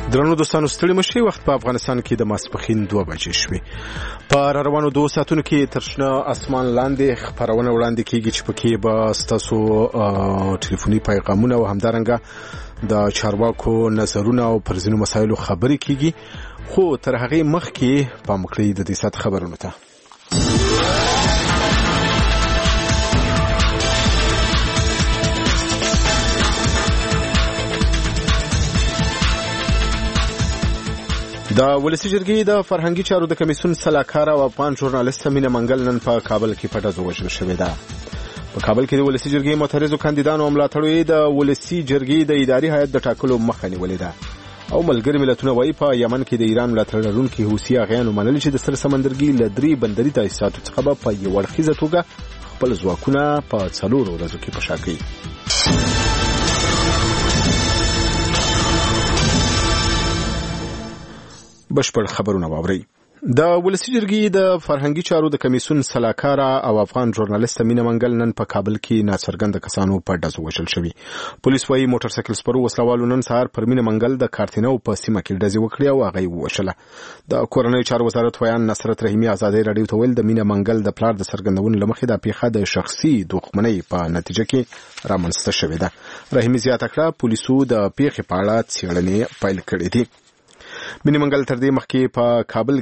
درنو دوستانو ستړي مشي وخت په افغانستان کې د ماسپخین 2 بجې شوې. په روانو 2 ساعتونو کې ترشنه اسمان لاندې خبرونه وړاندې کیږي چې پکې به ستاسو ټلیفوني پیغامونه او همدارنګه د چارواکو نظرونه او پر ځینو مسایلو خبرې کیږي. خو تر هغه مخکې په مکړې د دې سات خبرونه ته د ولسی جرګې د فرهنګي چارو د کمیسیون سلاکار او افغان ژورنالیست مینه منګل نن په کابل کې پټه وژل شوې ده. په کابل کې د ولسی جرګې معترضو کاندیدانو او ملاتړو د ولسی جرګې د اداري هیئت د ټاکلو مخه نیولې ده. او ملګری ملتونه وايي په یمن کې د ایران ملاتړ لرونکي حوثي اغیانو منل چې د سر سمندرګي ل 3 بندري تاسیساتو څخه په یو اړخیزه توګه خپل ځواکونه په 4 ورځو کې پشا کوي. بشپړ خبرونه واوري. د ولسی جرګې د فرهنګي چارو د کمیسیون سلاکار او افغان ژورنالیست مینه منګل نن په کابل کې ناڅرګند کسانو په ډزو وژل شوی. پولیس وايي موټر سایکل سپرو وسلوالو نن سهار پر مینه منګل د کارتینو په سیمه کې ډزې وکړې او هغه وشله. د کورنۍ چارو وزارت ویان نصرت رحیمی ازادي رادیو ته ویل د مینه منګل د پلار د سرګندونې لمخې د پیښه د شخصي دښمنۍ په نتیجه کې رامنځته شوې ده. رحیمی زیاته کړه پولیسو د پیښې په اړه څېړنې پیل کړې دي. مینه منګل تر دې مخکې په کابل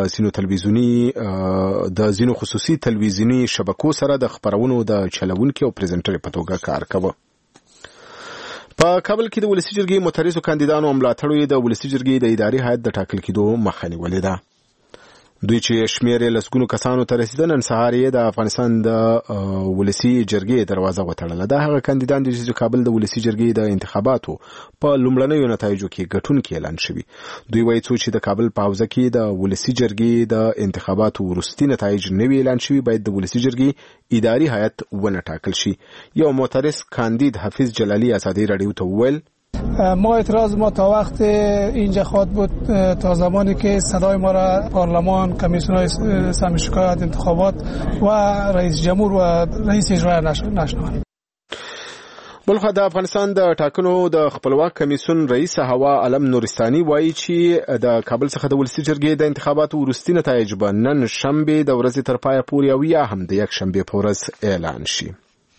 کې د زینو خصوصي تلویزیونی شبکو سره د خبرونو د چلوونکو او پریزنټر په توګه کار کاوه. په کابل کې د ولسی جرګې معترضو کاندیدانو او ملاتړو د ولسی جرګې د اداري هیئت د ټاکل کېدو مخه نیولې ده. دوی چې شمیر لسګونو کسانو ته رسیدل نن سهار یې د افغانستان د ولسی جرګې دروازه وتړله. دا هغه کاندیدان دي چې کابل د ولسی جرګې د انتخاباتو په لومړنیو نتایجو کې ګټونکي اعلان شوي. دوی وایي چې د کابل په حوزه کې د ولسی جرګې د انتخاباتو وروستي نتایج نوي اعلان شوي باید د ولسی جرګې اداري هیئت ونه ټاکل شي. یو معترض کاندید حفیظ جلالی ازادي رادیو ته وویل ما اعتراض ما تا وقت اینجا خواهد بود تا زمانی که صدای ما را پارلمان، کمیسیون سهم شکایت انتخابات و رئیس جمهور و رئیس اجرایی نشنوند. بلخو د افغانستان د ټاکنو د خپلواک کمیسیون رئیس هوا علم نورستاني وایي چې د کابل څخه د ولسی جرګې د انتخاباتو وروستي نتایج به نن شنبه د ورځې تر پایه پورې او یا هم د یک شنبه په ورځ اعلان شي.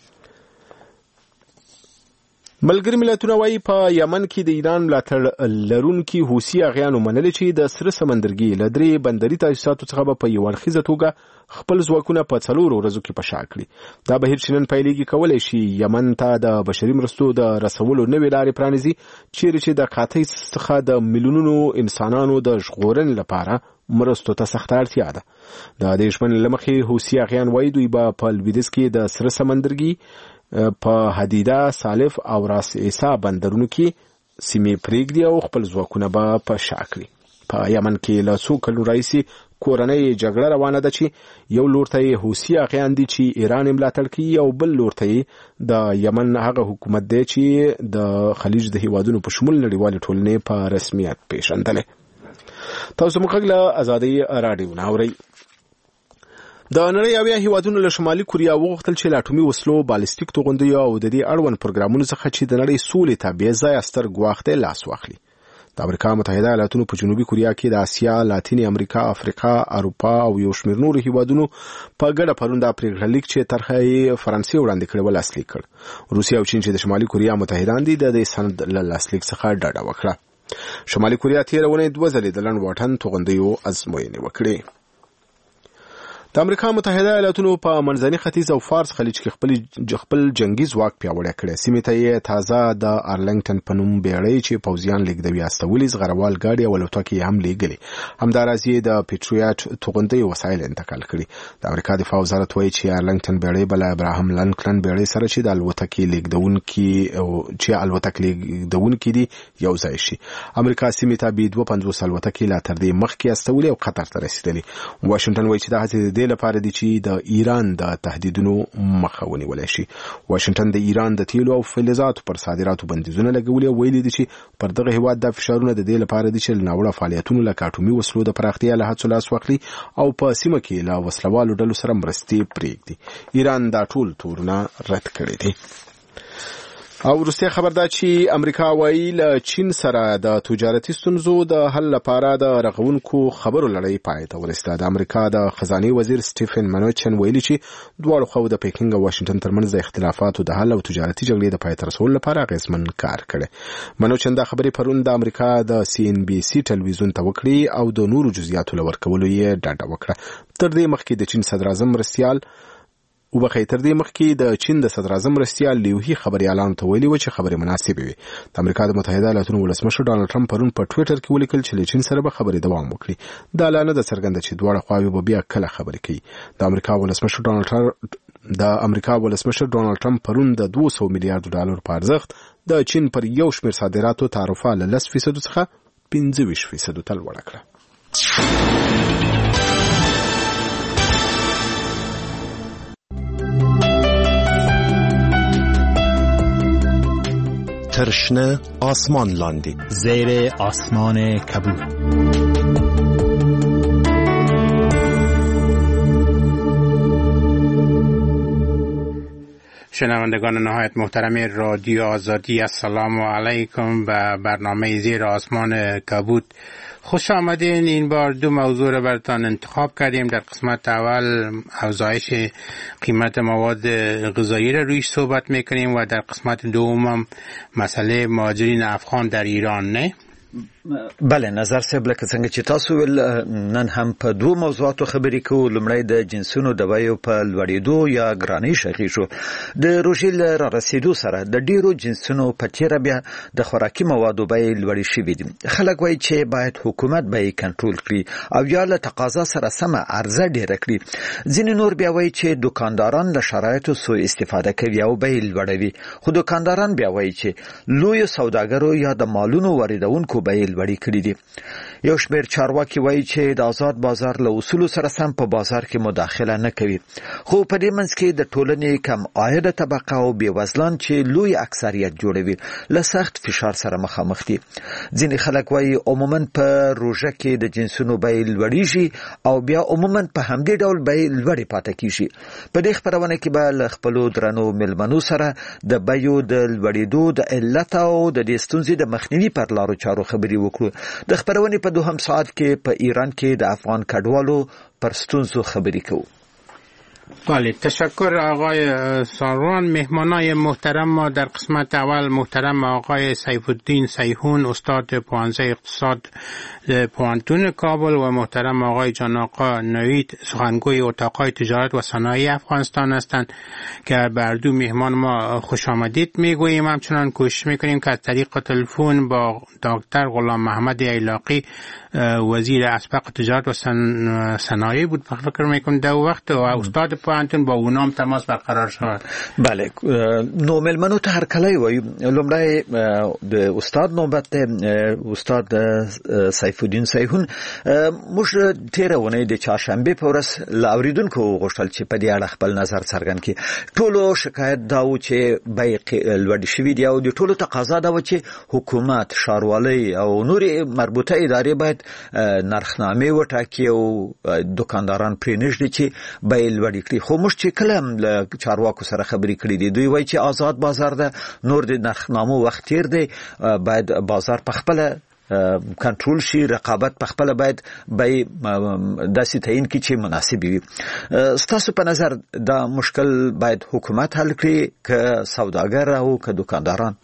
ملګری ملتونه وايي په یمن کې د ایران ملاتړ لرونکي حوثي اغیانو منل چې د سر سمندرګي ل 3 بندري تاسیساتو څخه په یو اړخیزه توګه خپل ځواکونه په 4 ورځو کې پشا کړي. دا بهیر چې نن پیلېږي کولای شي یمن ته د بشري مرستو د رسولو نوې لارې پرانیزي چیرې چې د قحطۍ څخه د میلیونونو انسانانو د ژغورنې لپاره مرستو ته سخته اړتیا ده. د دې ژمنې له مخې حوثي اغیان وايي دوی به په لویدیځ کې د سر سمندرګي په حدیده، سالف او راس عیسی بندرونو کې سیمې پرېږدي او خپل ځواکونه به پشا کړي. په یمن کې له څو کلونو راهیسې کورنۍ جګړه روانه ده چې یو لور ته حوثي اغیان دي چې ایران ملاتړ کوي او بل لور ته د یمن هغه حکومت دی چې د خلیج د هیوادونو په شمول نړیوالې ټولنې په رسمیت پیژندلې. تاسو موږ له ازادي رادیو نه اورئ. د نړۍ اویا هیوادونو له شمالي کوریا وغوښتل چې له اټومي وسلو، بالستیک توغندیو او د دې اړوند پروګرامونو څخه چې د نړۍ سولې ته بې ځایه ستر ګواښ دی لاس واخلي. د امریکا متحده ایالاتونو په جنوبي کوریا کې د آسیا، لاتینې امریکا، افریقا، اروپا او یو شمېر نورو هیوادونو په ګډه پرون د پرېکړه لیک چې طرحه یې فرانسې وړاندې کړې لاسلیک کړ. روسیه او چین چې د شمالي کوریا متحدان دي د دې سند له لاسلیک څخه ډډه وکړه. شمالي کوریا تېره اونۍ 2 ځلې د لنډ واټن توغندیو ازموینې وکړې. د امریکا متحده ایالاتونو په منځني ختیځ او فارس خلیج کې خپل جنگي ځواک پیاوړی کړی. سیمې ته یې تازه د ارلنګټن په نوم بیړۍ چې پوځیان لیږدوي استولي، زغروال ګاډي او الوتکې هم لیږلي. همداراز یې د پیټریاټ توغندیو وسایل انتقال کړي. د امریکا دفاع وزارت وایي چې ارلنګټن بیړۍ بل ابراهام لنکن بیړۍ سره چې د الوتکې لیږدونکي دي یو ځای شي. امریکا سیمې ته B-52 الوتکې لا تر دې مخکې استولي او قطر ته رسیدلي. واشنگټن وایي چې دا هڅې لپاره دي چې د ایران د تهدیدونو مخه ونیول شي. واشنگټن د ایران د تیلو او فلزاتو پر صادراتو بندیزونه لګولي او ویلي دي چې پر دغه هیواد د فشارونه د دې لپاره دي چې ناوړه فعالیتونو لکه اټومي وسلو د پراختیا له هڅو لاس واخلي او په سیمه کې له وسلوالو ډلو سره مرستې پرېږدي. ایران دا ټول تورونه رد کړي دي. او وروستي خبر دا چې امریکا وایي له چین سره د تجارتي ستونزو د حل لپاره د رغونکو خبرو لړۍ پای ته ورسېده. د امریکا د خزانه وزیر سټیفن منوچن ویلي چې دواړو خواو د پیکینګ او واشنگټن ترمنځ د اختلافاتو د حل او تجارتي جګړې د پای ته رسولو لپاره اغېزمن کار کړی. منوچن دا خبرې پرون د امریکا د CNBC ټلویزیون ته وکړې او د نورو جزئیاتو لورکولو یې ډاډه وکړه. تر دې مخکې د چین صدراعظم مرستیال لیوهی خبريالانو ته ویلي و چې خبرې مناسبې وي. د امریکا د متحده ایالاتو ولسمشر ډانلډ ټرمپ پرون په ټوئیټر کې ولیکل چې له چین سره به خبرې دوام وکړي. دا اعلان د څرګنده چې دواړه خواوې به بیا کله خبرې کوي. د امریکا ولسمشر ډانلډ ټرمپ پرون د 200 میلیارډ ډالر په ارزښت د چین پر یو شمېر صادراتو تعرفه له 10% څخه 25% ته لوړه کړه. ترشنه آسمان لاندی زیر آسمان کبود. شنوندگان نهایت محترم رادیو آزادی، السلام علیکم. به برنامه زیر آسمان کبود خوش آمدین. این بار دو موضوع را براتان انتخاب کردیم. در قسمت اول افزایش قیمت مواد غذایی را رویش صحبت میکنیم و در قسمت دوم مسئله مهاجرین افغان در ایران. نه؟ بله، نظر صاحب لکه څنګه چې تاسو ول نن هم په دوه موضوعاتو خبرې کوو. لومړی د جنسونو د بیو په لوړېدو یا ګرانۍ شاخې شو. د روژې را رسیدو سره د ډیرو جنسونو په تیره بیا د خوراکي موادو بیې لوړې شوې دي. خلک وایي چې باید حکومت بیې کنټرول کړي او یا له تقاضا سره سمه عرضه ډیره کړي. ځینې نور بیا وایي چې دکانداران له شرایطو سوء استفاده کوي او بیې لوړوي. خو دکانداران بیا وایي چې لوی سوداګرو یا د مالونو واردونکو بیې لوړې کړي دي. یو شمېر چارواکي وایي چې د آزاد بازار له اصولو سره سم په بازار کې مداخله نه کوي. خو په دې منځ کې د ټولنې کم عایده طبقه او بېوزلان چې لوی اکثریت جوړوي له سخت فشار سره مخامخ دي. ځینې خلک وایي عموماً په روژه کې د جنسونو بیې لوړېږي او بیا عموماً په همدې ډول بیې لوړې پاتې کېږي. په دې خپرونه کې به له خپلو درنو مېلمنو سره د بیو د لوړېدو د علت او د دې ستونزې د مخنیوي پر لارو چارو خبرې وکړو. د خبرونې په دوهم ساعت کې په ایران کې د افغان کډوالو پر ستونزو خبرې کوو. بله، تشکر آقای ساروان. مهمانای محترم ما در قسمت اول محترم آقای سیف الدین سیحون، استاد پوهنځی اقتصاد پوهنتون کابل و محترم آقای جان آقا نوید، سخنگوی اتاقهای تجارت و صنایع افغانستان هستند که بر دو مهمان ما خوش آمدید میگوییم. همچنان کوشش میکنیم که از طریق تلفن با دکتر غلام محمد ایلاقی وزیر اسبق تجارت و صنایع بود فکر میکنم در وقت و استاد پوهنتون با اونام تماس برقرار شود. بله، نو ملمنو ته هر کله وي. لومړی د استاد نوبت استاد سیف الدین سیحون، موږ تیره ونې د چهارشنبه په ورځ لاوریدونکو غوښتل چې په دې اړه خپل نظر څرګند کړي. ټولو شکایت دا و چې بیې لوړې شوې دي او د ټولو تقاضا دا و چې حکومت، ښاروالۍ او نورې مربوطه ادارې باید نرخنامې وټاکي او دکانداران پرې نږدي چې بیې لوړې کړي. خو موږ چې کله له چارواکو سره خبرې کړې دي، دوی وایي چې آزاد بازار ده، نور د نرخنامو وخت تیر دی، باید بازار په خپله کنټرول شي، رقابت په خپله باید بیې داسې تعیین کړي چې مناسبې وي. ستاسو په نظر دا مشکل باید حکومت حل کړي که سوداګر او که دکانداران؟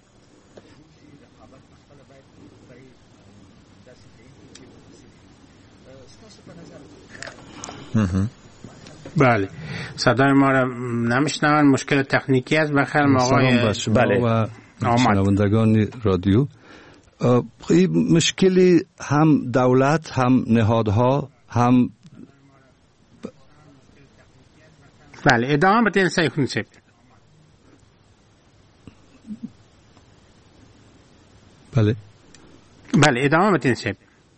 بله، صدای ما را نمیشنون، مشکل تکنیکی است. بخیر آقای بله و شنوندگان رادیو، مشکلی هم دولت، هم نهادها، هم بله ادامه بدین سیحون صاحب. بله ادامه بدین صاحب.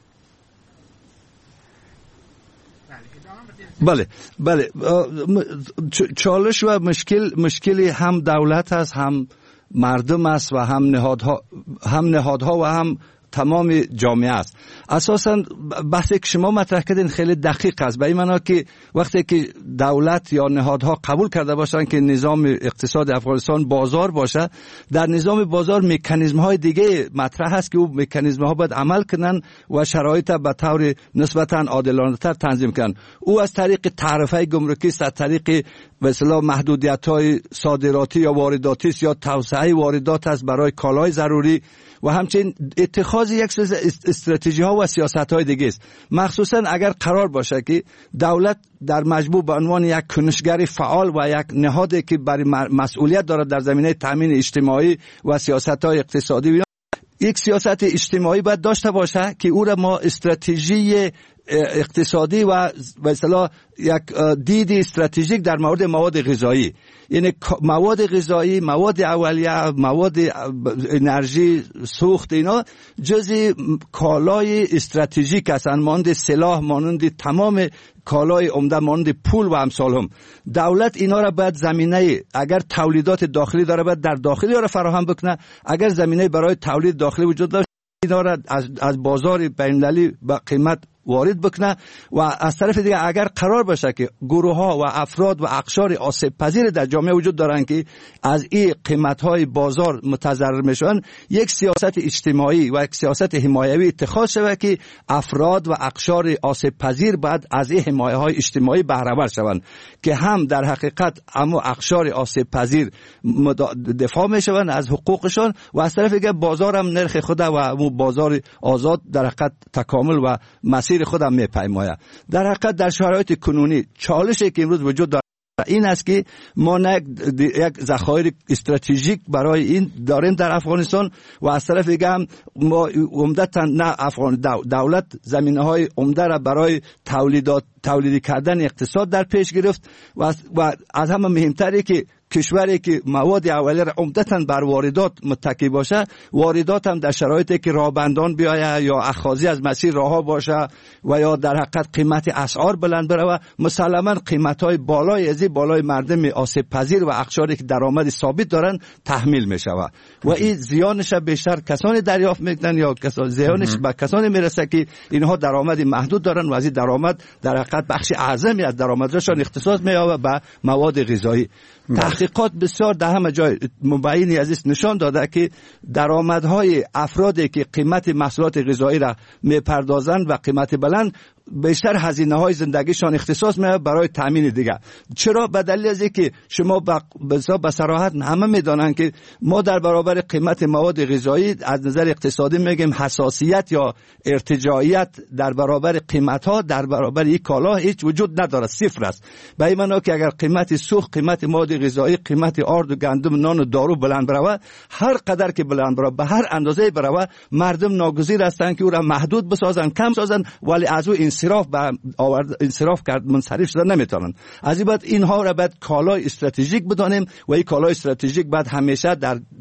بله چالش و مشکلی هم دولت است، هم مردم است و هم نهادها و هم تمام جامعه است. اساسا بحثی که شما مطرح کردین خیلی دقیق است، به این معنا که وقتی که دولت یا نهادها قبول کرده باشند که نظام اقتصاد افغانستان بازار باشه، در نظام بازار مکانیزم های دیگه مطرح است که اون مکانیزم ها باید عمل کنن و شرایط به طور نسبتا عادلانه تر تنظیم کنن. او از طریق تعرفه گمرکی است، از طریق به اصطلاح محدودیت‌های صادراتی یا وارداتی است، یا توسعه واردات است برای کالای ضروری و همچنین اتخاذ یک سری استراتژی‌ها و سیاست‌های دیگه است. مخصوصا اگر قرار باشه که دولت در مجموع به عنوان یک کنشگر فعال و یک نهادی که برای مسئولیت دارد در زمینه تامین اجتماعی و سیاست‌های اقتصادی، یک سیاست اجتماعی باید داشته باشه که او را ما استراتژی اقتصادی و به اصطلاح یک دید استراتژیک در مورد مواد غذایی، یعنی مواد غذایی، مواد اولیه، مواد انرژی، سوخت، اینا جزء کالای استراتژیک هستند، مانند سلاح، مانند تمام کالای عمده، مانند پول و امثال هم. دولت اینا را باید زمینه، اگر تولیدات داخلی داره باید در داخلی را فراهم بکنه، اگر زمینه برای تولید داخلی وجود داشت اینا را از بازار بین‌المللی با قیمت وارد بکنه. و از طرف دیگه اگر قرار باشه که گروه ها و افراد و اقشار آسیب پذیر در جامعه وجود دارن که از این قیمت های بازار متضرر میشن، یک سیاست اجتماعی و یک سیاست حمایوی اتخاذ شود که افراد و اقشار آسیب پذیر بعد از این حمایه های اجتماعی بهره ور شوند، که هم در حقیقت اما اقشار آسیب پذیر دفاع میشوند از حقوقشان و از طرف دیگه بازار هم نرخ خود و بازار آزاد در حقیقت تکامل و مسیر خودم میپیماید. در حقیقت در شرایط کنونی چالشی که امروز وجود دارد این است که ما یک ذخایر استراتژیک برای این داریم در افغانستان و از طرف دیگه هم ما عمدتاً نه دولت زمینه‌های عمده را برای تولیدی کردن اقتصاد در پیش گرفت و از همه مهمتره که کشوری که مواد اولیه را عمدتاً بر واردات متکی باشه، واردات هم در شرایطی که راهبندان بیاید یا اخاذی از مسیر راه باشه و یا در حقیقت قیمت اسعار بلند بره، مسلما قیمت‌های بالای مردم آسیب پذیر و اقشاری که درآمد ثابت دارن تحمیل میشود و این زیانش بیشتر کسانی دریافت میکنن یا زیانش به کسانی میرسه که اینها درآمد محدود دارن و از این درآمد در حقیقت بخش اعظمی از درآمدشان اختصاص می‌یابد به مواد غذایی. تحقیقات بسیار در همه جای مبینی از این نشان داده که درآمدهای افرادی که قیمت محصولات غذایی را میپردازند و قیمت بلند بیشتر هزینه های زندگیشان اختصاص می‌یابد برای تامین دیگر. چرا؟ به دلیل از اینکه شما به صراحت همه میدانن که ما در برابر قیمت مواد غذایی از نظر اقتصادی میگیم حساسیت یا ارتجاعیت در برابر قیمت ها در برابر این کالا هیچ وجود نداره، صفر است. به این معنی که اگر قیمت سوخت، قیمت مواد غذایی، قیمت آرد و گندم، نان و دارو بلند بروه، هر قدر که بلند بروه به هر اندازه بروه، مردم ناگزیر هستند که او را محدود بسازن، کم سازن، ولی از او انصراف کرد منصرف شدن نمیتونن. از این بعد اینها را باید کالای استراتژیک بدانیم و این کالای استراتژیک باید همیشه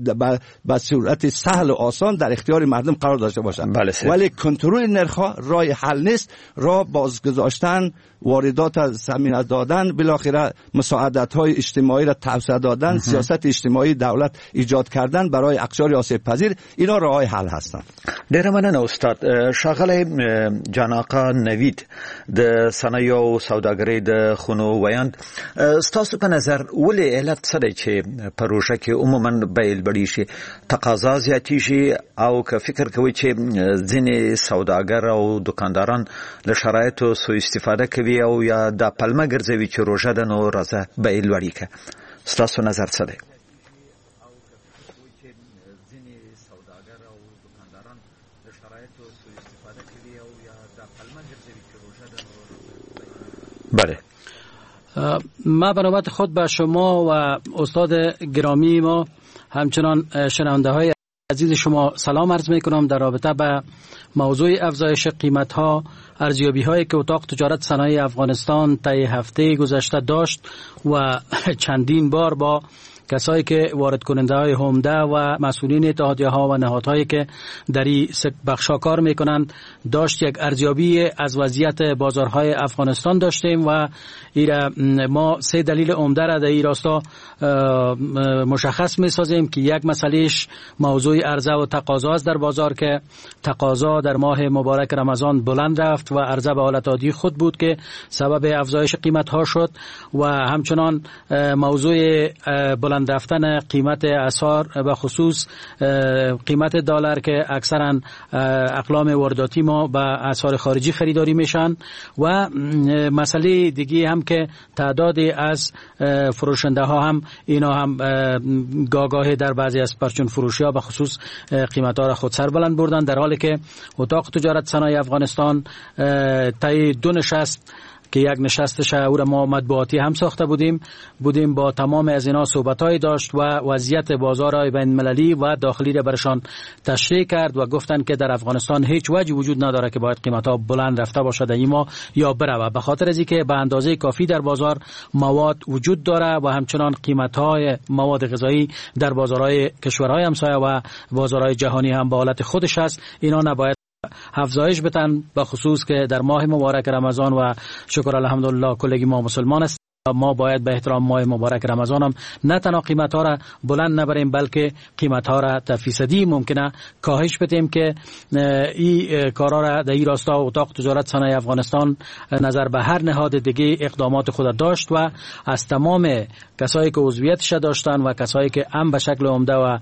به صورت سهل و آسان در اختیار مردم قرار داشته باشند. ولی کنترل نرخ‌ها راه حل نیست، راه بازگذاشتن واردات از زمین دادن، بالاخره مساعدت‌های اجتماعی را توسعه دادن، سیاست اجتماعی دولت ایجاد کردن برای اقشار آسیب پذیر، اینا راه حل هستند. ډیره مننه استاد. ښاغلی جاناقا نوید د صنایع او سوداګرۍ د خونو ویاند، ستاسو په نظر ولې علت څه دی چې پروژه کې عموما بیل بړی شي، تقاضا زیاتی شي، او که فکر کوي چې ځینې سوداګر او دکانداران له شرایطو سوء استفاده کوي او یا د پلمه ګرځوي چې روژه ده نو راځه بیل وړي که، ستاسو نظر څه دی؟ بله. ما به نوبت خود به شما و استاد گرامی ما همچنان شنونده های عزیز شما سلام عرض می کنم در رابطه به موضوع افزایش قیمت ها، ارزیابی هایی که اتاق تجارت صنایع افغانستان طی هفته گذشته داشت و چندین بار با کسایی که وارد کننده های عمده و مسئولین اتحادیه ها و نهادهایی که در این بخشا کار میکنند داشت یک ارزیابی از وضعیت بازارهای افغانستان داشتیم و ما 3 دلیل عمده را در این راستا مشخص میسازیم که یک مسئلهش موضوع عرضه و تقاضا است در بازار که تقاضا در ماه مبارک رمضان بلند رفت و عرضه به حالت عادی خود بود که سبب افزایش قیمت ها شد و همچنان موضوع بلند رفتن قیمت اسعار به خصوص قیمت دلار که اکثرا اقلام وارداتی ما به اسعار خارجی خریداری میشن و مسئله دیگه هم که تعدادی از فروشنده ها هم اینا هم گاگاه در بعضی از پرچون فروشی ها به خصوص قیمت ها را خود سر بلند بردن، در حالی که اتاق تجارت صنایع افغانستان طی 2 نشست که یک نشستش او را ما مطبوعاتی هم ساخته بودیم با تمام از اینا صحبت‌های داشت و وضعیت بازارهای بین‌المللی و داخلی را برشان تشریح کرد و گفتند که در افغانستان هیچ وجهی وجود نداره که باید قیمت‌ها بلند رفته باشد ایما یا بره، به خاطر از اینکه به اندازه کافی در بازار مواد وجود داره و همچنان قیمت‌های مواد غذایی در بازارهای کشورهای همسایه و بازارهای جهانی هم به حالت خودش است، اینا نباید افزایش بدن، به خصوص که در ماه مبارک رمضان و شکر الحمدلله کلگی ما مسلمان است، ما باید به احترام ماه مبارک رمضان هم نه تنها قیمت ها را بلند نبریم بلکه قیمت ها را تا فیصدی ممکنه کاهش بدیم که این کارا را در این راستا اتاق تجارت صنایع افغانستان نظر به هر نهاد دیگه اقدامات خود داشت و از تمام کسایی که عضویتش داشتن و کسایی که هم به شکل عمده و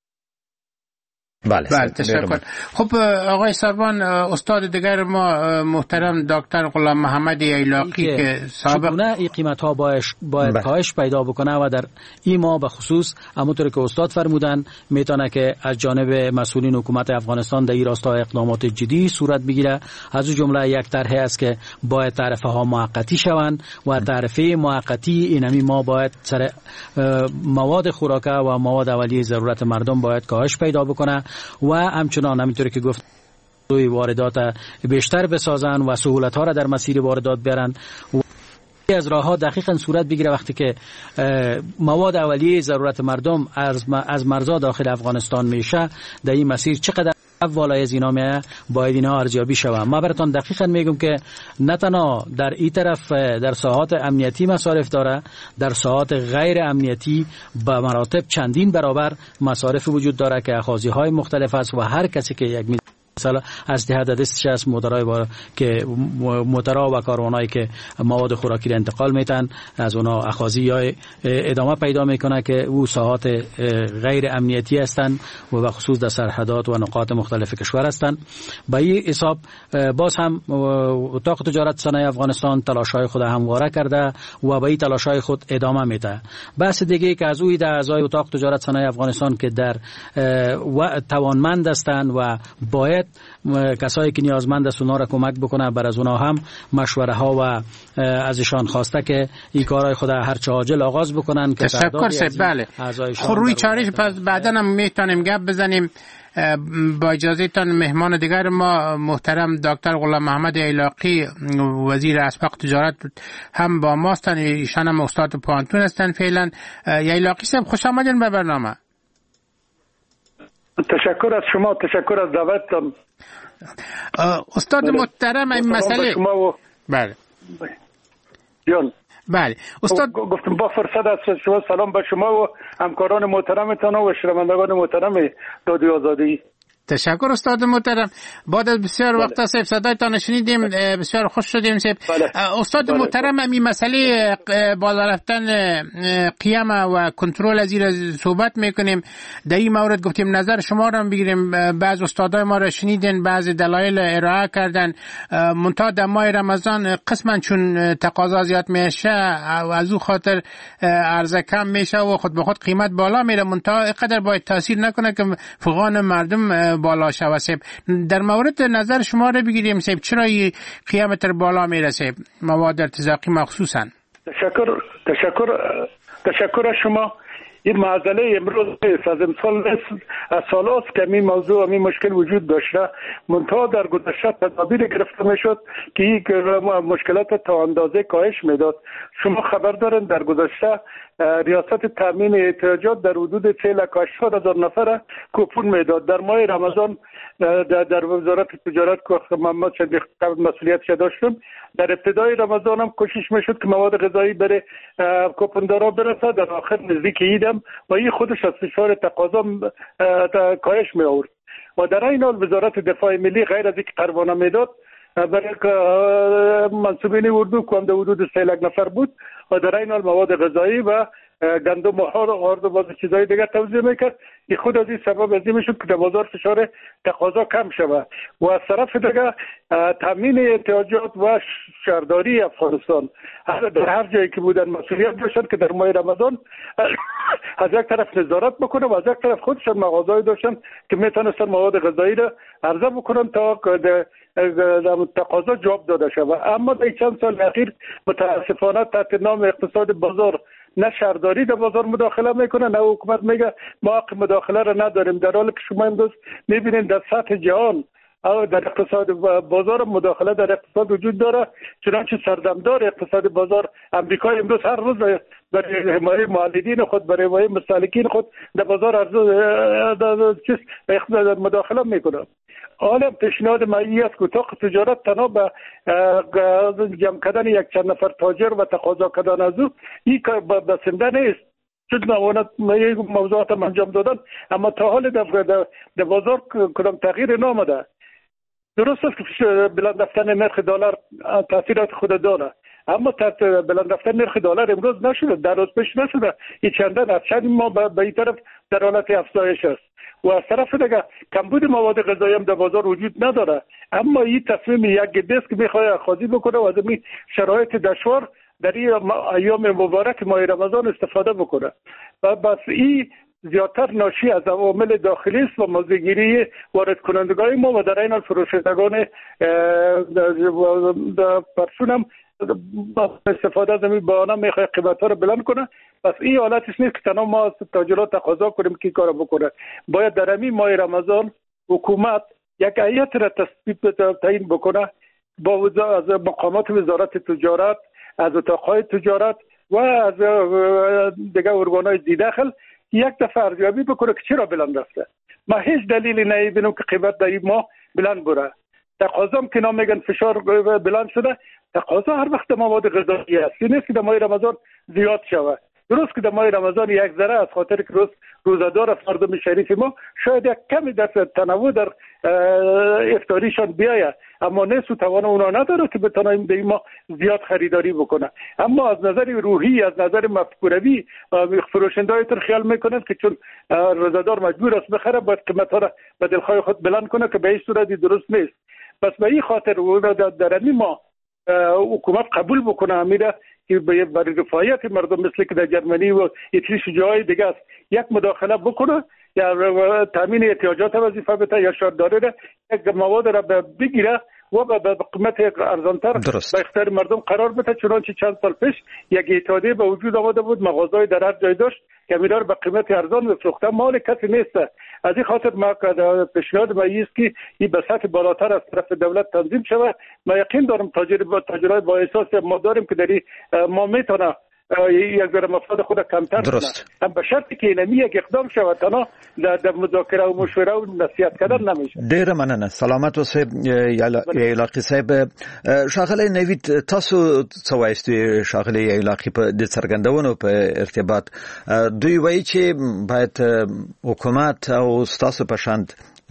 بله تشکر. خب آقای سروان، استاد دیگر ما محترم دکتر غلام محمد ایلاقی که چگونه این قیمت ها باید کاهش پیدا بکنه و در این ما به خصوص همونطور که استاد فرمودن میتونه که از جانب مسئولین حکومت افغانستان در این راستا اقدامات جدی صورت بگیره. از اون جمله یک طرح است که باید تعرفه ها موقتی شوند و تعرفه موقتی اینمی ما باید سر مواد خوراکه و مواد اولیه ضرورت مردم باید کاهش پیدا بکنه و همچنان همینطوری که گفت واردات بیشتر بسازن و سهولت ها را در مسیر واردات بیارن و از راه ها دقیقاً صورت بگیره وقتی که مواد اولیه ضرورت مردم از مرزها داخل افغانستان میشه در این مسیر چقدر والای از اینا میه باید اینا ارزیابی شوه. ما براتون دقیقاً میگم که نه تنها در این طرف در ساحات امنیتی مصارف داره، در ساحات غیر امنیتی به مراتب چندین برابر مصارف وجود داره که اخاذی های مختلف است و هر کسی که یک مثلا از جهت دستش از موترها و کاروانایی که مواد خوراکی را انتقال میتن از اونا اخاذی یا ادامه پیدا میکنه که او ساحات غیر امنیتی هستند و به خصوص در سرحدات و نقاط مختلف کشور هستند. به این حساب باز هم اتاق تجارت صنایع افغانستان تلاش‌های خود همواره کرده و به این تلاش‌های خود ادامه میده. بحث دیگه که از اوی در اعضای اتاق تجارت صنایع افغانستان که در توانمند هستند و باید کسایی که نیازمند است اونا را کمک بکنه، بر از اونا هم مشوره ها و ازشان خواسته که این کارهای خود هر چه عاجل آغاز بکنن که تشکر سید. بله خب روی چارش پس بعدا هم میتونیم گپ بزنیم. با اجازهتان مهمان دیگر ما محترم دکتر غلام محمد ایلاقی وزیر اسبق تجارت هم با ما هستند، ایشان هم استاد پوهنتون هستند فعلا. ایلاقی صاحب خوش آمدین به برنامه. تشکر از شما، تشکر از دعوتتان. استاد محترم این مسئله بله جان بله استاد گفتم با فرصت از شما سلام به شما و همکاران محترمتان و شنوندگان محترم رادیو آزادی. تشکر استاد محترم. بعد از بسیار وقت صاحب صدایتان شنیدیم، بسیار خوش شدیم صاحب. استاد محترم این مسئله بالا رفتن قیم و کنترل از این صحبت میکنیم. در این مورد گفتیم نظر شما را بگیریم. بعض استادای ما را شنیدین، بعض دلایل ارائه کردن، منتها در ماه رمضان قسما چون تقاضا زیاد میشه و از او خاطر عرضه کم میشه و خود به خود قیمت بالا میره، منتها اینقدر باید تاثیر نکنه که فقان مردم بالا شوه. در مورد نظر شما رو بگیریم سیب، چرا این قیمت بالا میرسه مواد ارتزاقی مخصوصا؟ تشکر از شما. این معضله امروز نیست، از امسال نیست، از سال است که این موضوع این مشکل وجود داشته. منتها در گذشته تدابیر گرفته میشد که این مشکلات تا اندازه کاهش میداد. شما خبر دارین در گذشته ریاست تامین احتیاجات در حدود 380,000 نفر کوپون میداد. در ماه رمضان در وزارت تجارت که من مسئولیتش داشتم، در ابتدای رمضان هم کوشش میشد که مواد غذایی بره کوپندارا برسه. در آخر نزدیک عیدم و این خودش از فشار تقاضا کاهش می آورد. و در این حال وزارت دفاع ملی غیر از اینکه پروانه میداد برای منصوبین اردو که هم در حدود 3 لک نفر بود و در این حال مواد غذایی و گندم و آرد و باز چیزهای دیگر توزیع میکرد. این خود از این سبب از این میشد که در بازار فشار تقاضا کم شود و از طرف دیگر تامین احتیاجات و شهرداری افغانستان در هر جایی که بودن مسئولیت داشتن که در ماه رمضان از یک طرف نظارت بکنه و از یک طرف خودشان مغازه‌ای داشتن که میتونستن مواد غذایی را عرضه بکنن تا تقاضا جواب داده شود. اما در چند سال اخیر متاسفانه تحت نام اقتصاد بازار نه شهرداری در بازار مداخله میکنه نه حکومت میگه ما حق مداخله را نداریم، در حالی که شما امروز میبینید در سطح جهان او در اقتصاد بازار مداخله در اقتصاد وجود داره. چنانچه سردمدار اقتصاد بازار امریکا امروز هر روز برای حمایت مولدین خود، برای حمایت مستهلکین خود در بازار مداخله میکنه. حالا پیشنهاد من است که اتاق تجارت تنها به جمع کردن یک چند نفر تاجر و تقاضا کردن از او این کار بسنده نیست، چون موضوعات انجام دادن اما تا حال در بازار کدام تغییر نامده. درست است که بلند رفتن نرخ دلار تاثیرات خود داره، اما بلند رفتن نرخ دلار امروز نشده، در روز پیش نشده، این چندان از چند ما به این طرف در حالت افزایش است و از طرف دیگه کمبود مواد غذایی هم در بازار وجود نداره. اما این تصمیم یک دست که میخواد خاضی بکنه و از این شرایط دشوار در این ایام مبارک ماه رمضان استفاده بکنه و بس این زیادتر ناشی از عوامل داخلی است و موضع‌گیری وارد کنندگان ما و در این حال فروشندگان پرسون هم استفاده از این بهانه میخواد قیمت‌ها رو بلند کنه. پس این حالتش نیست که تنها ما از تاجرات تقاضا کنیم که کارو بکنه. باید در همین ماه رمضان حکومت یک هیئت را تعیین بکنه با از مقامات وزارت تجارت، از اتاق‌های تجارت و از دیگر ارگان‌های ذی‌دخل یک دفعه ارزیابی بکنه که چرا بلند رفته. ما هیچ دلیلی نمی‌بینم که قیمت در این ماه بلند بره. تقاضا هم که میگن فشار بلند شده، تقاضا هر وقت مواد غذایی است، این نیست که در ماه رمضان زیاد شود. درست که در ماه رمضان یک ذره از خاطر که روزادار مردم شریف ما شاید یک کمی در تنوع در افطاریشان بیاید، اما نیست و توان اونا نداره که بتونیم در این ماه زیاد خریداری بکنه. اما از نظر روحی، از نظر مفکوروی فروشنده‌هایتون خیال میکنند که چون روزادار مجبور است بخره باید قیمت‌ها را به دلخواه خود بلند کنه که به هیچ صورتی درست نیست. پس به این خاطر در این ماه حکومت قبول بکنه امیره که برای رفاهیت مردم مثل که در جرمنی و اتریش جای دیگه است یک مداخله بکنه یا تامین احتیاجات وظیفه بده یا شهرداری را یک مواد را بگیره و به قیمت ارزانتر به اختیار مردم قرار بده. چنانچه چند سال پیش یک اتحادیه به وجود آمده بود، مغازه‌ای در هر جای داشت که می‌دار به قیمت ارزان می‌فروخته، مال کسی نیست. از این خاطر ما پیشنهاد ما است که این به سطح بالاتر از طرف دولت تنظیم شود. ما یقین دارم تاجرای با احساس ما داریم که در ما میتونه یک ذره مفاد خود کمتر کنه، هم به شرطی که اینمی یک اقدام شود تنها در مذاکره و مشوره و نصیحت کردن نمیشه. ډیر مننه. سلامت اوسه یعلاقی صاحب. شاغلی نوید تاسو څه وایستئ شاغلی یعلاقی په د څرګندونو په ارتباط دوی وایي چې باید حکومت او تاسو په شان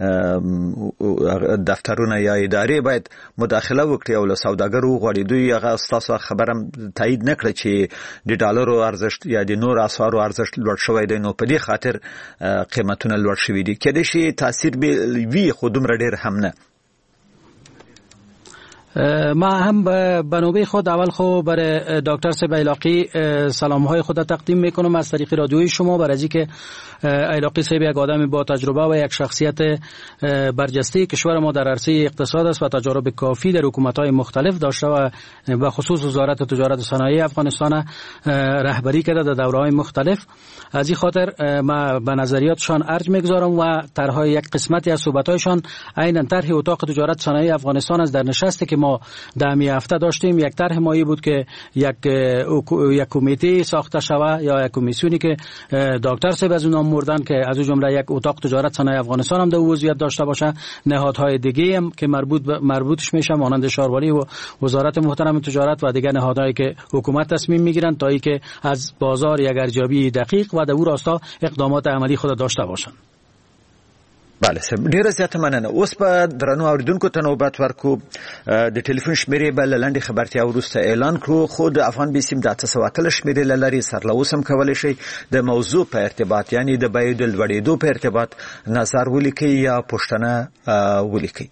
دفترونه یا ادارې باید مداخله وکړي او له سوداګرو وغواړي. دوی هغه تاسو خبرم تایید نکړه چې د ډالرو ارزښت یا د نور اسعارو ارزښت لوړ شوی دی، نو په دې خاطر قیمتونه لوړ شوي دي. کېدای شي تاثیر به وي خو دومره ډېر هم نه. ما هم به نوبه خود اول خود برای دکتر صاحب ایلاقی سلام های خود تقدیم میکنم از طریق رادیوی شما، برای اینکه ایلاقی صاحب یک آدم با تجربه و یک شخصیت برجسته کشور ما در عرصه اقتصاد است و تجارب کافی در حکومت‌های مختلف داشته و به خصوص وزارت تجارت و صنایع افغانستان رهبری کرده در دوره‌های مختلف. از این خاطر ما به نظریاتشان ارج میگذارم و طرح یک قسمتی از صحبت‌هایشان عیناً طرح اتاق تجارت صنایع افغانستان است. در نشستی که ما در می هفته داشتیم یک طرح مایی بود که یک کمیته ساخته شود یا یک کمیسیونی که دکتر صاحب از اون مردن که از جمله یک اتاق تجارت صنایع افغانستان هم در وضعیت داشته باشه، نهادهای دیگه هم که مربوطش میشه مانند شاروری و وزارت محترم تجارت و دیگر نهادهایی که حکومت تصمیم میگیرن تا اینکه از بازار یک ارزیابی دقیق و در او راستا اقدامات عملی خود داشته باشن. بله سم ډیره زیاته مننه. اوس په درنو اوریدونکو ته نوبت ورکو د ټلیفون شمیرې بل لاندې خبرتیا وروسته اعلان کړو، خو د افغان بیسیم د 800 شمیرې لري سرلوس هم کولای شي د موضوع په ارتباط یعنی د بیو د لوړېدو په ارتباط نظر ولیکي یا پوښتنه ولیکي.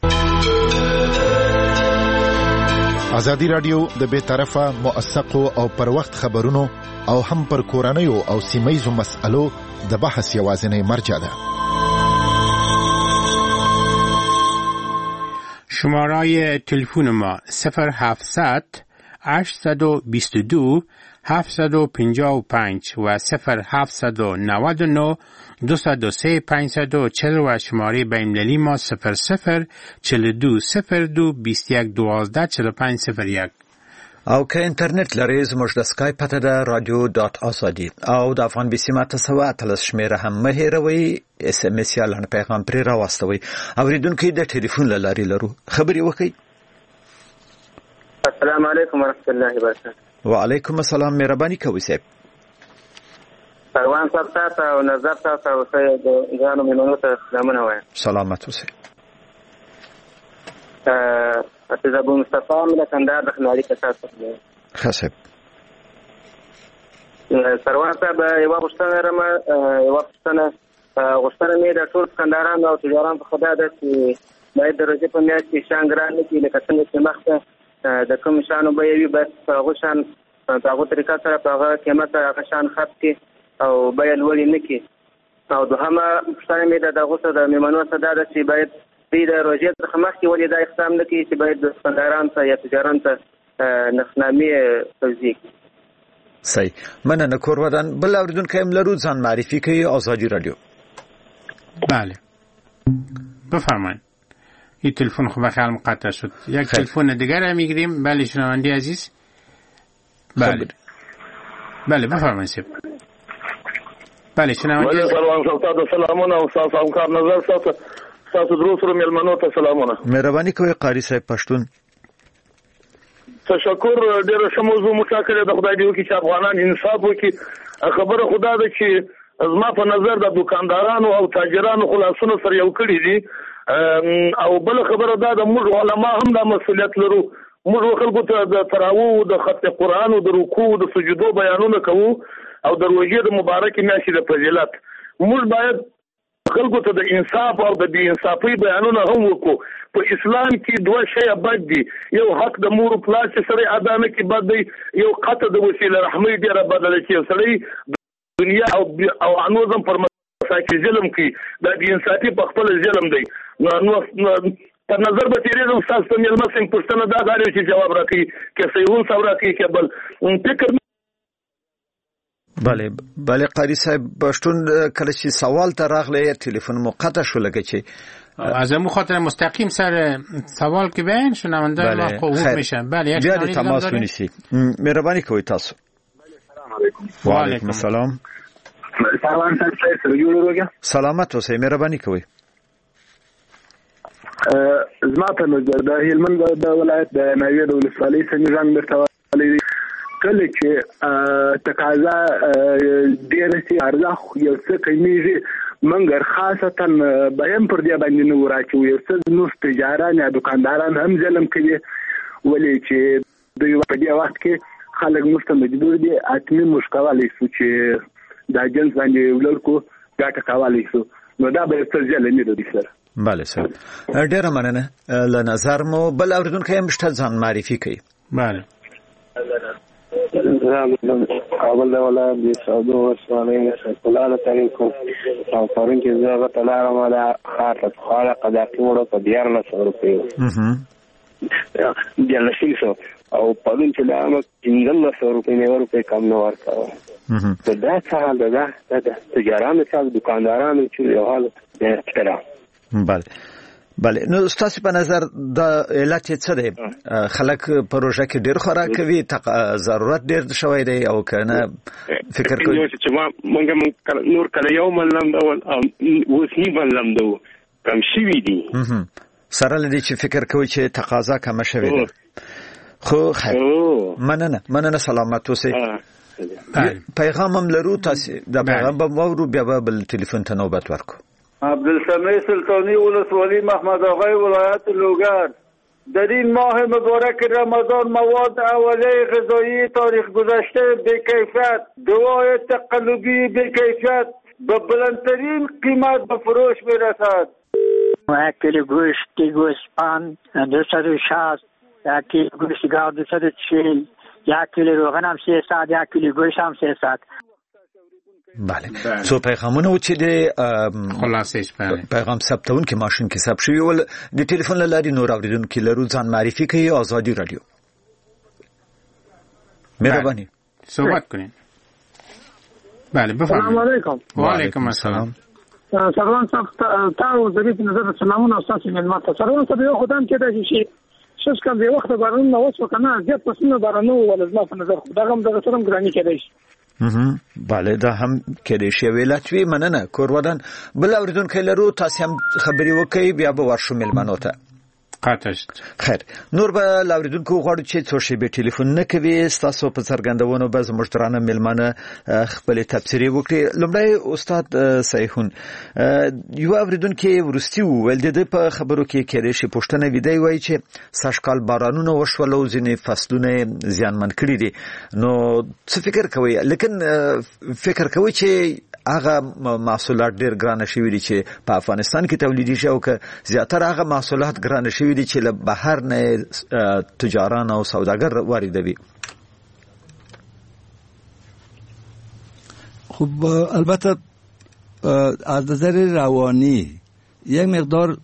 ازادي رادیو د بے طرفه موثقو او پر وخت خبرونو او هم پر کورنیو او سیمایزو مسألو د بحث یوازینی مرجع ده. شماره تلفن ما 0700 822 755 و 0799 203 540 و شماره بین‌المللی ما 00 42 02 21 12 45 01. او که انټرنیټ لري زموږ د سکایپ پته ده radio.azadi او د افغان بیسیم 800 شمیره هم مه هیروئ. اس ام اس یا لنډ پیغام پرې راوستوئ. اوریدونکو د ټلیفون له لارې لرو خبرې وکړئ. السلام علیکم ورحمۃ اللہ وبرکاتہ. وعلیکم السلام. مهرباني کوئ صاحب. پروان صاحب تاسو او نظر تاسو او د ځانو مېلمنو ته سلامونه وایم. سلامت اوسئ. حافظ ابو مصطفی من کندهار د خنوالي کسات څخه. خاصب سروان صاحب یو غوښتنه مې د ټول کندهارانو او تجارانو په خدای ده چې باید د روزي په میاشت کې شانګران نه کېږي، لکه څنګه چې مخته د کوم شانو به وي باید په هغه شان په هغه طریقه سره په هغه قیمت هغه شان خرڅ کړي او بیه لوړې نه کړي. او دوهمه پوښتنه مې د هغو څه د مېلمنو څه دا ده چې باید دوی د روژې څخه مخکې ولې دا اقدام نه کوي چې باید د کندهارانو ته یا تجارانو ته نرخنامې توضیح کړي. صحیح مننه. کورودان بل اوریدونکی هم لرو، ځان معرفي کوي. آزادی رادیو. بله بفرمایید. این تلفن خب بخیال مقطع شد. یک تلفن دیگر هم میگیریم. بله شنوندی عزیز. بله بله بفرمایید سیب. بله شنوندی عزیز. سلامونه او تاسو همکار نظر تاسو درو سره مېلمنو ته سلامونه. مهرباني کوئ قاری صاحب پښتون. تشکر. ډیره ښه موضوع مطرح د خدای دی وکړي چې افغانان انصاف وکړي. خبره خدا ده چې زما په نظر د دکاندارانو او تاجرانو خلاصونه سره یو کړی دي. او بل خبره دا د موږ علما هم د مسؤلیت لرو. موږ خلکو ته د تراویح د ختم قرآن او د رکوع د سجدو بیانونه کوو او د روژې د مبارکې میاشتې د فضیلت. موږ باید خلکو ته د انصاف او د بې انصافۍ بیانونه هم وکړو. په اسلام کې دوه شیه بد دي. یو حق د مور پلار چې سړی ادا نه کړي بد دی، یو قطع د وسیله رحمۍ ډېره بده ده چې سړی دنیا او انوزم پر مساکي ظلم کوي. دا بې انصافي په خپل ظلم دی. نو په نظر به تېرېږم ستاسو ته مېلمه صاحب پوښتنه دا غواړي چې جواب راکړي که صحیحون صاحب راکړي که بل فکر. بله قاری صاحب پښتون کله چې سوال ته راغلی تلیفون مو قطع شو لکه چې از امو خاطر مستقیم سر سوال که بین شنونده ما خوب میشن. بله بیا د تماس ونیسي. مهرباني کوئ تاسو. السلام علیکم. وعلیکم السلام. سلام تاسو سلامت اوسئ. مهرباني کوئ. زما په نظر د هلمند د ولایت د ناوې د ولسوالۍ سنجران درته وایي کله چې تقاضا ډېره سي ارزښت یو څه کمیږي منګر خاصتا به هم پر دې باندې نه وراچو. یو څه نو تجاران یا دکانداران هم ظلم کوي ولې چې دوی په دې وخت کې خلک مست مجبور دي اتمی مشکوالي سو چې دا جنس باندې ولر کو ګټه کوالي سو. نو دا به څه ظلم دی سره. بله صاحب ډیره مننه له نظر مو بل اوریدونکو هم شته ځان معرفي کوي. بله کابل د ولایت د سعودو ولسوالۍ سکولانو تاریخو او پرون چې زه هغه ته لاړم دا ښار ته خاله قداقي وړه په 1400 روپیو او پرون چې لاړم 1500 روپۍ مې ورکړې کم نه ورکاوه. دا څه حال ده د تجارانو څخه دکاندارانو چې یو حال احترام. بله نو ستاسو په نظر د علت څه دی؟ خلک پروژه کې ډیر خوراک کوي ضرورت ډیر شوی دی او کنه فکر کوي چې مونږ نور کله یو ملم ډول اوس نی ملم دو کم شي وی دي سره لدی چې فکر کوي چې تقاضا کم شوی دی. خو خیر مننه سلامت اوسئ. پیغام هم لرو تاسو د پیغام به مورو بیا بل تلیفون ته نوبت ورکو. عبدالسمیع سلطانی ولسوالی محمد آقای ولایت لوگر. در این ماه مبارک رمضان مواد اولیه غذایی تاریخ گذشته به کیفیت، دوای تقلبی به کیفیت به بلندترین قیمت به فروش میرسد. 1 کیلو گوشت 260، 1 کیلو گوشت گاو 240، 1 کیلو روغن هم 300، 1 کیلو گوشت هم 300. بله څو پیغامونه و چې د خلاصې پیغام ثبتون کې ماشين کې ثبت شوی ول د ټلیفون لاري نور اوریدونکو لرو ځان معرفي کوي. آزادی رادیو مهرباني صحبت کنین. بله بفرمایید. سلام علیکم. و علیکم السلام. سروان صاحب تاسو د دې نظر سلامونه تاسو ملما سروان صاحب یو خدام کې د شي شش کم دی وخت بارون نو وڅ کنه زیات پسنه بارونو ولزما په نظر خداغم دغه سرم ګرانی کېدای شي. بله دا هم کېدای شي ویلاتوي. مننه کورودان بل اوریدونکو لرو تاسو هم خبري وکي بیا به ورشو ملمنو ته قاطشت. خیر نور به لاوریدونکو غواړو چې څو شی به ټلیفون نه کوي تاسو په څرګندونو به زموږ ترانه ملمنه خپل تفسیری وکړي. لومړی استاد سیحون یو اوریدونکو ورستی ول د په خبرو کې کېدای شي پښتنه ویدای وای چې سشکال بارانونه وشول او ځینې فصلونه زیانمن کړي دي. نو څه فکر کوي؟ لیکن فکر کوي چې هغه محصولات ډیر ګران شوي دي چې په افغانستان کې تولید شي او که زیاتره هغه محصولات ګران شوي دي چې له بهر نه تجاران او سوداګر واردوي. خب البته از نظر روانی یک مقدار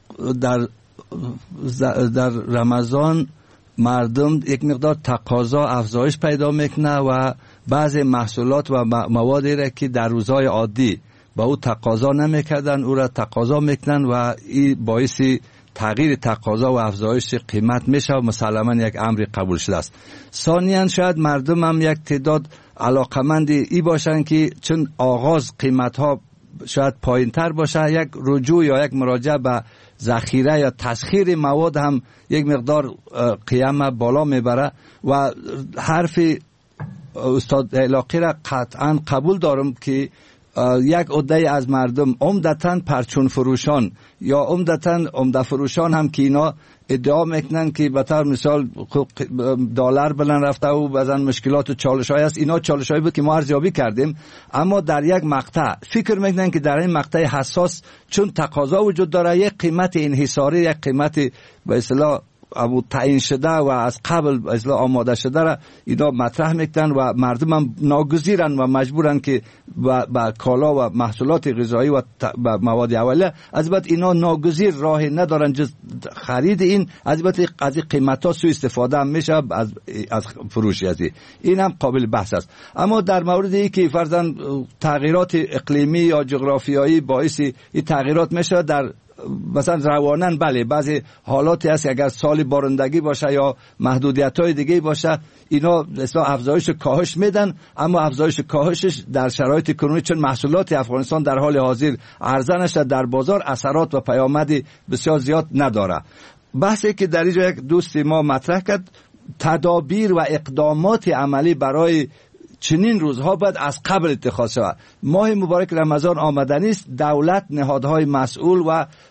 در رمضان مردم یک مقدار تقاضا افزایش پیدا میکنه و بعضی محصولات و موادی را که در روزهای عادی با او تقاضا نمیکردن او را تقاضا میکنن و این باعث تغییر تقاضا و افزایش قیمت میشه و مسلما یک امر قبول شده است. ثانیاً شاید مردم هم یک تعداد علاقمند ای باشن که چون آغاز قیمت ها شاید پایین تر باشه یک رجوع یا یک مراجعه به ذخیره یا تسخیر مواد هم یک مقدار قیمت بالا میبره و حرف استاد علاقی را قطعا قبول دارم که یک عده از مردم عمدتاً پرچون فروشان یا عمده فروشان هم که اینا ادعا میکنن که به طور مثال دلار بلند رفته و بعضن مشکلات و چالش‌های است. اینا چالش‌هایی بود که ما ارزیابی کردیم، اما در یک مقطع فکر میکنن که در این مقطع حساس چون تقاضا وجود داره یک قیمت انحصاری، یک قیمت به اصطلاح ابو تعیین شده و از قبل اصلا آماده شده را اینا مطرح میکنن و مردم هم ناگزیرن و مجبورن که با کالا و محصولات غذایی و مواد اولیه البته اینا ناگزیر راه ندارن جز خرید این، البته از قیمت ها سوء استفاده هم میشه از فروش این هم قابل بحث است. اما در موردی که فرضاً تغییرات اقلیمی یا جغرافیایی باعث این تغییرات میشه در مثلا روانن بله بعضی حالاتی هست اگر سال بارندگی باشه یا محدودیت‌های دیگه باشه اینا اصلا افزایش کاهش میدن، اما افزایش کاهشش در شرایط کنونی چون محصولات افغانستان در حال حاضر عرضه نشده در بازار اثرات و پیامد بسیار زیاد نداره. بحثی که در اینجا یک دوست ما مطرح کرد تدابیر و اقدامات عملی برای چنین روزها باید از قبل اتخاذ شود. ماه مبارک رمضان آمدنی است، دولت، نهادهای مسئول و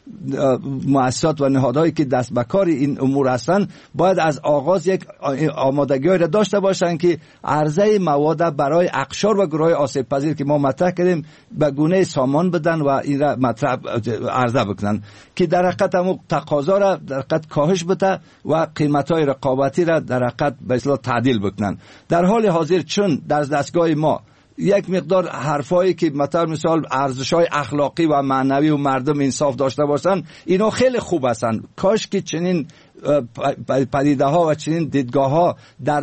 مؤسسات و نهادهایی که دست به کار این امور هستند باید از آغاز یک آمادگی را داشته باشند که عرضه مواد برای اقشار و گروه‌های آسیب پذیر که ما مطرح کردیم به گونه سامان بدن و این را مطرح عرضه بکنن که در حقیقت هم تقاضا را در حقیقت کاهش بده و قیمت‌های رقابتی را در حقیقت به اصطلاح تعدیل بکنن. در حال حاضر چون در دستگاه ما یک مقدار حرفایی که مثال ارزش‌های اخلاقی و معنوی و مردم انصاف داشته باشن اینا خیلی خوب هستن. کاش که چنین پدیده‌ها و چنین دیدگاه‌ها در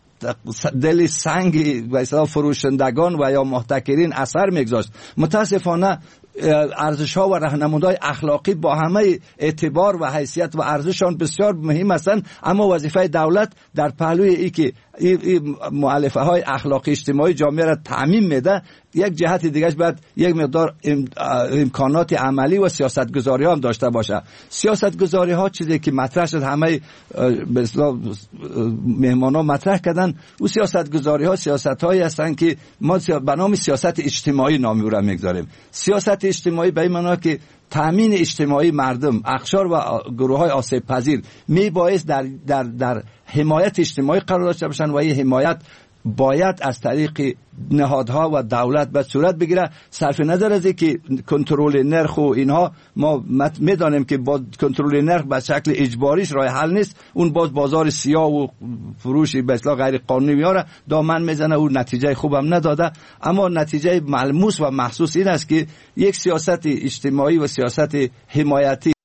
دل سنگ و اصطلاح فروشندگان و یا محتکرین اثر میگذاشت. متاسفانه ارزش‌ها و راهنمودهای اخلاقی با همه اعتبار و حیثیت و ارزششان بسیار مهم هستند، اما وظیفه دولت در پهلوی ای که این مؤلفه‌های اخلاقی اجتماعی جامعه را تعمیم میده، یک جهت دیگه‌اش باید یک مقدار امکانات عملی و سیاستگذاری هم داشته باشه. سیاستگذاری ها چیزی که مطرح شد همه به اصطلاح مهمانا مطرح کردن، او سیاستگذاری ها سیاست‌هایی هستند که ما به نام سیاست اجتماعی نام او را میگذاریم. سیاست اجتماعی به این معنا که تامین اجتماعی مردم، اقشار و گروه‌های آسیب پذیر میبایست در حمایت اجتماعی قرار داشته باشند و این حمایت باید از طریق نهادها و دولت به صورت بگیره. صرف نظر از اینکه کنترل نرخ و اینها ما میدانیم که با کنترل نرخ به شکل اجباریش راه حل نیست، اون باز بازار سیاه و فروش به اصطلاح غیر قانونی میاره دامن میزنه، اون نتیجه خوبم نداده. اما نتیجه ملموس و محسوس این است که یک سیاست اجتماعی و سیاست حمایتی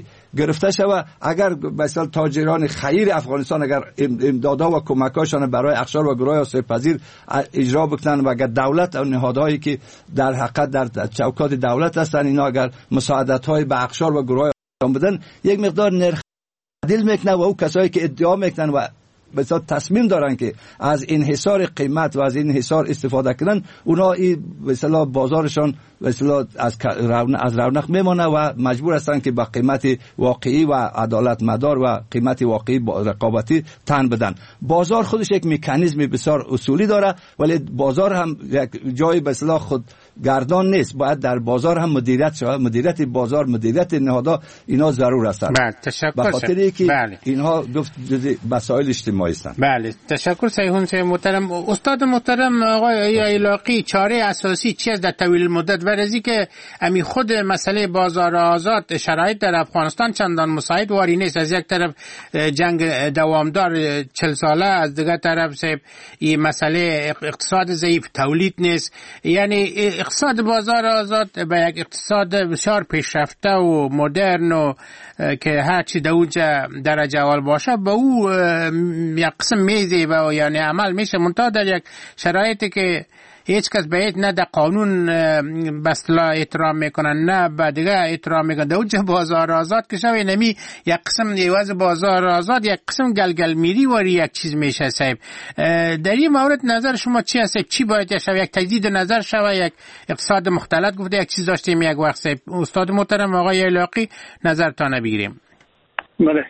گرفته شود. اگر مثلا تاجران خیر افغانستان اگر امدادها و کمکاشان برای اقشار و گروه‌های آسیب پذیر اجرا بکنن و اگر دولت و نهادهایی که در حقیقت در چوکات دولت هستن اینا اگر مساعدت‌های به اقشار و گروه‌های بدن، یک مقدار نرخ تعدیل میکنه و او کسایی که ادعا میکنن و مثلا تصمیم دارن که از انحصار قیمت و از انحصار استفاده کنن، اونا این مثلا بازارشان مثلا از رونق میمونه و مجبور هستن که با قیمت واقعی و عدالت مدار و قیمت واقعی رقابتی تن بدن. بازار خودش یک مکانیزم بسیار اصولی داره، ولی بازار هم یک جای به اصطلاح خود گردان نیست، باید در بازار هم مدیریت شود. مدیریت بازار، مدیریت نهادها اینا ضرور هستند. بله تشکر. به خاطر اینکه اینها گفت مسائل اجتماعی هستند. بله تشکر سیحون صاحب محترم. استاد محترم آقای ایلاقی، چاره اساسی چی است در طویل مدت ورزی که امی خود مسئله بازار آزاد شرایط در افغانستان چندان مساعد واری نیست؟ از یک طرف جنگ دوامدار 40 ساله، از دیگر طرف این مسئله اقتصاد ضعیف، تولید نیست. یعنی اقتصاد بازار آزاد به یک اقتصاد بسیار پیشرفته و مدرن و که هر چی در اونجا درجه اول باشه به او یک قسم میزه و یعنی عمل میشه، منتها در یک شرایطی که هیچ کس به هیچ نه در قانون به اصطلاح احترام میکنن نه به دیگه احترام میکنن. در اونجا بازار آزاد که شوی نمی یک قسم عوض بازار آزاد یک قسم گلگل میری واری یک چیز میشه. صاحب در این مورد نظر شما چی هست؟ چی باید شوی؟ یک تجدید نظر شوی؟ یک اقتصاد مختلط گفته یک چیز داشتیم یک وقت. صاحب استاد محترم آقای ایلاقی نظرتان بگیریم. بله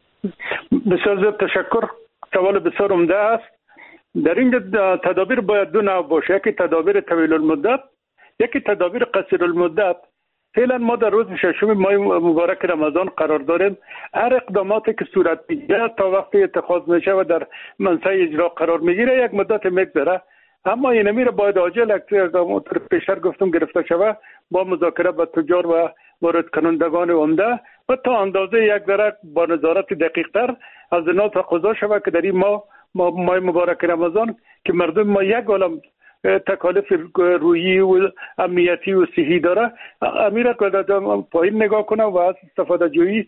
بسیار زیاد تشکر. سوال بسیار عمده است. در این تدابیر باید دو نوع باشه، یکی تدابیر طویل المدت، یکی تدابیر قصیر المدت. فعلا ما در روز ششم ماه مبارک رمضان قرار داریم. هر اقداماتی که صورت میگیره تا وقتی اتخاذ میشه و در منصه اجرا قرار میگیره یک مدت میگذره، اما این امیر باید عاجل اقدامات پیشتر گفتم گرفته شود با مذاکره با تجار و وارد کنندگان عمده و تا اندازه یک ذره با نظارت دقیق تر از اینا تقاضا شود که در این ماه مبارک رمضان که مردم ما یک عالم تکالیف روحی و امنیتی و صحی داره، امیر پایین نگاه کنه و از استفاده جویی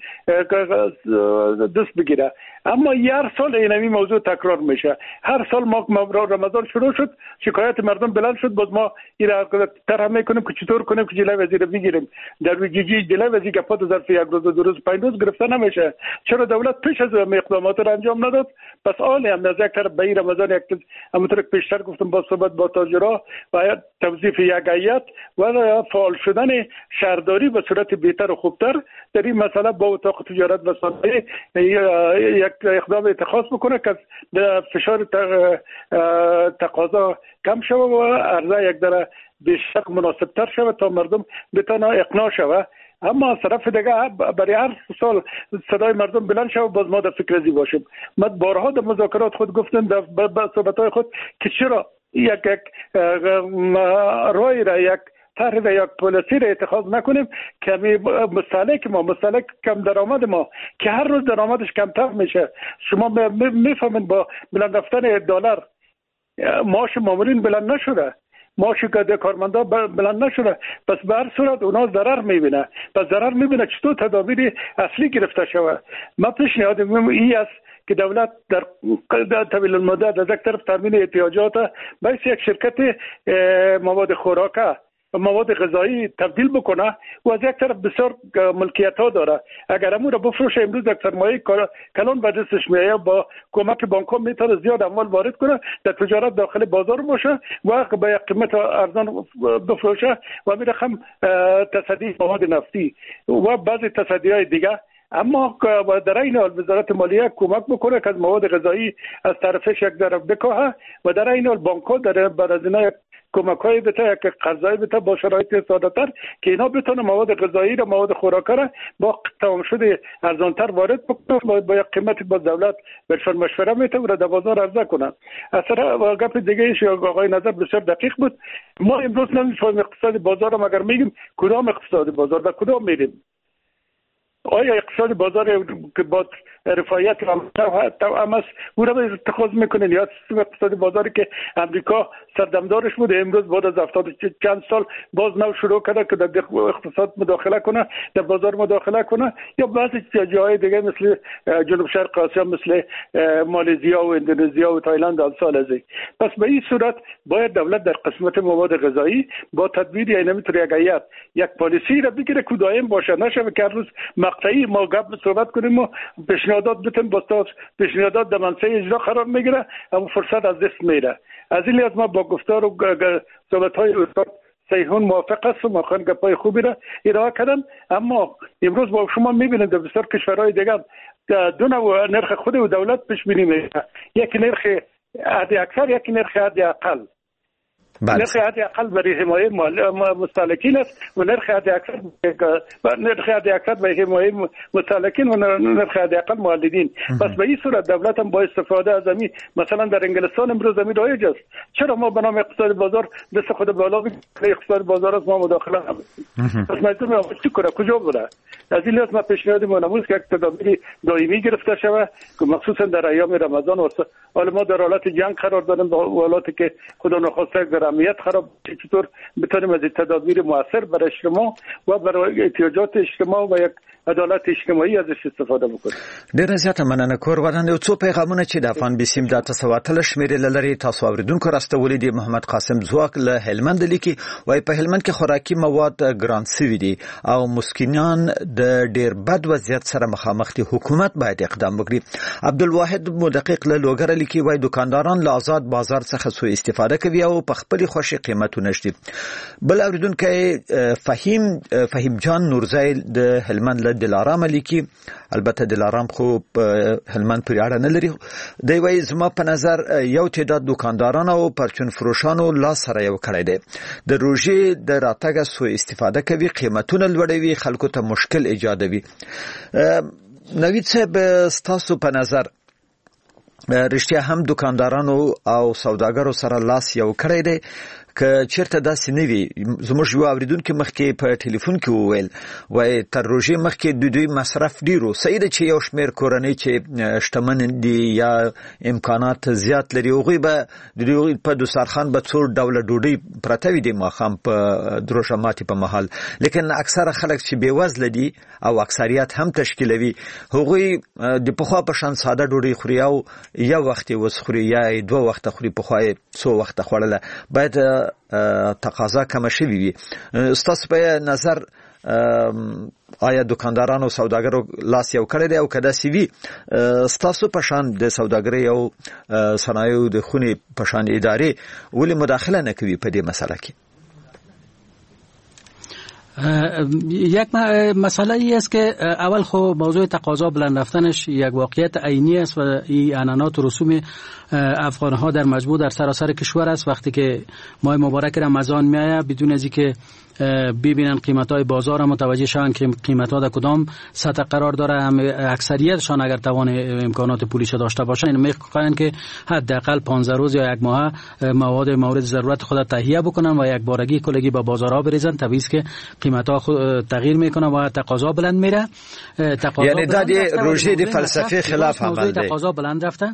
دست بگیره. اما هر سال اینمی موضوع تکرار میشه. هر سال ما رمضان شروع شد شکایت مردم بلند شد، باز ما این را طرح میکنیم که چطور کنیم که جلوی وزیر بگیریم. در جلوی وزیر گپات ظرف یک روز دو روز 5 روز گرفته نمیشه. چرا دولت پیش از اقدامات را انجام نداد؟ پس آن هم از یک طرف به این رمضان یک همونطور که پیشتر گفتم با صحبت با تاجرها و توظیف یک هیئت و فعال شدن شهرداری به صورت بهتر و خوبتر در این مسئله با اتاق تجارت و صنایع یک اقدام اتخاذ بکنه که فشار تقاضا کم شود و عرضه یک در بیشتر مناسب تر شود تا مردم بتونه اقناع شود. اما طرف دیگه برای هر سال صدای مردم بلند شد باز ما در فکر ازی باشیم. ما بارها در مذاکرات خود گفتم در صحبت‌های خود که چرا یک رای را یک طرح و یک پالیسی را اتخاذ نکنیم که مستهلک کم درآمد ما که هر روز درآمدش کمتر میشه. شما میفهمید با بلند رفتن دلار معاش مامورین بلند نشده، معاش کارمندا بلند نشده، پس به هر صورت اونا ضرر میبینه. پس ضرر میبینه چطور تدابیر اصلی گرفته شود. ما پیشنهاد این است که دولت در طویل المدت از یک طرف تامین احتیاجات باعث یک شرکت مواد خوراکه مواد غذایی تبدیل بکنه و از یک طرف بسیار ملکیت ها داره. اگر امور را بفروشه امروز یک سرمایه کلان به دستش میایه با کمک بانک ها میتونه زیاد اموال وارد کنه در تجارت داخل بازار باشه و به یک قیمت ارزان بفروشه و میره هم تصدی مواد نفتی و بعضی تصدی های دیگه. اما در این حال وزارت مالیه کمک بکنه که از مواد غذایی از طرفش یک طرف بکاهه و در این حال بانک ها در برازینا کمک‌های بده که قرضای بده با شرایط ساده‌تر که اینا بتونه مواد غذایی و مواد خوراکه را با تمام شده ارزانتر وارد بکنه با یک قیمتی با دولت برشان مشوره میته و در بازار عرضه کنه. اصلا گپ دیگه ایش آقای نظر بسیار دقیق بود. ما امروز نمی‌فهمیم اقتصاد بازار رو، مگر میگیم کدام اقتصاد بازار و کدام میریم. آیا اقتصاد بازار که با رفاهیت هم است او را اتخاذ میکنین یا اقتصاد بازاری که امریکا سردمدارش بود امروز بعد از 70 چند سال باز نو شروع کرده که در اقتصاد مداخله کنه، در بازار مداخله کنه، یا بعضی جاهای دیگه مثل جنوب شرق آسیا مثل مالزیا و اندونزیا و تایلند امثال از این. پس به این صورت باید دولت در قسمت مواد غذایی با تدبیر یعنی نمیتونه یک پالیسی را بگیره که دائم باشه، نشه که هر روز مقطعی ما گپ صحبت کنیم و پیشنهادات بتیم باستاش پیشنهادات در منصه اجرا قرار میگیره اما فرصت از دست میره. از این لحاظ ما با گفتار و صحبت‌های استاد سیحون موافق است و ماخوان گپای خوبی را ارائه کردن. اما امروز با شما میبینید در بسیار کشورهای دیگر دو نوع نرخ خود و دولت پیش بینی میکنه، یک نرخ حد اکثر یک نرخ حد اقل. نرخ حد اقل برای حمایه مستهلکین است و نرخ حد اکثر برای حمایه مستهلکین و نرخ حد اقل مولدین. پس به این صورت دولت هم با استفاده از این مثلا در انگلستان امروز زمین رایج است. چرا ما به نام اقتصاد بازار دست خود بالا بگیریم اقتصاد بازار از ما مداخله نکنیم؟ پس مجبور میشیم چی کنه کجا بوده؟ از این لحاظ ما پیشنهاد مونموز که یک تدابیر دائمی گرفته شود که مخصوصا در ایام رمضان و حالا ما در حالت جنگ قرار داریم با حالاتی که خدا نخواسته در امنیت خراب چطور بتونیم از تدابیر موثر برای اجتماع و برای احتیاجات اجتماع و یک عدالت اجتماعي ازش استفاده وکړو. ډیره زیاته مننه کور وړاندې یو څو پیغامونه چې د افغان بیسیم د تاسو وتل شمیرې لري تاسو اوریدونکو راستولې دي. محمد قاسم زواک له هلمند لیکي وای په هلمند کې خوراکي مواد ګران سوي دي او مسکینان د ډیر بد وضعیت سره مخامخ دي، حکومت باید اقدام وکړي. عبدالواحد مدقق له لوګر لیکي وای دکانداران له آزاد بازار څخه سوء استفاده کوي او په خپل خوشي قیمتونه شتي. بل اوریدونکو فهیم جان نورزای د هلمند له دلارام لیکي، البته دلارام خو هلمند پورې اړه نه لري. دی وایي زما په نظر یو تعداد دکانداران او پرچون فروشانو لاس سره یو کړی دی، د روژې د راتګه سوء استفاده کوي، قیمتونه لوړوي، خلکو ته مشکل ایجادوي. نوید صاحب ستاسو په نظر رښتیا هم دکاندارانو او سوداګرو سره لاس یو کړی دی که چیرته داسې نه وي؟ زموږ یو اوریدونکي مخکې په ټلیفون کې وویل وایي تر روژې مخکې دوی مصرف ډیرو. صحیح ده چې یو شمېر کورنۍ چې شتمن دي یا امکانات زیات لري هغوی به په دسترخوان به څو ډوله ډوډۍ پرته وي د ماښام په روژه ماتي په مهال، لیکن اکثره خلک چې بېوزله دي او اکثریت هم تشکیلوي هغوی د پخوا په شان ساده ډوډۍ خوري او یو وخت یې اوس خوري یا دوه وخته خوري، پخوا یې څو وخته خوړله. باید تقاضا کم شوی وي. ستاسو په نظر آیا دکاندارانو او سوداګرو لاس یو کړی دی او که داسې وي ستاسو په شان د سوداګرۍ او صنایعو د خونې په شان ادارې ولې مداخله نه کوي په دې مسله کې؟ یک مسئله ای است که اول خو موضوع تقاضا بلند رفتنش یک واقعیت عینی است و این عنعنات و رسوم افغانها در مجموع در سراسر کشور است. وقتی که ماه مبارک رمضان میآید بدون از اینکه ببینن قیمت‌های بازار هم متوجه شون که قیمت‌ها در کدام سطح قرار داره، هم اکثریتشان اگر توان امکانات پولیش داشته باشن اینو میخواهند که حداقل 15 روز یا یک ماه مواد مورد ضرورت خود تهیه بکنن و یک بارگی کلگی با بازارها بریزن. طبیعی است که قیمت‌ها تغییر میکنه و تقاضا بلند میره. یعنی دادی روشید فلسفی خلاف عمل دی. تقاضا بلند رفته.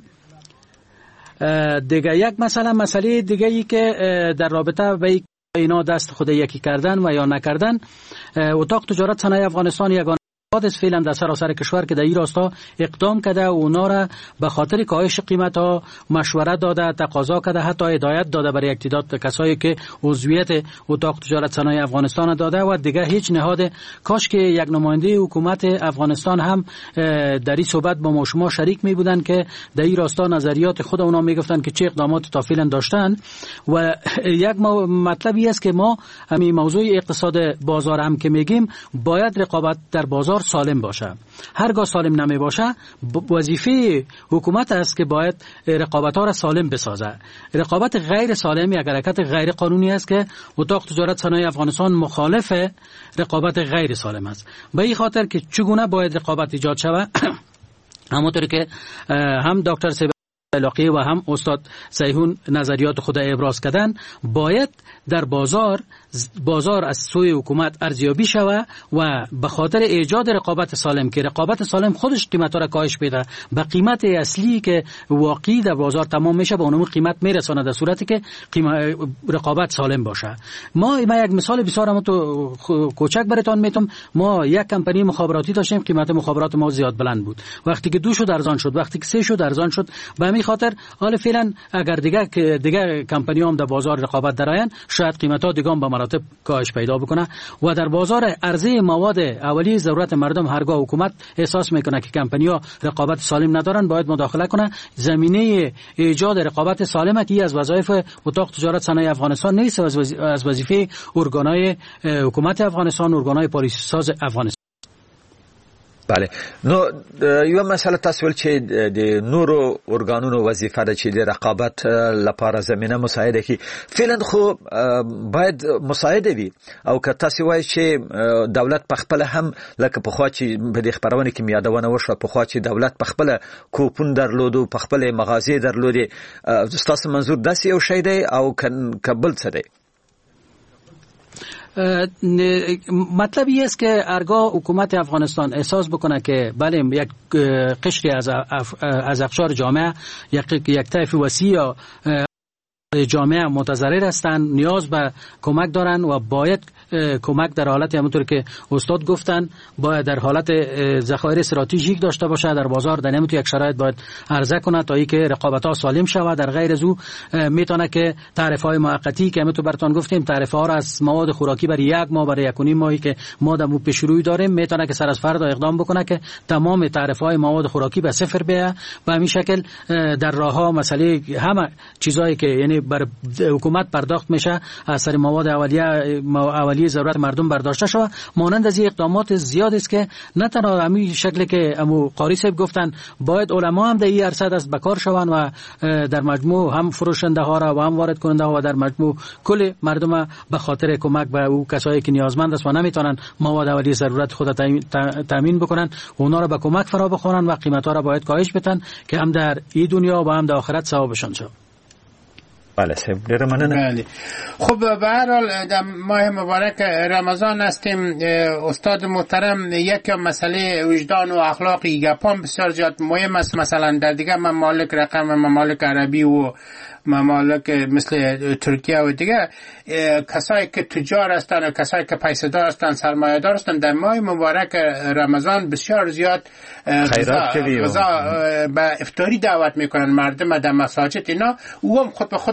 دیگه یک مسئله دیگه ای که در رابطه با اینا دست خود یکی کردن و یا نکردن، اتاق تجارت صنایع افغانستان یگانه حادث فعلا در سراسر کشور که در این راستا اقدام کرده و اونا را به خاطر کاهش قیمت ها مشوره داده، تقاضا کرده، حتی هدایت داده برای یک تعداد کسایی که عضویت اتاق تجارت صنایع افغانستان داده و دیگه هیچ نهاد کاش که یک نماینده حکومت افغانستان هم در این صحبت با ما شما شریک می بودن که در این راستا نظریات خود اونا می گفتن که چه اقدامات تا فعلا داشتن. و یک مطلبی است که ما همین موضوع اقتصاد بازار هم که میگیم باید رقابت در بازار سالم باشه. هرگاه سالم نمی باشه وظیفه حکومت است که باید رقابت ها را سالم بسازه. رقابت غیر سالم یک حرکت غیر قانونی است که اتاق تجارت صنایع افغانستان مخالف رقابت غیر سالم است. به این خاطر که چگونه باید رقابت ایجاد شود همونطور که هم دکتر علاقی و هم استاد سیحون نظریات خود ابراز کردن، باید در بازار از سوی حکومت ارزیابی شود و به خاطر ایجاد رقابت سالم که رقابت سالم خودش قیمت را کاهش بده به قیمت اصلی که واقعی در بازار تمام میشه به اون قیمت میرسونه در صورتی که رقابت سالم باشه. ما یک مثال بسیار تو کوچک براتون میتونم. ما یک کمپانی مخابراتی داشتیم، قیمت مخابرات ما زیاد بلند بود. وقتی که 2 شد ارزان شد، وقتی که 3 شد ارزان شد. به همین خاطر حالا فعلا اگر دیگه کمپانی هم در بازار رقابت درآین شاید قیمت‌ها دیگه به مراتب کاهش پیدا بکنه و در بازار عرضه مواد اولیه ضرورت مردم هرگاه حکومت احساس میکنه که کمپانی‌ها رقابت سالم ندارن باید مداخله کنه. زمینه ایجاد رقابت سالم که از وظایف اتاق تجارت صنایع افغانستان نیست، از وظیفه ارگان‌های حکومت افغانستان، ارگان‌های پالیسی ساز افغانستان. بله نو یو مسله تاسو ول چې د نورو ارګانونو وظیفه ده چې د رقابت لپاره زمينه مساعده کی فعلا خو باید مساعده وي او که تاسو وایي چې دولت په خپل هم لکه په خوا چې په دې خبرونه کې میادونه وشو په خوا چې دولت په خپل کوپون درلودو په خپل مغازې درلودي تاسو منظور داسې یو شی دی او کبل څه دی؟ مطلب این است که هرگاه حکومت افغانستان احساس بکنه که بله یک قشری از اقشار جامعه یک طیف وسیع جامعه متضرر هستند، نیاز به کمک دارن و باید کمک در حالت همونطور که استاد گفتن باید در حالت ذخایر استراتژیک داشته باشه در بازار، در همون یک شرایط باید عرضه کنه تا اینکه رقابت‌ها سالم شود. در غیر از او میتونه که تعرفه‌های موقتی که همونطور براتون گفتیم تعرفه‌ها را از مواد خوراکی برای یک ماه برای 1.5 ماهی که ما در پیشروی داریم میتونه که سر از فردا اقدام بکنه که تمام تعرفه‌های مواد خوراکی به صفر بیاید. به همین شکل در راه‌ها مسئله همه چیزایی که یعنی بر حکومت پرداخت میشه از سر مواد اولیه ضرورت مردم برداشته شود. مانند از این اقدامات زیاد است که نه تنها همین شکلی که امو قاری صاحب گفتن باید علما هم در این عرصه دست به کار شوند و در مجموع هم فروشنده ها را و هم وارد کننده ها و در مجموع کل مردم به خاطر کمک به او کسایی که نیازمند است و نمیتونن مواد اولیه ضرورت خود تامین بکنن اونا را به کمک فرا بخورن و قیمت ها را باید کاهش بدن که هم در این دنیا و هم در آخرت ثوابشان شود. بله ډیره مننه. بله خب به هر حال در ماه مبارک رمضان هستیم. استاد محترم یک مسئله وجدان و اخلاقی گپان بسیار زیاد مهم است. مثلا در دیگه ممالک رقم ممالک عربی و ممالک مثل ترکیه و دیگه کسایی که تجار هستند و کسایی که پیسه‌دار هستند سرمایه‌دار هستند در ماه مبارک رمضان بسیار زیاد غذا به افطاری دعوت میکنن مردم در مساجد. اینا او هم خود به خود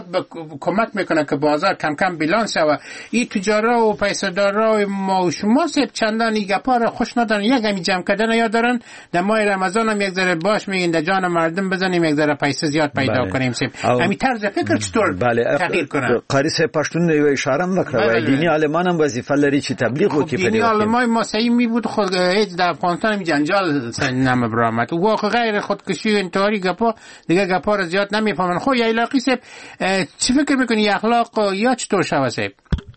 کمک میکنه که بازار کم کم بیلانس و این تجارا و پیسه‌دارا ما و شما چندان گپا را خوش ندارن. یک همی جمع کردن یاد دارن در ماه رمضان هم یک ذره باش میگین در جان مردم بزنیم یک ذره پیسه زیاد پیدا کنیم همین طرز فکر چطور تغییر کنه. قاری صاحب پښتون یو اشاره وکړه و دینی عالمان هم وظیفه لري چې تبلیغ وکړي. دینی عالمان ما صحیح می بود خود هیچ در افغانستان می جنجال نم برآمد و غیر خودکشی و انتحاری گپا دیگه گپا را زیاد نمیفهمن. خو یا علاقی صاحب چی فکر میکنی اخلاق یا چطور شوه صاحب؟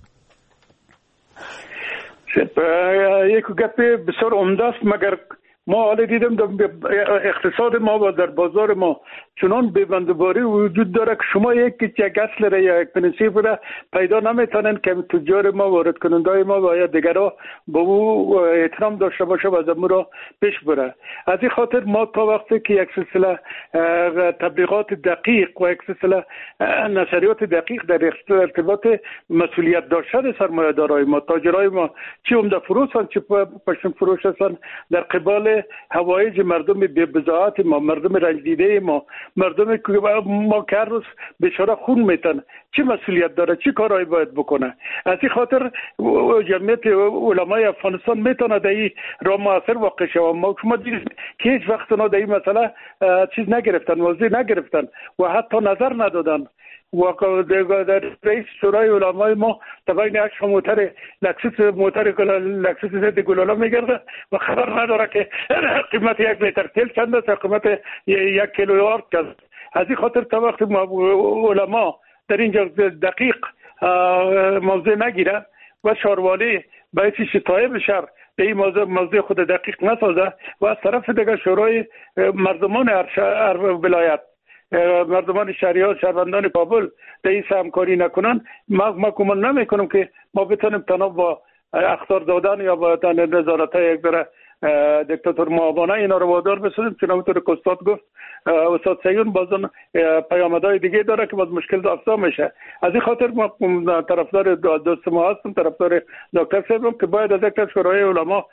یک گپ بسیار عمده است مگر ما حالا دیدم در اقتصاد ما و در بازار ما چنان بی‌بندوباری وجود داره که شما یک اصل را یا یک پرینسیپ را پیدا نمیتونن که تجار ما وارد کننده ما و یا دیگرها با او احترام داشته باشه و از امور را پیش بره. از این خاطر ما تا وقتی که یک سلسله تبلیغات دقیق و یک سلسله نظریات دقیق در ارتباط مسئولیت داشتن سرمایه‌دارای ما، تاجرای ما، چه عمده فروش هستند چه پشم فروش هستند، در قبال حوایج مردم بی‌بضاعت ما، مردم رنجیده مردم که ما که هر روز بیچاره خون میتن، چه مسئولیت داره، چه کارهایی باید بکنه. از این خاطر جمعیت علمای افغانستان میتونه در این راه موثر واقع شود. ما شما دیدید که هیچ وقت اونا در این مسئله چیز نگرفتن، موضوع نگرفتن و حتی نظر ندادن. و در رئیس شورای علمای ما تبین یک موتر لکسوس زد گلالا میگرده و خبر نداره که قیمت یک لیتر تیل چند است، قیمت یک کیلووات است. از این خاطر تا وقتی علما در اینجا دقیق موضوع نگیره و شاروالی باید شتایب شهر به این موضوع خود دقیق نسازه و از طرف دیگر شورای مردمان هر ولایت، مردمان شهریار، شهروندان کابل در این همکاری نکنن، ما گمان نمیکنم که ما بتونیم تنها با اخطار دادن یا با نظارت یک ذره دیکتاتور معاونانه اینا رو وادار بسازیم. چنانطور که استاد گفت، استاد سیون بازن پیامدهای دیگه داره که باز مشکل افزا میشه. از این خاطر ما طرفدار دوست ما هستم، طرفدار دکتر صاحبم که باید از یک شورای علما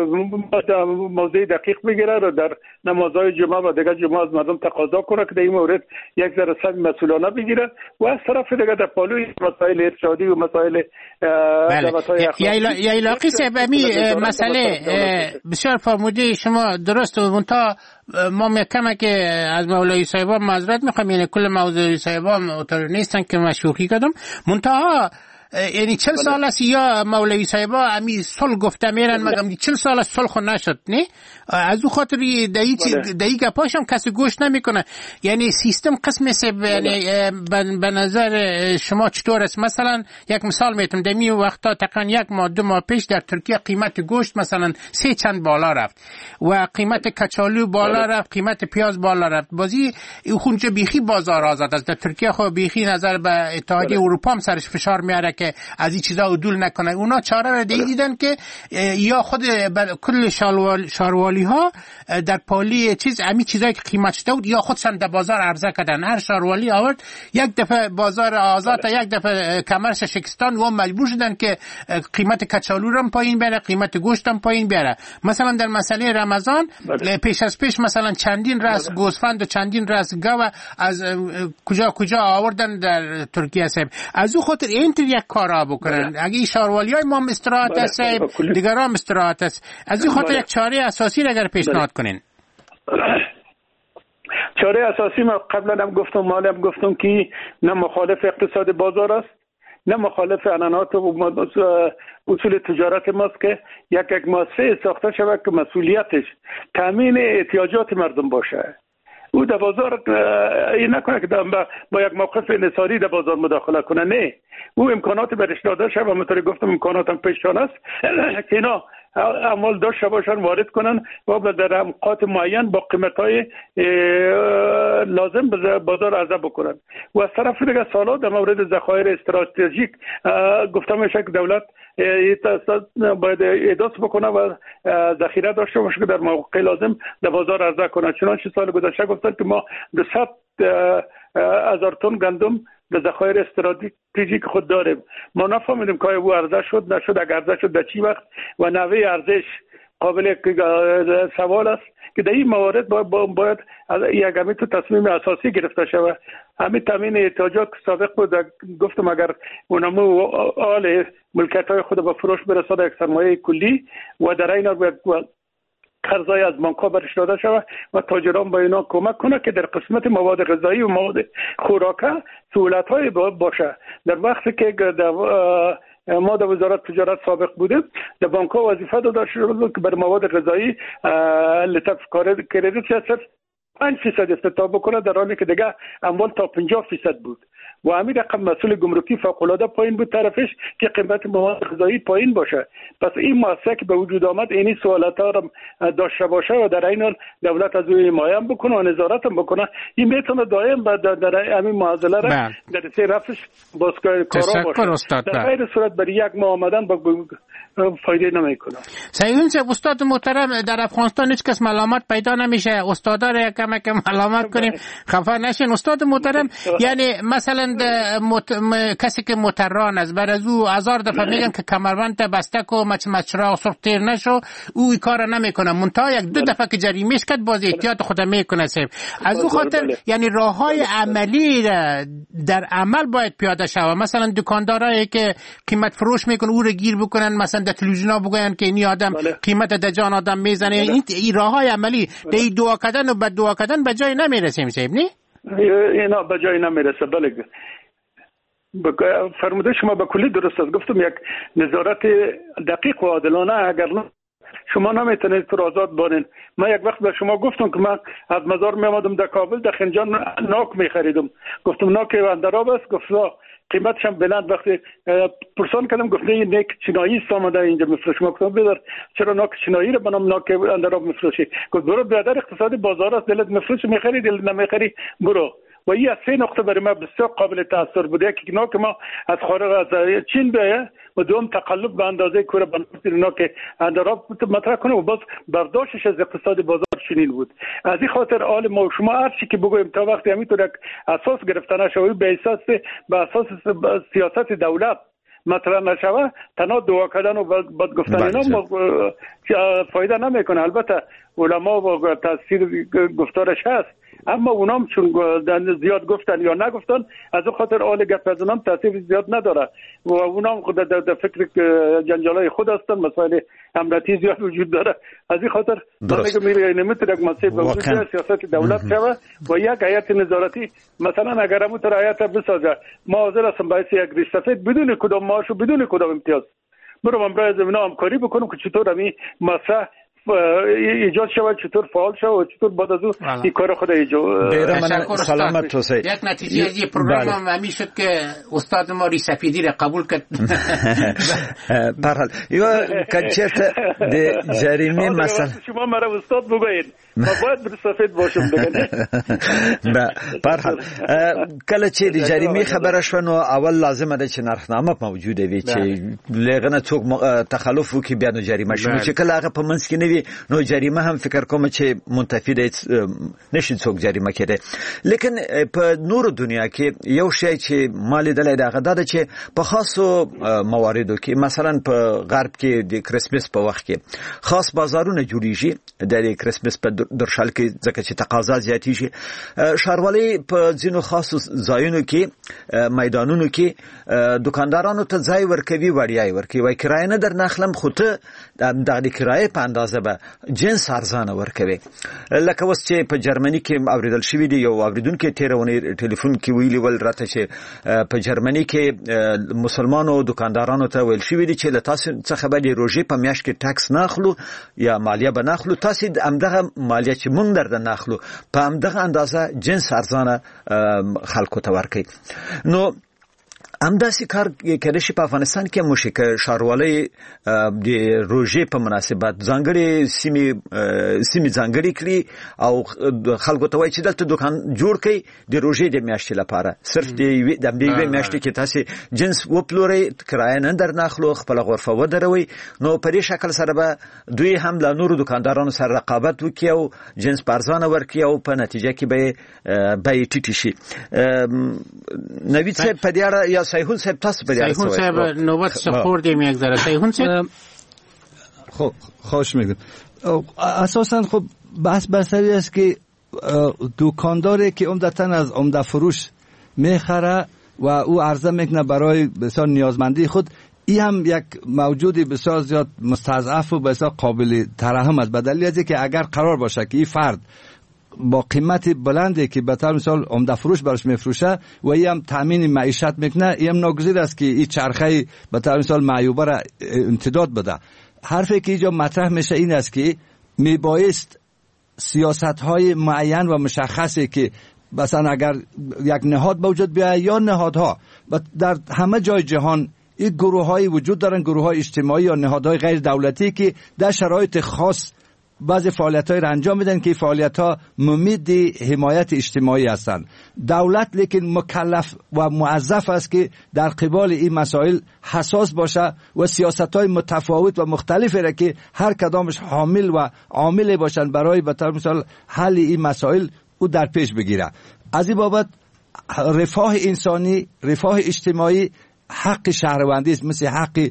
موضوع دقیق بگیره و در نمازهای جمعه و دیگر جمعه از مردم تقاضا کنه که در این مورد یک ذره سهم مسئولانه بگیره و از طرف دیگر در پالوی مسائل ارشادی و مسائل دعوت‌های اخلاقی یا علاقی صاحب مسئله بسیار فرموده شما درست و منتها ما میکنم که از مولوی صاحبا معذرت میخوام، یعنی کل مولوی صاحبا اوتور نیستن که من شوخی کردم، منتها یعنی 40 سال است یا مولوی صاحبا امی صلح گفته میرن مگم 40 سال است صلح نشد نه. از او خاطر دایی گپاش هم کسی گوش نمیکنه. یعنی سیستم قسم سه یعنی به نظر شما چطور است؟ مثلا یک مثال میتونم دمی وقتا تقریبا یک ماه دو ماه پیش در ترکیه قیمت گوشت مثلا 3 چند بالا رفت و قیمت کچالو بالا رفت، قیمت پیاز بالا رفت. بازی اونجا بیخی بازار آزاد است. در ترکیه خو بیخی نظر به اتحادیه اروپا هم سرش فشار میاره که از این چیزا عدول نکنه. اونا چاره را دیدن که یا خود کل شاروالی ها در پالی چیز امی چیزایی که قیمت شده بود یا خودشان در بازار عرضه کردن. هر شاروالی آورد یک دفعه بازار آزاد، یک دفعه کمرش شکستان و مجبور شدن که قیمت کچالو هم پایین بره، قیمت گوشت هم پایین بره. مثلا در مسئله رمضان پیش از پیش مثلا چندین راس گوسفند و چندین راس گاو از کجا آوردن در ترکیه صاحب. از او خاطر اینطور یک کارا بکنن. اگه شاروالای ما استراحت است، دیگران استراحت است. از این خاطر یک چاره اساسی را اگر پیشنهاد کنین. چاره اساسی ما قبلا هم گفتم که نه مخالف اقتصاد بازار است، نه مخالف عنعنات و اصول تجارت ماست که یک مؤسسه ساخته شود که مسئولیتش تامین احتیاجات مردم باشه. او در بازار این نکنه که با یک موقف انحصاری در بازار مداخله کنه، نه، او امکانات برش داده شد و همونطوری گفتم امکانات هم پیششان است که اینا اموال داشته باشن وارد کنن و در اوقات معین با قیمت‌های لازم به بازار عرضه بکنن. و از طرف دیگه سالات در مورد ذخایر استراتژیک گفته میشه که دولت باید احداث بکنه و ذخیره داشته باشه که در موقع لازم در بازار عرضه کنه. چنانچه سال گذشته گفتن که ما 200,000 تن گندم در ذخایر استراتژیک خود داریم. ما نفهمیدیم که او عرضه شد نشد، اگر عرضه شد در چی وقت و نوع ارزش قابل سوال است. که در این موارد باید یک همین تو تصمیم اساسی گرفته شود. همین تامین احتیاجات سابق بود، گفتم اگر اونمو آل ملکیت های خود به فروش برساده یک سرمایه کلی و در این قرضای از بانک‌ها برش داده شود و تاجران با اینا کمک کنه که در قسمت مواد غذایی و مواد خوراکه سهولت‌های باشه. در وقتی که ما در وزارت تجارت سابق بودیم در بانک‌ها وظیفه داده شده که بر مواد غذایی لطف کردیت صرف 5% استفاده بکنه، در حالی که دیگه اموال تا 50% بود و همین رقم مسئول گمرکی فوق‌العاده پایین بود طرفش که قیمت مواد غذایی پایین باشه. پس این مؤسسه که به وجود آمد اینی سوالات‌ها را داشته باشه و در این حال دولت از او حمایت بکنه و نظارت هم بکنه، این میتونه دائم در همین معضله را در سیر رفعش بازگاه کارا باشه. در غیر صورت برای یک ماه آمدن فایده نمیکنه. سیون صاحب، استاد محترم، در افغانستان هیچ کس ملامت پیدا نمیشه. استادا را کم ملامت کنیم خفا نشین. استاد محترم، یعنی مثلا کسی که متران است بر از او هزار دفعه میگن که کمربند بسته کو مچرا سرخ تیر نشو، او کار نمیکنه، منتها یک دو دفعه که جریمهش کرد باز احتیاط خود میکنه. از او خاطر یعنی راههای عملی در عمل باید پیاده شود. مثلا دکاندارایی که قیمت فروش میکنن او رو گیر بکنن، مثلا در تلویزیونا بگن که این آدم قیمت در جان آدم میزنه. این راههای عملی دی دعا کردن و بد دعا کردن به جای نمیرسیم صاحب، نه؟ اینا به جای نمیرسه. بله فرموده شما به کلی درست است. گفتم یک نظارت دقیق و عادلانه اگر شما نمیتونید تو آزاد بانین. من یک وقت به شما گفتم که من از مزار میامدم در کابل در خنجان ناک میخریدم، گفتم ناک اندراب است، گفتم قیمتش هم بلند. وقتی پرسان کردم گفت نه نیک چینایی است آمده اینجا میفروشه. من گفتم بدار چرا ناک چینایی رو بنام ناک اندراب میفروشی؟ گفت برو برادر اقتصادی بازار است، دلت میفروشه میخری، دلت نمیخری برو. و این از سه نقطه برای ما بسیار قابل تاثیر بوده. یکی ناک ما از خارج از چین بیایه و دوم تقلب به اندازه کوره بنفت ناک اندراب مطرح کنه و باز برداشتش از اقتصاد بازار چنین بود. از این خاطر آل ما شما هر چی که بگویم تا وقتی همینطور یک اساس گرفته نشوی به اساس سیاست دولت مطرح نشوه، تنها دعا کردن و بد گفتن اینا فایده نمیکنه. البته علما و تاثیر گفتارش هست، اما اونام چون زیاد گفتن یا نگفتن از اون خاطر آل گپ از اونام تاثیر زیاد نداره و اونام خود در فکر جنجالای خود هستن، مسائل امنیتی زیاد وجود داره. از این خاطر میگم میره نمیتونه یک مسئله به وجود سیاست دولت شوه و یک هیئت نظارتی مثلا اگر همون تر هیئت بسازه، ما حاضر هستم باعث یک ریش سفید بدون کدام معاش و بدون کدام امتیاز برو امرای زمینه همکاری بکنم که چطور همین مسئله ایجاد شود، چطور فعال شود و چطور بعد از او این کار خود ایجاد. سلامت توسعه. یک نتیجه از این پروگرام هم همین شد که استاد ما ریسپیدی را قبول کرد. برحال یا کنچرت ده جریمه مثلا شما مرا استاد بگوین ما باید ریسپید باشم بگن. برحال کله چې د جریمه خبره شو نو اول لازم ده چې نرخنامه موجوده وي چې لغنه څوک تخلف وکي بیا نو جریمه شي چې کله هغه په منځ کې نه وي نو جریمه هم فکر کوم چې منتفی ده نشي څوک جریمه کړي. لیکن په نور دنیا کې یو شی چې مال دلای دغه ده چې په خاصو مواردو کې مثلا په غرب کې د کریسمس په وخت کې خاص بازارونه جوړیږي د کریسمس په درشل کې ځکه چې تقاضا زیاتیږي. ښاروالۍ په ځینو خاصو ځایونو کې میدانونو کې دکاندارانو ته ځای ورکوي، وړیای ورکوي، کرایه نه در نخلم خو ته د کرایه په اندازه به جنس ارزانه ورکوي. لکه اوس چې په جرمني کې اوریدل شوی دی، یو اوریدونکو تیرونی ټلیفون کې ویلی ول راته چې په جرمني کې مسلمانانو دکاندارانو ته ویل شوی دی چې له تاسو څخه به د روژې په میاشت کې ټکس نه اخلو یا مالیه به نه اخلو، تاسو همدغه مالیه چې مونږ درته نه اخلو په همدغه اندازه جنس ارزانه خلکو ته ورکوي. نو همداسې کار کېدای شي په افغانستان کې هم وشي که ښاروالۍ د روژې په مناسبت ځانګړې سیمې ځانګړې کړي او خلکو ته وایي چې دلته دوکان جوړ کړئ د روژې د میاشتې لپاره، صرف د همدې یوې میاشتې کې تاسې جنس وپلورئ، کرایه نه درنه اخلو، خپله غرفه ودروئ. نو په دې شکل سره به دوی هم له نورو دوکاندارانو سره رقابت وکړي او جنس په ارزانه ورکړي او په نتیجه کې به یې ټیټې شي. نوید صاحب په دې اړه یا سیهون صاحب تاسو په دې اړه سیهون صاحب نوبت سپوردیم یک ذره. سیهون صاحب خب خواهش میکنم. اساسا خب بسری است که دکانداری که عمدتاً از عمده فروش میخره و او عرضه میکنه برای بسیار نیازمندی خود، این هم یک موجودی بسیار زیاد مستضعف و بسیار قابل ترحم است، به دلیل از که اگر قرار باشه که این فرد با قیمت بلندی که به طور مثال عمده فروش برش میفروشه و این هم تامین معیشت میکنه، این هم ناگزیر است که این چرخه به طور مثال معیوبه را امتداد بده. حرفی که اینجا مطرح میشه این است که میبایست سیاست‌های معین و مشخصی که مثلا اگر یک نهاد به وجود بیاید یا نهادها در همه جای جهان این گروه‌های وجود دارن، گروه‌های اجتماعی یا نهادهای غیر دولتی که در شرایط خاص بعضی فعالیت‌های را انجام میدن که فعالیت‌ها ممید حمایت اجتماعی هستند. دولت لیکن مکلف و موظف است که در قبال این مسائل حساس باشه و سیاست‌های متفاوت و مختلفی را که هر کدامش حامل و عامل باشند برای به طور مثال حل این مسائل او در پیش بگیره. از این بابت رفاه انسانی، رفاه اجتماعی حق شهروندی است، مثل حق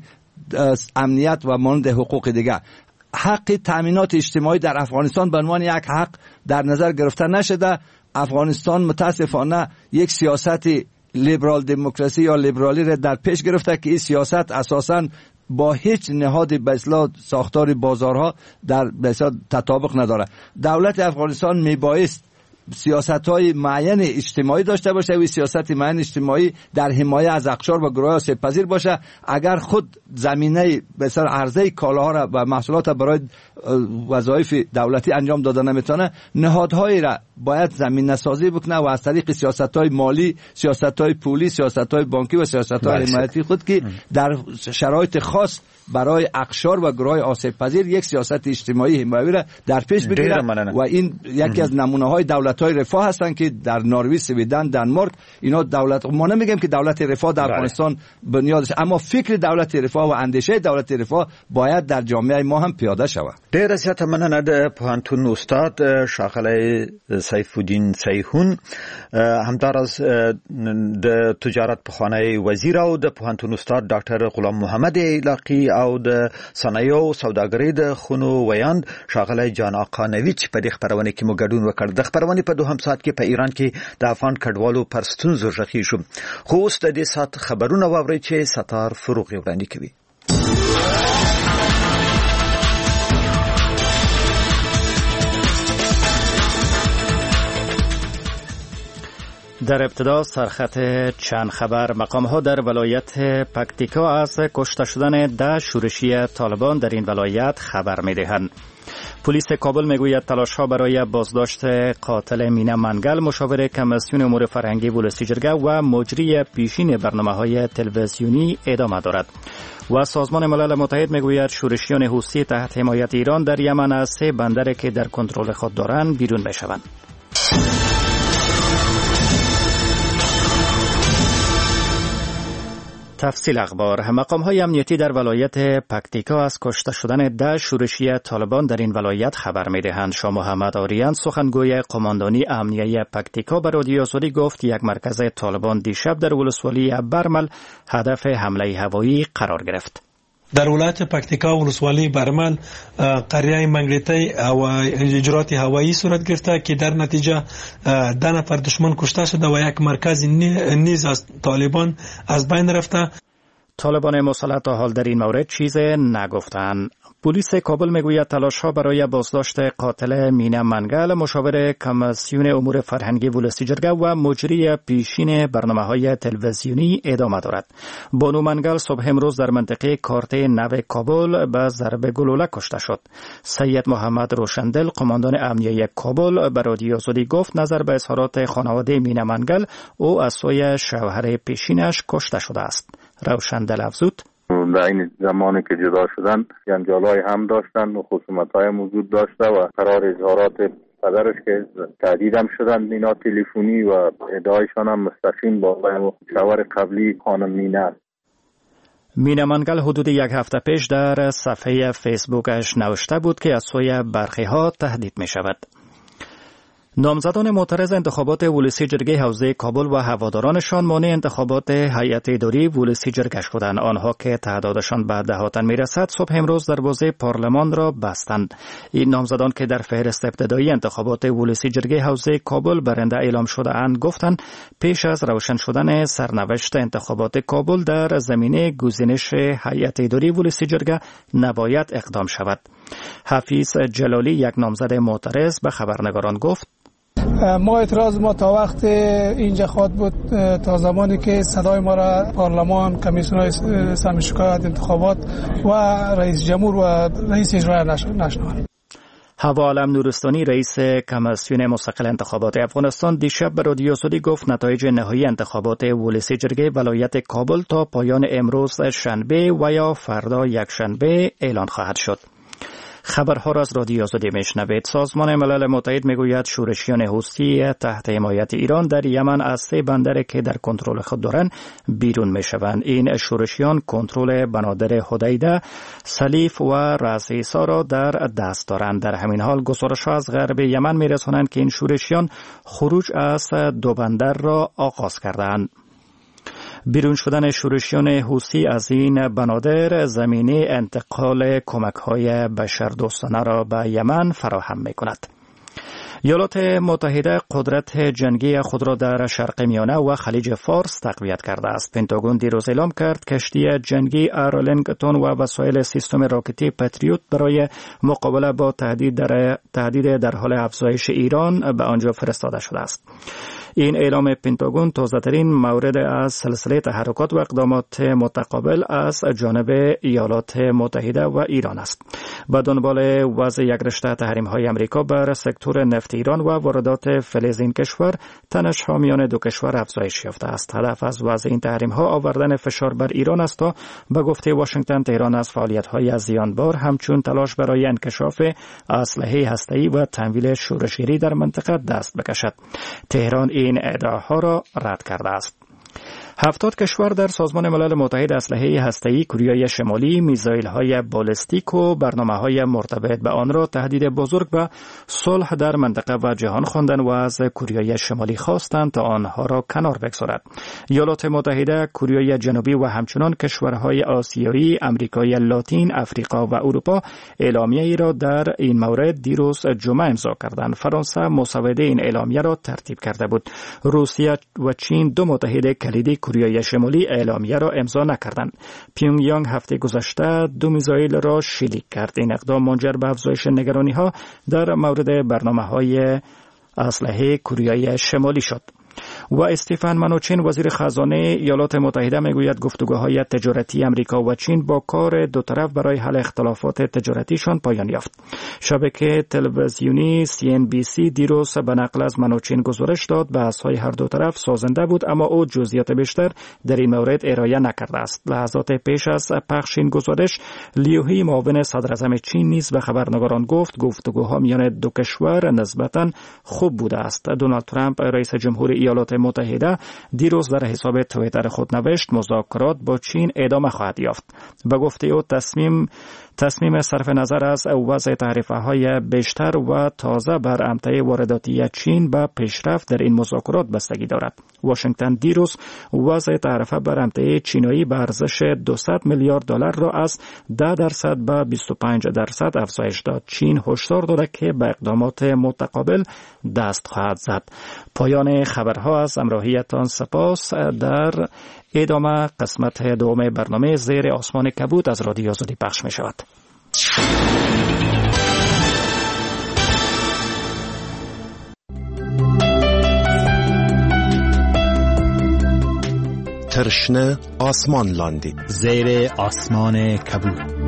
امنیت و مانند حقوق دیگر. حق تامینات اجتماعی در افغانستان به عنوان یک حق در نظر گرفته نشده. افغانستان متاسفانه یک سیاست لیبرال دموکراسی یا لیبرالی را در پیش گرفته که این سیاست اساساً با هیچ نهاد به اصلاح ساختار بازارها در به اصلاح تطابق نداره. دولت افغانستان میبایست سیاست‌های معین اجتماعی داشته باشه و سیاست معین اجتماعی در حمایت از اقشار و گروه‌های آسیب‌پذیر باشه. اگر خود زمینه بسیار عرضه کالاها را و محصولات برای وظایف دولتی انجام داده نمیتونه، نهادهایی را باید زمینه سازی بکنه و از طریق سیاست‌های مالی، سیاست‌های پولی، سیاست‌های بانکی و سیاست‌های حمایتی خود که در شرایط خاص برای اقشار و گروه‌های آسیب‌پذیر یک سیاست اجتماعی حمایتی را در پیش بگیره. و این یکی از نمونه‌های دولت‌های رفاه هستند که در نروژ، سوئدن، دانمارک، اینا دولت، ما نمیگیم که دولت رفاه در افغانستان بنیادش، اما فکر دولت رفاه و اندیشه دولت رفاه باید در جامعه ما هم پیاده شود. ډېره زیاته مننه د پوهنتون استاد ښاغلی سیف الدین سیحون، همداراز د تجارت پخوانی وزیر او د پوهنتون استاد ډاکټر غلام محمد علاقی او د صنایع او سوداګرۍ د خونو ویاند ښاغلی جان آقا نوی چې په دې خپرونه کې مو ګډون وکړ. د خپرونې په دوهم ساعت کې په ایران کې د افغان کډوالو پر ستونزو غږی شو. خو اوس د دې ساعت خبرونه واورئ چې ستار فروغ وړاندې کوي. در ابتدا سرخط چند خبر. مقام‌ها در ولایت پکتیکا از کشته شدن 10 شورشی طالبان در این ولایت خبر می‌دهند. پلیس کابل میگوید تلاش‌ها برای بازداشت قاتل مینا منگل مشاور کمیسیون امور فرهنگی ولسی جرگه و مجری پیشین برنامه‌های تلویزیونی ادامه دارد. و سازمان ملل متحد میگوید شورشیان حوثی تحت حمایت ایران در یمن از 3 بندر که در کنترل خود دارند بیرون میشوند. تفصیل اخبار. مقام‌های امنیتی در ولایت پکتیکا از کشته شدن 10 شورشی طالبان در این ولایت خبر می‌دهند. شاه محمد آریان سخنگوی قماندانی امنیه پکتیکا به رادیو آزادی گفت یک مرکز طالبان دیشب در ولسوالی برمل هدف حمله هوایی قرار گرفت. در ولایت پکتیکا ولسوالی برمل قریه منگلیتی و اجرات هوایی صورت گرفته که در نتیجه 10 نفر دشمن کشته شده و یک مرکز نیز از طالبان از بین رفته. طالبان مسلح تا حال در این مورد چیز نگفتند. پلیس کابل میگوید تلاش‌ها برای بازداشت قاتل مینا منگل مشاور کمیسیون امور فرهنگی ولسی جرگه و مجری پیشین برنامه‌های تلویزیونی ادامه دارد. بانو منگل صبح امروز در منطقه کارته نو کابل به ضرب گلوله کشته شد. سید محمد روشندل قماندان امنیه کابل به رادیو آزادی گفت نظر به اظهارات خانواده مینا منگل او از سوی شوهر پیشینش کشته شده است. روشندل افزود در این زمانی که جدا شدن جنجال‌های هم داشتن و خصومت‌های موجود داشته و قرار اظهارات پدرش که تهدید هم شدن اینا تلفنی و ادعایشان هم مستقیم با شوهر قبلی خانم مینا است. مینا منگل حدود 1 هفته پیش در صفحه فیسبوکش نوشته بود که از سوی برخی‌ها تهدید می شود. نامزدان معترض انتخابات ولسی جرگه حوزه کابل و هوادارانشان مانع انتخابات هیئت اداری ولسی جرگه شدند. آنها که تعدادشان به دهاتن میرسد صبح امروز دروازه پارلمان را بستند. این نامزدان که در فهرست ابتدایی انتخابات ولسی جرگه حوزه کابل برنده اعلام شده اند گفتند پیش از روشن شدن سرنوشت انتخابات کابل در زمینه گزینش هیئت اداری ولسی جرگه نباید اقدام شود. حفیظ جلالی یک نامزد معترض به خبرنگاران گفت ما اعتراض ما تا وقت اینجا خواهد بود تا زمانی که صدای ما را پارلمان، کمیسیون سهم شکایت انتخابات و رئیس جمهور و رئیس اجرایی نشنوند. هوا عالم نورستانی رئیس کمیسیون مستقل انتخابات افغانستان دیشب به رادیو آزادی گفت نتایج نهایی انتخابات ولسی جرگه ولایت کابل تا پایان امروز شنبه و یا فردا یکشنبه اعلان خواهد شد. خبرها را از رادیو آزادی میشنوید. سازمان ملل متحد میگوید شورشیان حوثی تحت حمایت ایران در یمن از 3 بندر که در کنترل خود دارند بیرون میشوند. این شورشیان کنترل بنادر حدیده، سلیف و رأس عیسی را در دست دارند. در همین حال گزارش‌ها از غرب یمن میرسانند که این شورشیان خروج از 2 بندر را آغاز کردند. بیرون شدن شورشیان حوثی از این بنادر زمینه انتقال کمک‌های بشردوستانه را به یمن فراهم می‌کند. ایالات متحده قدرت جنگی خود را در شرق میانه و خلیج فارس تقویت کرده است. پنتاگون دیروز اعلام کرد کشتی جنگی ارلینگتون و وسایل سیستم راکتی پتریوت برای مقابله با تهدید در حال افزایش ایران به آنجا فرستاده شده است. این اعلام پنتاگون تازه‌ترین مورد از سلسله تحرکات و اقدامات متقابل از جانب ایالات متحده و ایران است. به دنبال وضع یک رشته تحریم‌های آمریکا بر سکتور نفت ایران و واردات فلز این کشور، تنش‌ها میان دو کشور افزایش یافته است. هدف از وضع این تحریم‌ها آوردن فشار بر ایران است تا به گفته واشنگتن تهران از فعالیت‌های زیانبار همچون تلاش برای انکشاف اسلحه هسته‌ای و تمویل شورشگری در منطقه دست بکشد. تهران این ادعاها را رد کرده است. 70 کشور در سازمان ملل متحد اسلحه هسته‌ای کره شمالی، میزایل‌های بالستیک و برنامه‌های مرتبط به آن را تهدید بزرگ به صلح در منطقه و جهان خواندند و از کره شمالی خواستند تا آنها را کنار بگذارد. ایالات متحده، کره جنوبی و همچنان کشورهای آسیایی، آمریکای لاتین، افریقا و اروپا اعلامیه‌ای را در این مورد دیروز جمعه امضا کردند. فرانسه مسوده این اعلامیه را ترتیب کرده بود. روسیه و چین، دو متحد کلیدی کره شمالی، اعلامیه را امضا نکردند. پیونگ یانگ هفته گذشته 2 میزایل را شلیک کرد. این اقدام منجر به افزایش نگرانی‌ها در مورد برنامه‌های اسلحه کره شمالی شد. و استیفن منوچین وزیر خزانه ایالات متحده میگوید گفتگوهای تجارتی آمریکا و چین با کار دو طرف برای حل اختلافات تجارتیشان پایان یافت. شبکه تلویزیونی CNBC دیروز به نقل از منوچین گزارش داد بحث‌های هر دو طرف سازنده بود، اما او جزئیات بیشتر در این مورد ارائه نکرده است. لحظات پیش از پخش این گزارش، لیوهی معاون صدراعظم چین نیز به خبرنگاران گفت گفتگوها میان دو کشور نسبتاً خوب بوده است. دونالد ترامپ رئیس جمهور ایالات متحده دیروز در حساب توییتر خود نوشت مذاکرات با چین ادامه خواهد یافت. به گفته او تصمیم صرف نظر از وضع تعرفه‌های بیشتر و تازه بر امتحان وارداتی چین به پیشرفت در این مذاکرات بستگی دارد. واشنگتن دیروز وضع تعرفه بر امتحان چینایی به ارزش 200 میلیارد دلار را از 10% به 25% افزایش داد. چین هشدار داده که به اقدامات متقابل دست خواهد زد. پایان خبرها از همراهیتان سپاس. در ادامه قسمت دوم برنامه زیر آسمان کبود از رادیو آزادی پخش می شود. ترشنه آسمان لاندی زیر آسمان کبود.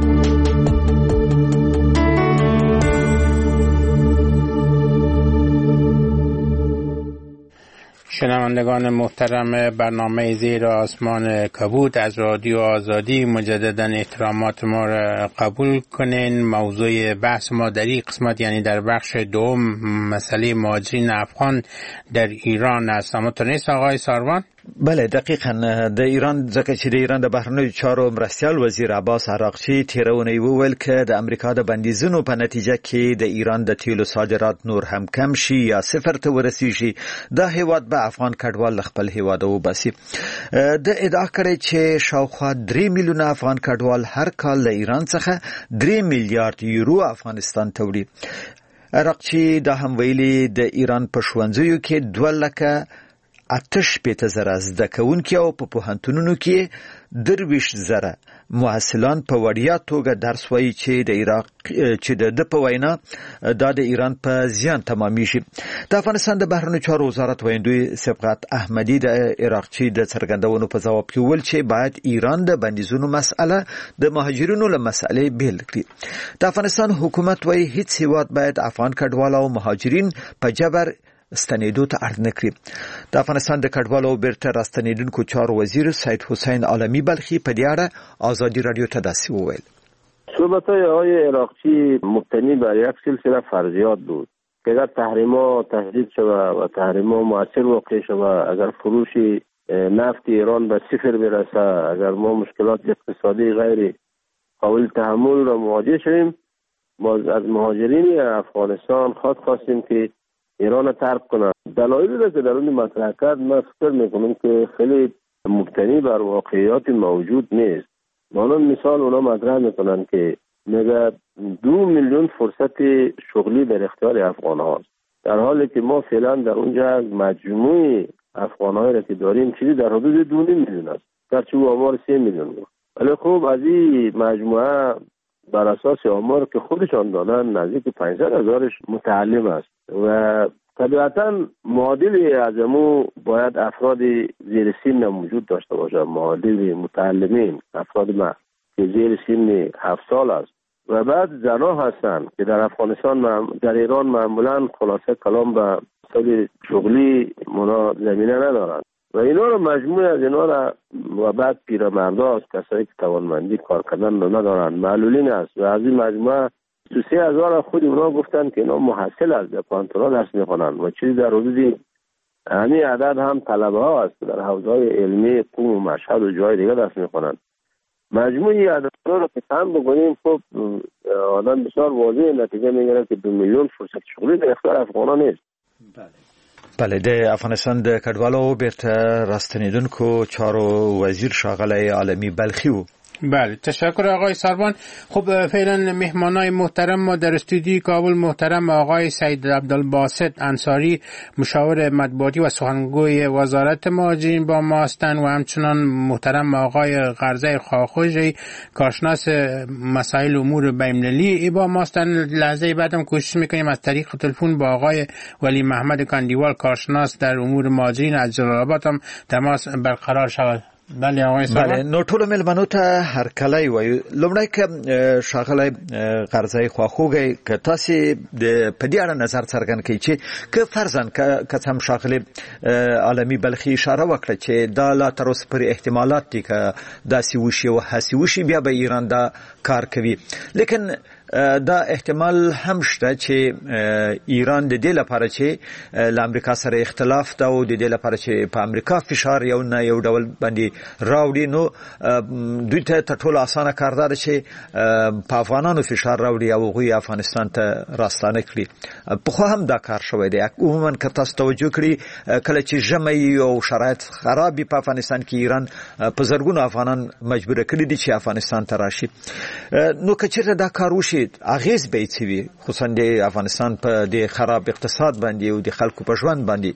شنوندگان محترم برنامه زیر آسمان کبود از رادیو آزادی، مجددا احترامات ما را قبول کنین. موضوع بحث ما در این قسمت یعنی در بخش دوم مسئله مهاجرین افغان در ایران است. اما تو نیست آقای ساروان؟ بله دقیقاً د ایران ځکه چې د ایران د بهرنیو چارو مرستیال وزیر عباس عراقچی تیرونی وویل که د امریکا د بندیزونو په نتیجه کې د ایران د تیلو صادرات نور هم کم شي یا صفر ته ورسیږي دا هیواد به افغان کډوال خپل هیواد وباسي. د ادعا کړی چې شاوخوا 3 میلیونه افغان کډوال هر کال له ایران څخه 3 میلیارډ یورو افغانستان ته وړي. عراقچی دا هم ویلي د ایران په ښوونځیو کې 2,800,000 زده کوونکي او په پوهنتونونو کې 23,000 محصلان په وړیا توګه درس وایي چې د عراق چې د په وینا دا د ایران په زیان تمامیږي. د افغانستان د بهرنیو چارو وزارت ویندوی سبقت احمدی د عراقچی د څرګندونو په ځواب کې ویل چې باید ایران د بندیزونو مسأله د مهاجرینو له مسألې بیل کړي. د افغانستان حکومت وایي هیڅ هیواد باید افغان کډوال او مهاجرین په جبر ستنېدو ته اړ نه کړي. د افغانستان د کډوالو او بیرته راستنېدونکو چارو وزیر سید حسین عالمی بلخی په دې اړه آزادی رادیو ته داسې وویل: صحبت‌های آقای عراقچی مبتنی بر یک سلسله فرضیات بود که اگر تحریم‌ها تهدید شود و تحریم‌ها مؤثر واقع شود، اگر فروش نفت ایران به صفر برسه، اگر ما مشکلات اقتصادی غیر قابل تحمل را مواجه شویم، ما از مهاجرین افغانستان خواستیم که ایران ترک کنند. دلایلی را که در اون مطرح کرد من فکر میکنم که خیلی مبتنی بر واقعیات موجود نیست. مانند مثال اونا مطرح میکنن که میگه 2 میلیون فرصت شغلی در اختیار افغان هاست، در حالی که ما فعلا در اونجا مجموع افغان هایی را که داریم چیزی در حدود 2 میلیون است، گرچه او آمار 3 میلیون بود. ولی خب از این مجموعه بر اساس آمار که خودشان دادن نزدیک 500,000 متعلم است و طبیعتا معادل از امو باید افراد زیر سن موجود داشته باشه، معادل متعلمین، افراد ما که زیر سن 7 سال است و بعد زنها هستند که در افغانستان در ایران معمولا خلاصه کلام به سال شغلی منا زمینه ندارند و اینا رو مجموعه از اینا را و بعد پیرمردا است، کسایی که توانمندی کار کردن ندارند، معلولین است و از این مجموعه 3,000 خود اونا گفتن که اینا محصل از پانتونا درس میخوانند و چیزی در حدود همین عدد هم طلبه ها است در حوزه‌های علمی قم و مشهد و جای دیگه درس میخوانند. مجموعی عدد رو که کم بکنیم خب آدم بسیار واضح نتیجه میگیره که 2 میلیون فرصت شغلی در اختیار افغانان نیست. بله د افغانستان د کډوالو او بیرته راستنېدونکو چارو وزیر ښاغلی عالمی بلخی و. بله تشکر آقای سروان. خب فعلا مهمانای محترم ما در استودیوی کابل محترم آقای سید عبدالباسط انصاری مشاور مطبوعاتی و سخنگوی وزارت مهاجرین با ما هستند و همچنان محترم آقای قرضه خاخوجی کارشناس مسائل امور بین‌المللی با ما هستند. لحظه بعدم کوشش میکنیم از طریق تلفن با آقای ولی محمد کاندیوال کارشناس در امور مهاجرین از جلال آباد هم تماس برقرار شود. بله آقای سروان. بله نو ټول ملمنو ته هر کله وایو لومړی که ښاغلی قرضه خواخوږی که تاسې په دې اړه نظر څرګند کړئ چې که فرضاً که څه هم ښاغلی عالمي بلخي اشاره وکړه چې دا لا تر اوسه پورې احتمالات دي که داسې وشي او هسې وشي بیا به ایران دا کار کوي، لیکن دا احتمال هم شته چې ایران د دې لپاره چې له امریکا سره اختلاف ده او د دې لپاره چې په امریکا فشار یو نه یو ډول باندې راوړي، نو دوی ته تر ټولو اسانه کار دا ده چې په افغانانو فشار راوړي او هغوی افغانستان ته راستانه کړي. پخوا هم دا کار شوی دی. عموما که تاسو توجه کړي کله چې ژمی او شرایط خراب وي په افغانستان کې ایران په زرګونو افغانان مجبوره کړي دي چې افغانستان ته راشي. نو که چېرته دا کار وشي اغیز به یې څه وي، خصوصا د افغانستان په د خراب اقتصاد باندې او د خلکو په ژوند باندې؟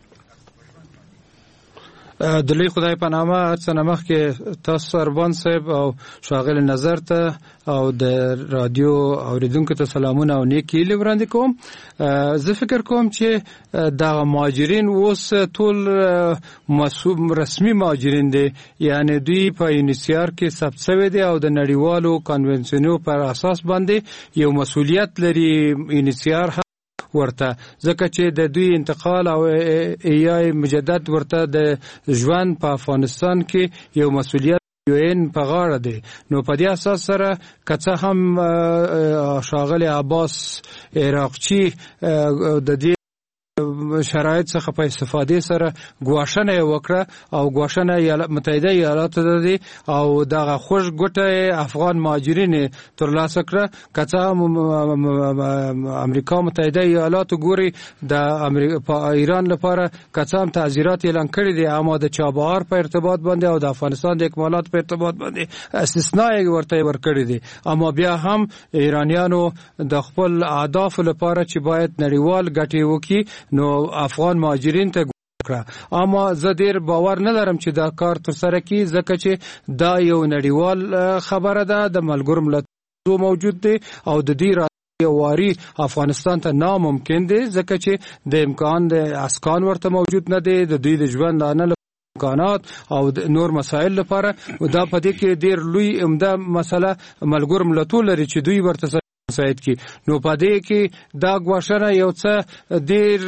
د لوی خدای په نامه څنګه مخکې تاسو سروان صاحب او ښاغلی نظر ته او د رادیو اوریدونکو ته سلامونه او نیکی هیلې وړاندې کوم. زه فکر کوم چې دغه مهاجرین اوس ټول رسمي مهاجرین دي، یعنی دوی په یونیسیار کې ثبت شوي دي او د نړیوالو کنونسیونو پر اساس باندې یو مسؤلیت لري یونیسیار ورته، ځکه چې د دوی انتقال او یا مجدد ورته د ژوند په افغانستان کې یو مسؤلیت UN په غاړه دی. نو په دې اساس سره که څه هم ښاغلی عباس عراقچی د دې شرایط څخه په استفادې سره ګواښنه وکړه او ګواښنه متحده ایالاتو ته دي او دغه خوش ګټه افغان مهاجرین ترلاسه کړه. کڅه امریکا متحده ایالاتو ګوري د ایران لپاره کڅه هم تعزیرات اعلان کړي دي، اما د چابهار په ارتباط باندې او د افغانستان د اکمالات په ارتباط باندې استثناء ورته ورکړي دي. اما بیا هم ایرانیانو د خپل اهداف لپاره چې باید نړیوال ګټې وکړي نو افغان مهاجرین ته اما زه ډیر باور نه لرم چې دا کار تر سره کی، ځکه چې دا یو نړیوال خبره ده، د ملګرو ملتونو موجود دی او د دې واری افغانستان ته ناممکن دی، ځکه چې د امکان د اسکان ورته موجود نه دی، د دوی د ژوند نه امکانات او نور مسائل لپاره. دا په دې کې ډیر لوی عمده مسله ملګرو ملتونو لري چې دوی ورته مساعد کی. نو پدې کې دا غواړنه یو څه ډیر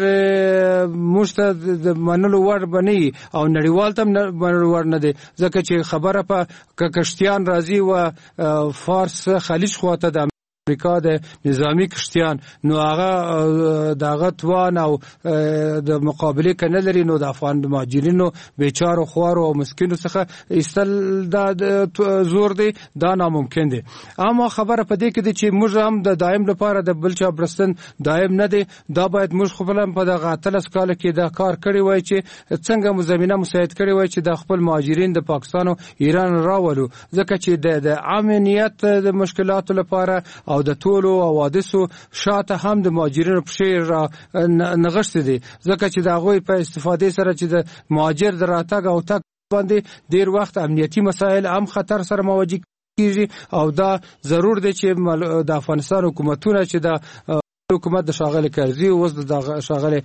مشته منلو ور بني او نړیوال تم منلو ور نه دي، ځکه چې خبره په کشتیان راځي و فارس خلیج خواته د امریکا د نظامی کشتیان، نو هغه دغه توان او د مقابله کنه لري، نو د افغان مهاجرینو بیچاره خوارو او مسکینو څخه استل د زور دی، دا ناممکن دی. اما خبره پدې کې دي چې موږ هم د دایم لپاره د بل چا برستن دایم نه دی، دا باید موږ خپل په دغه 13 کال کې دا کار کړی وای چې څنګه مزمنه مساعد کړی وای چې د خپل مهاجرین د پاکستان او ایران راولو، ځکه چې د امنیت د مشکلاتو لپاره او د ټولو حوادثو شاته هم د مهاجرینو په شیر نغښتې دي، ځکه چې د هغوی په استفادې سره چې د مهاجر د راتګ او تګ باندې ډیر وخت امنیتي مسایل هم خطر سره مواجه کیږي او دا ضرور دی چې د افغانستان حکومتونه چې د حکومت د شاغله کرزي او د شاغله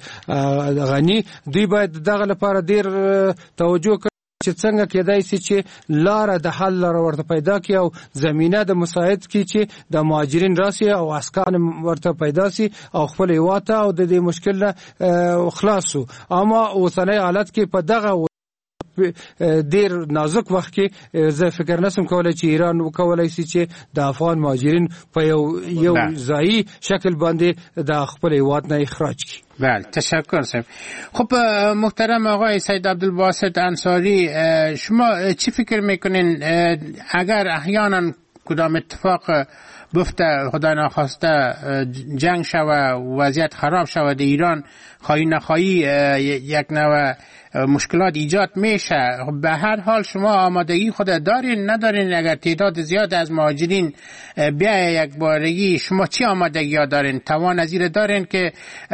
غني دوی باید دغه لپاره ډیر توجه چې څنګه کېدای شي چې لار د حل لار ورته پیدا کی او زمينه د مساعد کی چې د مهاجرین راسي او اسکان ورته پیدا شي او خپل هیواته او د دې مشکل نه خلاصو. اما اوسنۍ حالت کې په دغه ډیر نازک وخت کې زه فکر نسم کولای چې ایران وکولای شي چې د افغان مهاجرین په یو ځای شکل باندې د خپل هیواد نه اخراج کړي. بله تشکر صاحب. خب محترم آقای سید عبدالباسط انصاری، شما چی فکر میکنین اگر احیانا کدام اتفاق بفته خدا ناخواسته جنگ شوه وضعیت خراب شوه در ایران خواهی نخواهی یک نوع مشکلات ایجاد میشه، به هر حال شما آمادگی خود دارین ندارین اگر تعداد زیاد از مهاجرین بیای یک بارگی شما چی آمادگی ها دارین؟ توان از این دارین که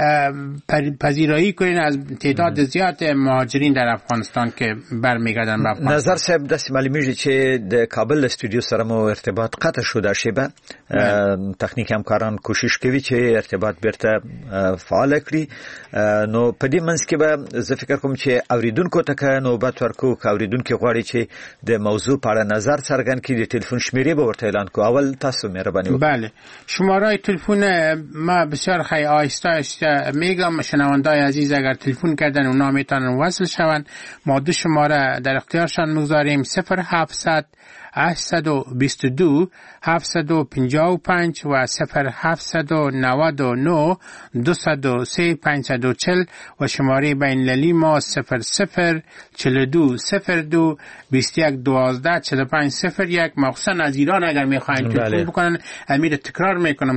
پذیرایی کنین از تعداد زیاد مهاجرین در افغانستان که برمیگردن به افغانستان؟ نظر صاحب داسې معلومیږي چې د کابل استودیو سره مو ارتباط قطع شوه شیبه تخنیکی همکاران کوشش کوي چې ارتباط بیرته فعال کړي. نو په دې منځ کې به زه فکر کوم چې اوریدونکو ته نوبت ورکو که اوریدونکو غواړي چې د موضوع په اړه نظر څرګند کړي د ټلیفون شمیرې به ورته اعلان کو. اول تاسو مهرباني وکړئ. بله شماره تلفن ما بسیار خیلی آهسته میگم، شنوندای عزیز اگر تلفن کردن اونا میتونن وصل شون. ما دو شماره در اختیارشان میگذاریم 0700 822 755 و 0799 203 540 و شماره بین‌المللی ما 0042 02 21 12 45 01. مخصوصا از ایران اگر میخواین تلفن بکنن امیر تکرار میکنم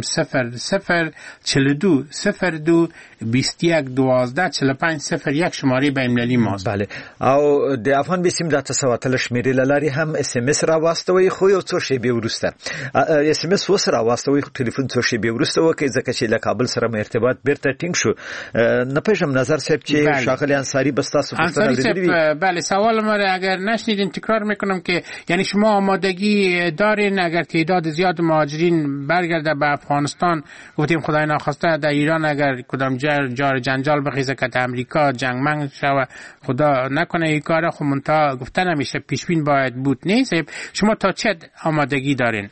0042 02 21 12 45 01 شماره بین‌المللی ماست. بله. او د افغان بسیم د تسواتل شمیرې لاري هم اس ام اس را واستوي خو یو څو شی به ورسته اس ام اس وسره واستوي ټلیفون څو شی به ورسته وکي ځکه چې له کابل سره مې ارتباط بیرته ټینګ شو. نه پېژم نظر صاحب چې شاغلی انصاری بستاسو پوښتنه بله سوال ما اگر نشنیدین تکرار میکنم که یعنی شما آمادگی دارین اگر تعداد زیاد مهاجرین برگرده به افغانستان، گفتیم خدای ناخواسته در ایران اگر کدام جار جنجال بخیزه که امریکا جنگمنگ شوه خدا نکنه این کار خب منتها گفته نمیشه پیش بین باید بود. نیست شما تا چه آمادگی دارین؟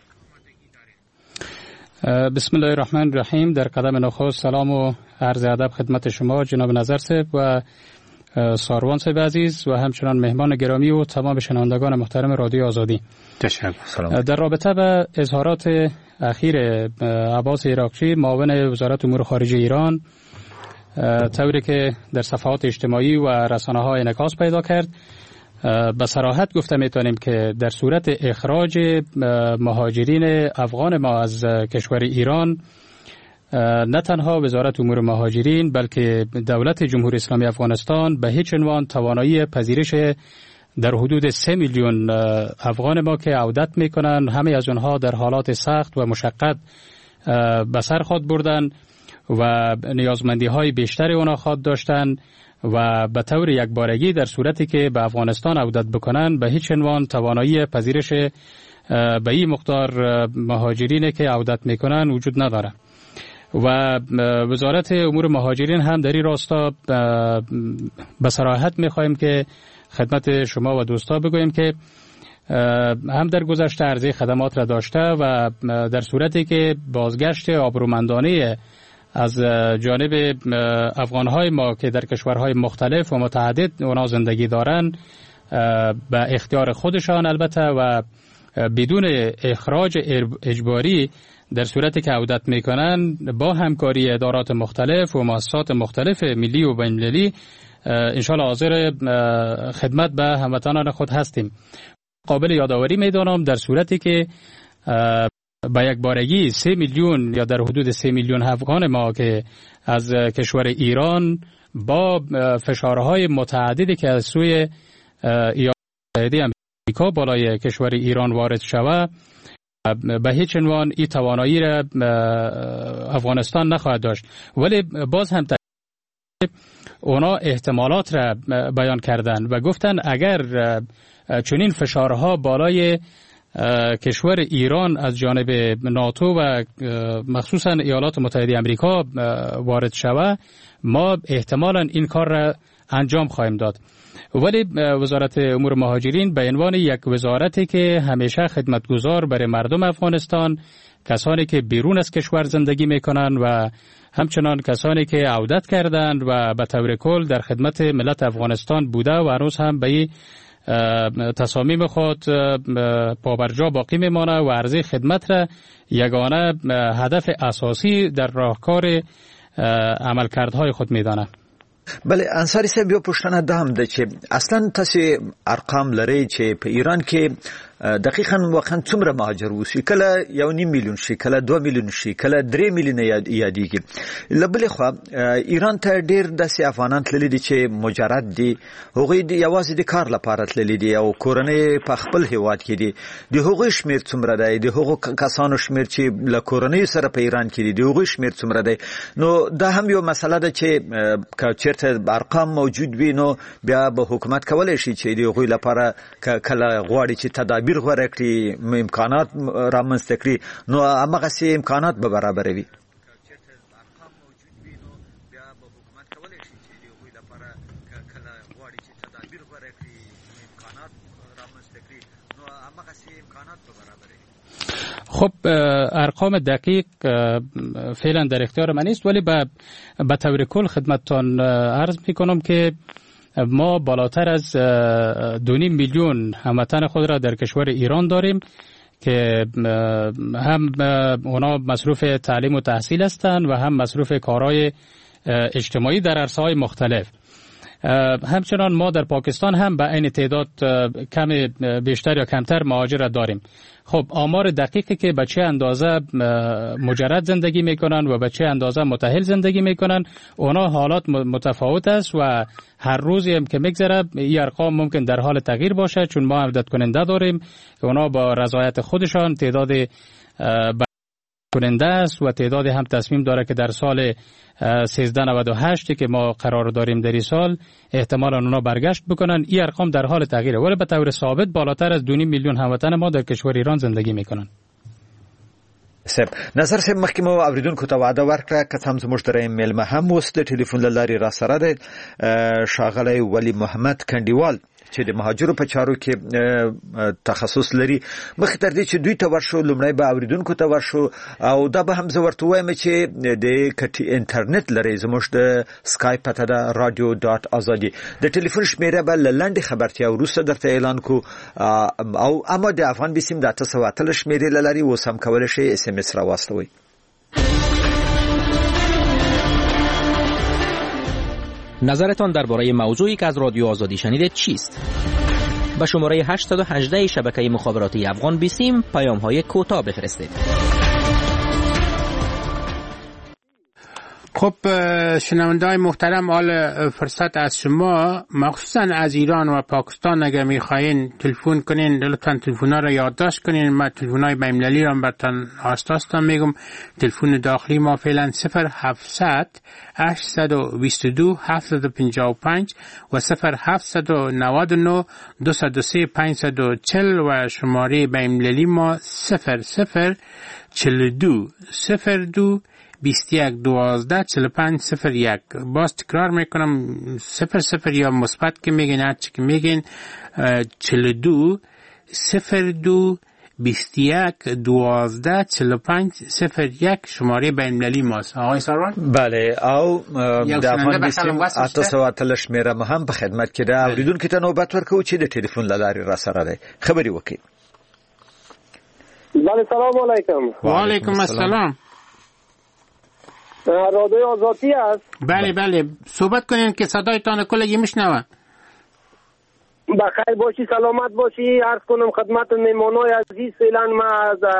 بسم الله الرحمن الرحیم. در قدم نخست سلام و عرض ادب خدمت شما جناب نظر صاحب و ساروان صاحب عزیز و همچنان مهمان گرامی و تمام شنوندگان محترم رادیو آزادی. تشکر. در رابطه با اظهارات اخیر عباس عراقچی معاون وزارت امور خارجه ایران، طوری که در صفحات اجتماعی و رسانه‌ها انعکاس پیدا کرد. به صراحت گفته میتونیم که در صورت اخراج مهاجرین افغان ما از کشور ایران، نه تنها وزارت امور مهاجرین بلکه دولت جمهوری اسلامی افغانستان به هیچ عنوان توانایی پذیرش در حدود 3 میلیون افغان ما که عودت میکنن، همه از اونها در حالات سخت و مشقت به سر خود بردن و نیازمندی های بیشتری اونا خود داشتن و به طور یکبارگی در صورتی که به افغانستان عودت بکنن به هیچ عنوان توانایی پذیرش به این مقدار مهاجرین که عودت میکنن وجود نداره. و وزارت امور مهاجرین هم در این راستا به صراحت میخواهیم که خدمت شما و دوستا بگوییم که هم در گذشته عرضه خدمات را داشته و در صورتی که بازگشت آبرومندانه از جانب افغانهای ما که در کشورهای مختلف و متعدد اونا زندگی دارن به اختیار خودشان البته و بدون اخراج اجباری در صورتی که عودت میکنن با همکاری ادارات مختلف و مؤسسات مختلف ملی و بین‌المللی انشاءالله حاضر خدمت به هموطنان خود هستیم. قابل یادآوری میدانم در صورتی که با یک بارگی 3 میلیون یا در حدود 3 میلیون افغان ما که از کشور ایران با فشارهای متعددی که از سوی ایالات متحده آمریکا بالای کشور ایران وارد شود، به هیچ عنوان این توانایی را افغانستان نخواهد داشت. ولی باز هم اونا احتمالات را بیان کردن و گفتن اگر چنین فشارها بالای کشور ایران از جانب ناتو و مخصوصا ایالات متحده آمریکا وارد شود، ما احتمالاً این کار را انجام خواهیم داد. ولی وزارت امور مهاجرین به عنوان یک وزارتی که همیشه خدمتگزار برای مردم افغانستان، کسانی که بیرون از کشور زندگی میکنن و همچنان کسانی که عودت کردند و به طور کل در خدمت ملت افغانستان بوده و هنوز هم به تصامیم خود پابرجا باقی میمانه و عرضه خدمت را یگانه هدف اساسی در راهکار عملکردهای خود میدانند. بله انصاری صاحب بیا پوښتنه ده هم ده چې اصلا تاسو ارقام لرئ چې په ایران کې دقیقاً واقعا څومره مهاجر وشي، کله 1.5 میلیون شي، کله 2 میلیون شي، کله 3 میلیون یادېږي. له بلې خوا ایران ته ډېر داسې افغانان تللي دي چې مجرد دي، هغوی یوازې د کار لپاره تللي دي او کورنۍ په خپل هیواد کې دي. د هغوی شمیر څومره دی؟ د هغو کسانو شمیر چې له کورنۍ سره په ایران کې دي د هغوی شمیر څومره دی؟ نو دا هم یو مسله ده چې که چېرته ارقام موجود وي نو بیا به حکومت کولی شي چې د هغوی لپاره کله غواړي چې تدابیر غوره کړي، امکانات رامنځته کړي، نو همغسې امکانات به برابروي. خب ارقام دقیق فعلا در اختیار من نیست، ولی به طور کل خدمتتان عرض میکنم که ما بالاتر از 2.5 میلیون هموطن خود را در کشور ایران داریم که هم اونا مصروف تعلیم و تحصیل هستند و هم مصروف کارهای اجتماعی در عرصه‌های مختلف. همچنان ما در پاکستان هم به این تعداد کم بیشتر یا کمتر مهاجر داریم. خب آمار دقیقی که به چه اندازه مجرد زندگی میکنن و به چه اندازه متأهل زندگی میکنن اونا حالات متفاوت است و هر روزی هم که میگذره این ارقام ممکن در حال تغییر باشه، چون ما عودت کننده داریم، اونا با رضایت خودشان تعداد کننده است و تعداد هم تصمیم داره که در سال 1398 که ما قرار داریم در این سال احتمالاً اونا برگشت بکنن. این ارقام در حال تغییره، ولی به طور ثابت بالاتر از 2.5 میلیون هموطن ما در کشور ایران زندگی میکنن. نظر صاحب مخکې مو اوریدونکو ته وعده ورکړه که څه هم زموږ درې میلمه هم اوس د ټلیفون له لارې را سره دی ښاغلی ولی محمد کنډیوال چې د مهاجرو په چارو کې تخصص لري. مخکې تر دې چې دوی ته ورشو لومړی به اوریدونکو ته ورشو او دا به هم زه ورته ووایم چې د انټرنیټ لرئ زموږ د سکایپ پته ده رادیو ډاټ ازادي. د ټلیفون شمیره به له لنډې خبرتیا وروسته درته اعلان کو او اما د افغان بیسیم د 813 شمیرې له لارې اوس هم کولی شئ اس ام اس راواستوئ. نظرتان درباره موضوعی که از رادیو آزادی شنیدید چیست؟ به شماره 818 شبکه مخابراتی افغان بیسیم پیام‌های کوتاه بفرستید. خب شنونده‌های محترم، حال فرصت از شما مخصوصا از ایران و پاکستان اگر میخواین تلفن کنین لطفا تلفن‌ها را یادداشت کنین. من تلفن‌های بین‌المللی را براتون آستاستان میگم. تلفن داخلی ما فعلا 0700 822 755 و 0799 203 540 و شماره بین‌المللی ما 0042 02 21 12 45 01. باز تکرار میکنم 00 یا مثبت که میگین هر چی که میگین 42 02 21 12 45 01 شماره بین‌المللی ماست. آقای ساروان؟ بله، او د افغان بیسیم اته سوه تلش میره هم په خدمت کې ده. اوریدونکو ته نوبت ورکوو چې د ټلیفون له لارې را سره دی خبرې وکړي. بله، سلام علیکم. و علیکم السلام. رادیو آزادی است؟ بله بله، صحبت کنین که صدایتان کلگی میشنوه. بخیر باشی، سلامت باشی. عرض کنم خدمت میمانای عزیز، فعلا ما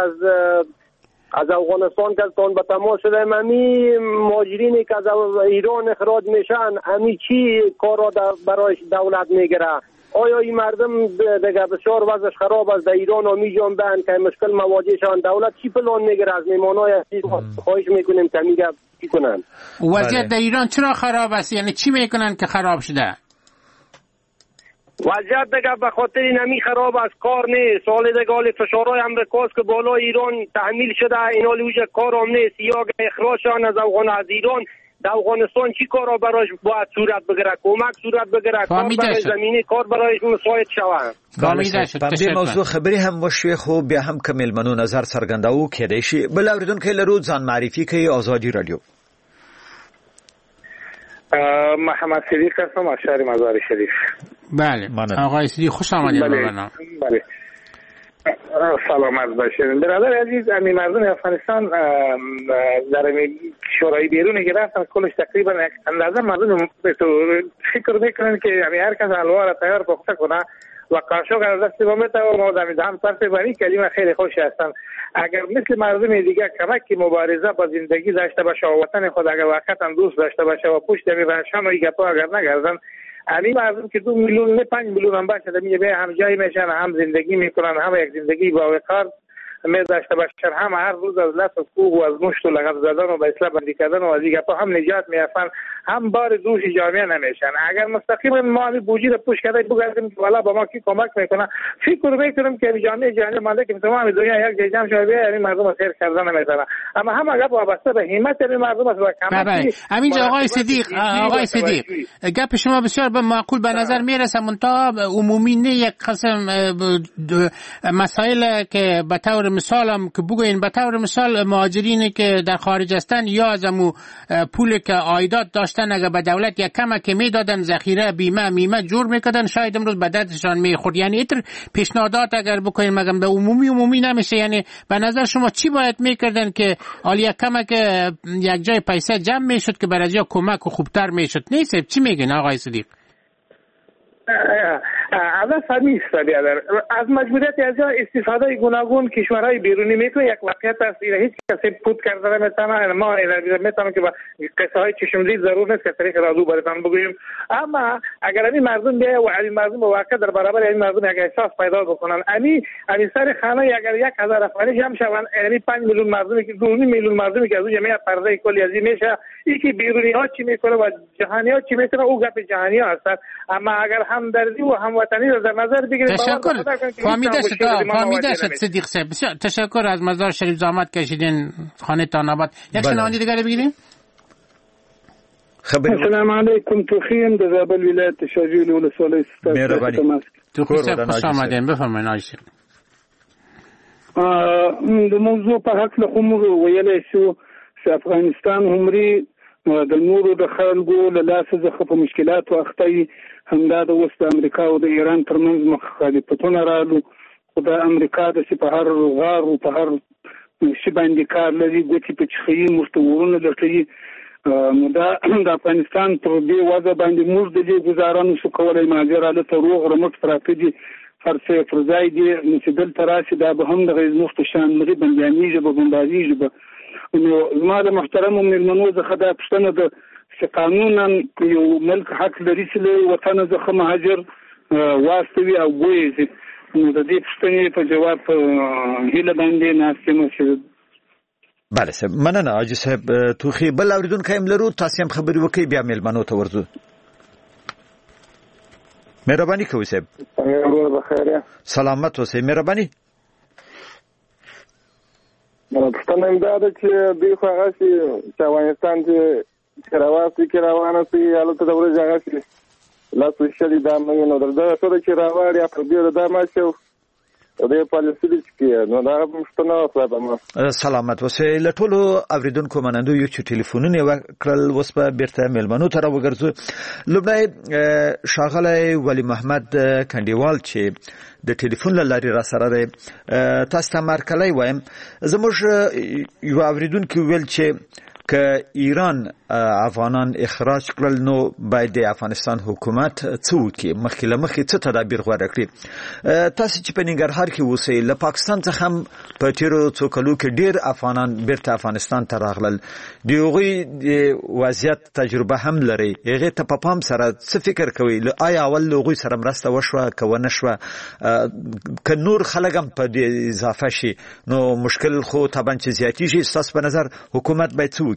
از افغانستان که تان به تماس شده، امی مهاجرینی که از ایران اخراج میشن امی چی کارا برای دولت میگیره؟ آیا این مردم دیگه بسیار وضعش خراب است در ایران و میجان بند که مشکل مواجه شدن، دولت چی پلان میگیره از میمانای عزیز؟ خواهش میکنیم که میگه چی کنن. وضعیت در ایران چرا خراب است؟ یعنی چی میکنن که خراب شده؟ وضعیت دیگه به خاطر نمی خراب است، کار نیست. سال دیگه حال فشارهای امریکاست که بالا ایران تحمیل شده، این حال وجه کار هم نیست. یا اخراج شدن از ایران، در افغانستان چی کارا برایش باید صورت بگیره؟ کمک صورت بگیره، کار برای زمینی کار برایش مساعد شود. په دې موضوع خبرې هم وشوې، خو بیا هم که میلمنو نظر څرګندوو کېدای شي. بل اورېدونکی لرو، ځان معرفي کوي. آزادی رادیو. محمد صدیق هستم از شهر مزار شریف. بله آقای صدیق، خوش آمدید. بله سلامت باشید. برادر عزیز، امی مردم افغانستان در شورای بیرونی که رفتن کلش تقریبا یک اندازه مردم فکر میکنن که امی هر کس حلوا را تیار پخته کنه و قاشق از دست بمیته و ما دم طرف بری کلمه خیلی خوش هستن. اگر مثل مردم دیگه کمک مبارزه با زندگی داشته باشه و وطن خود اگر واقعا دوست داشته باشه و پشت می برشن و گپا اگر نگردن، همین مردم که 2 میلیون نه 5 میلیون هم باشه میگه هم جای میشن، هم زندگی میکنن، هم یک زندگی با وقار می داشته باشن، هم هر روز از لط و کوب و از مشت و لغت زدن و به اصلاح بندی کردن و از دیگه هم نجات میافن، هم بار دوش جامعه نمیشن. اگر مستقیما ما همین بوجی رو پوش کرده بگردیم که والا با ما کی کمک میکنه، فکر میکنم که جامعه جهانی مانده که تمام دنیا یک جای جمع شده یعنی مردم رو خیر کردن نمیتونه. اما هم اگر وابسته به همت مردم است و کمکی. همین آقای صدیق گپ شما بسیار به معقول به نظر میرسه، منتها عمومی نه. یک قسم مسائل که به طور مثال هم که بگوین، به طور مثال مهاجرینی که در خارج هستند یا از امو پول که عایدات داشتن اگر به دولت یک کمک میدادن، ذخیره بیمه جور میکردن، شاید امروز به دردشان میخورد. یعنی ایتر پیشنهادات اگر بکنین مگم به عمومی نمیشه. یعنی به نظر شما چی باید میکردن که حالا یک کمک یک جای پیسه جمع میشد که برای جا کمک و خوبتر میشد؟ نیست. چی میگین آقای صدیق؟ اول فهمیست بیادر از مجبوریت از استفاده گوناگون کشورهای بیرونی میکنه. یک واقعیت است، هیچ کسی پود کرده نمیتونه. ما میتونم که با قصه های چشمدید ضرور نیست که طریق رادیو براتون بگوییم. اما اگر این مردم بیا و این مردم واقعا در برابر این مردم یک احساس پیدا بکنن، این سر خانه اگر 1000 افغانی جمع شوند، یعنی 5 میلیون مردمی که 2 میلیون مردمی که از جمعیت پرده کلی از این میشه، یکی بیرونی ها چی میکنه و جهانی ها چی میکنه، او گپ جهانی ها هست. اما اگر همدردی و هموطنی رو در نظر بگیرید، تشکر. فهمیده شد صدیق صاحب، بسیار تشکر. از مزار شریف زحمت کشیدین، خانه تان آباد. یک شنونده دیگه بگیریم. السلام علیکم. توخیم در زابل ولایت شاجولی ولسوالی مهربانی. توخیم خوش آمدین. بفرمایید آقای شیخ. د موضوع په حق له کوم ویلای شو چې افغانستان عمرې د نورو د خلکو له لاسه څخه په مشکلات واخته، همدا د اوس د امریکا او د ایران ترمنځ مخالفتونه رالو. خو د امریکا د په هر غار او په هر شي باندې کار لري، ګوتې په چخي مرته ورونه لټوي. نو دا د افغانستان په دې وضع باندې موږ د دې گزاره نشو کولای. ماجر حالت روغ رمټ پراته دي، هر څه پر ځای دي، نو چې دلته راشي دا به هم د غیرمخت شان مغي بندیانیږي به بمبازیږي به. نو زما د محترمو مېلمنو څخه دا پوښتنه ده چې قانونا یو ملک حق لري چې له وطن څخه مهاجر واستوي او وایي. نو د دې پوښتنې په جواب هیله باندې ناستم چې بله صاحب مننه. حاجي صاحب توخي بل اوریدونکی هم لرو، تاسو هم خبرې وکړئ بیا مېلمنو ته ورځو. مهرباني کوئ صاحب. سلامت اوسئ. مهرباني. پوښتنه هم دا ده چې دوی خو هغه چې افغانستان چې راواسي کې روانه سي هلته د ورځې هغه چې لاسو شلي دا مې نو دغه څه ده چې راوړي پر دې دا ما شو دې پالیسي دې کې نو دا پوښتنه وکړه. سلامت اوسئ. له ټولو اوریدونکو منندو یو چې ټلیفونونه وکړل، اوس په بیرته مېلمنو ته راوګرځو. لومړی ښاغلی ولی محمد کنډیوال چې د ټلیفون له لارې را سره دی، تاسو ته مرکلی وایم. زموږ یو اوریدونکي ویل چې که ایران افغانان اخراج کړل نو باید د افغانستان حکومت څه وکړي، مخکې له مخکې څه تدابیر غوره کړي. تاسو چې په ننګرهار کې اوسئ، له پاکستان څخه هم په تېرو څو کلو کې ډېر افغانان بیرته افغانستان ته راغلل، د هغوی د وضعیت تجربه هم لرئ، هغې ته په پام سره څه فکر کوئ؟ آیا اول له هغوی سره مرسته وشوه که ونه شوه؟ که نور خلک هم په دې اضافه شي نو مشکل خو طبعا چې زیاتېږي. ستاسو په نظر حکومت باید څه وکړي؟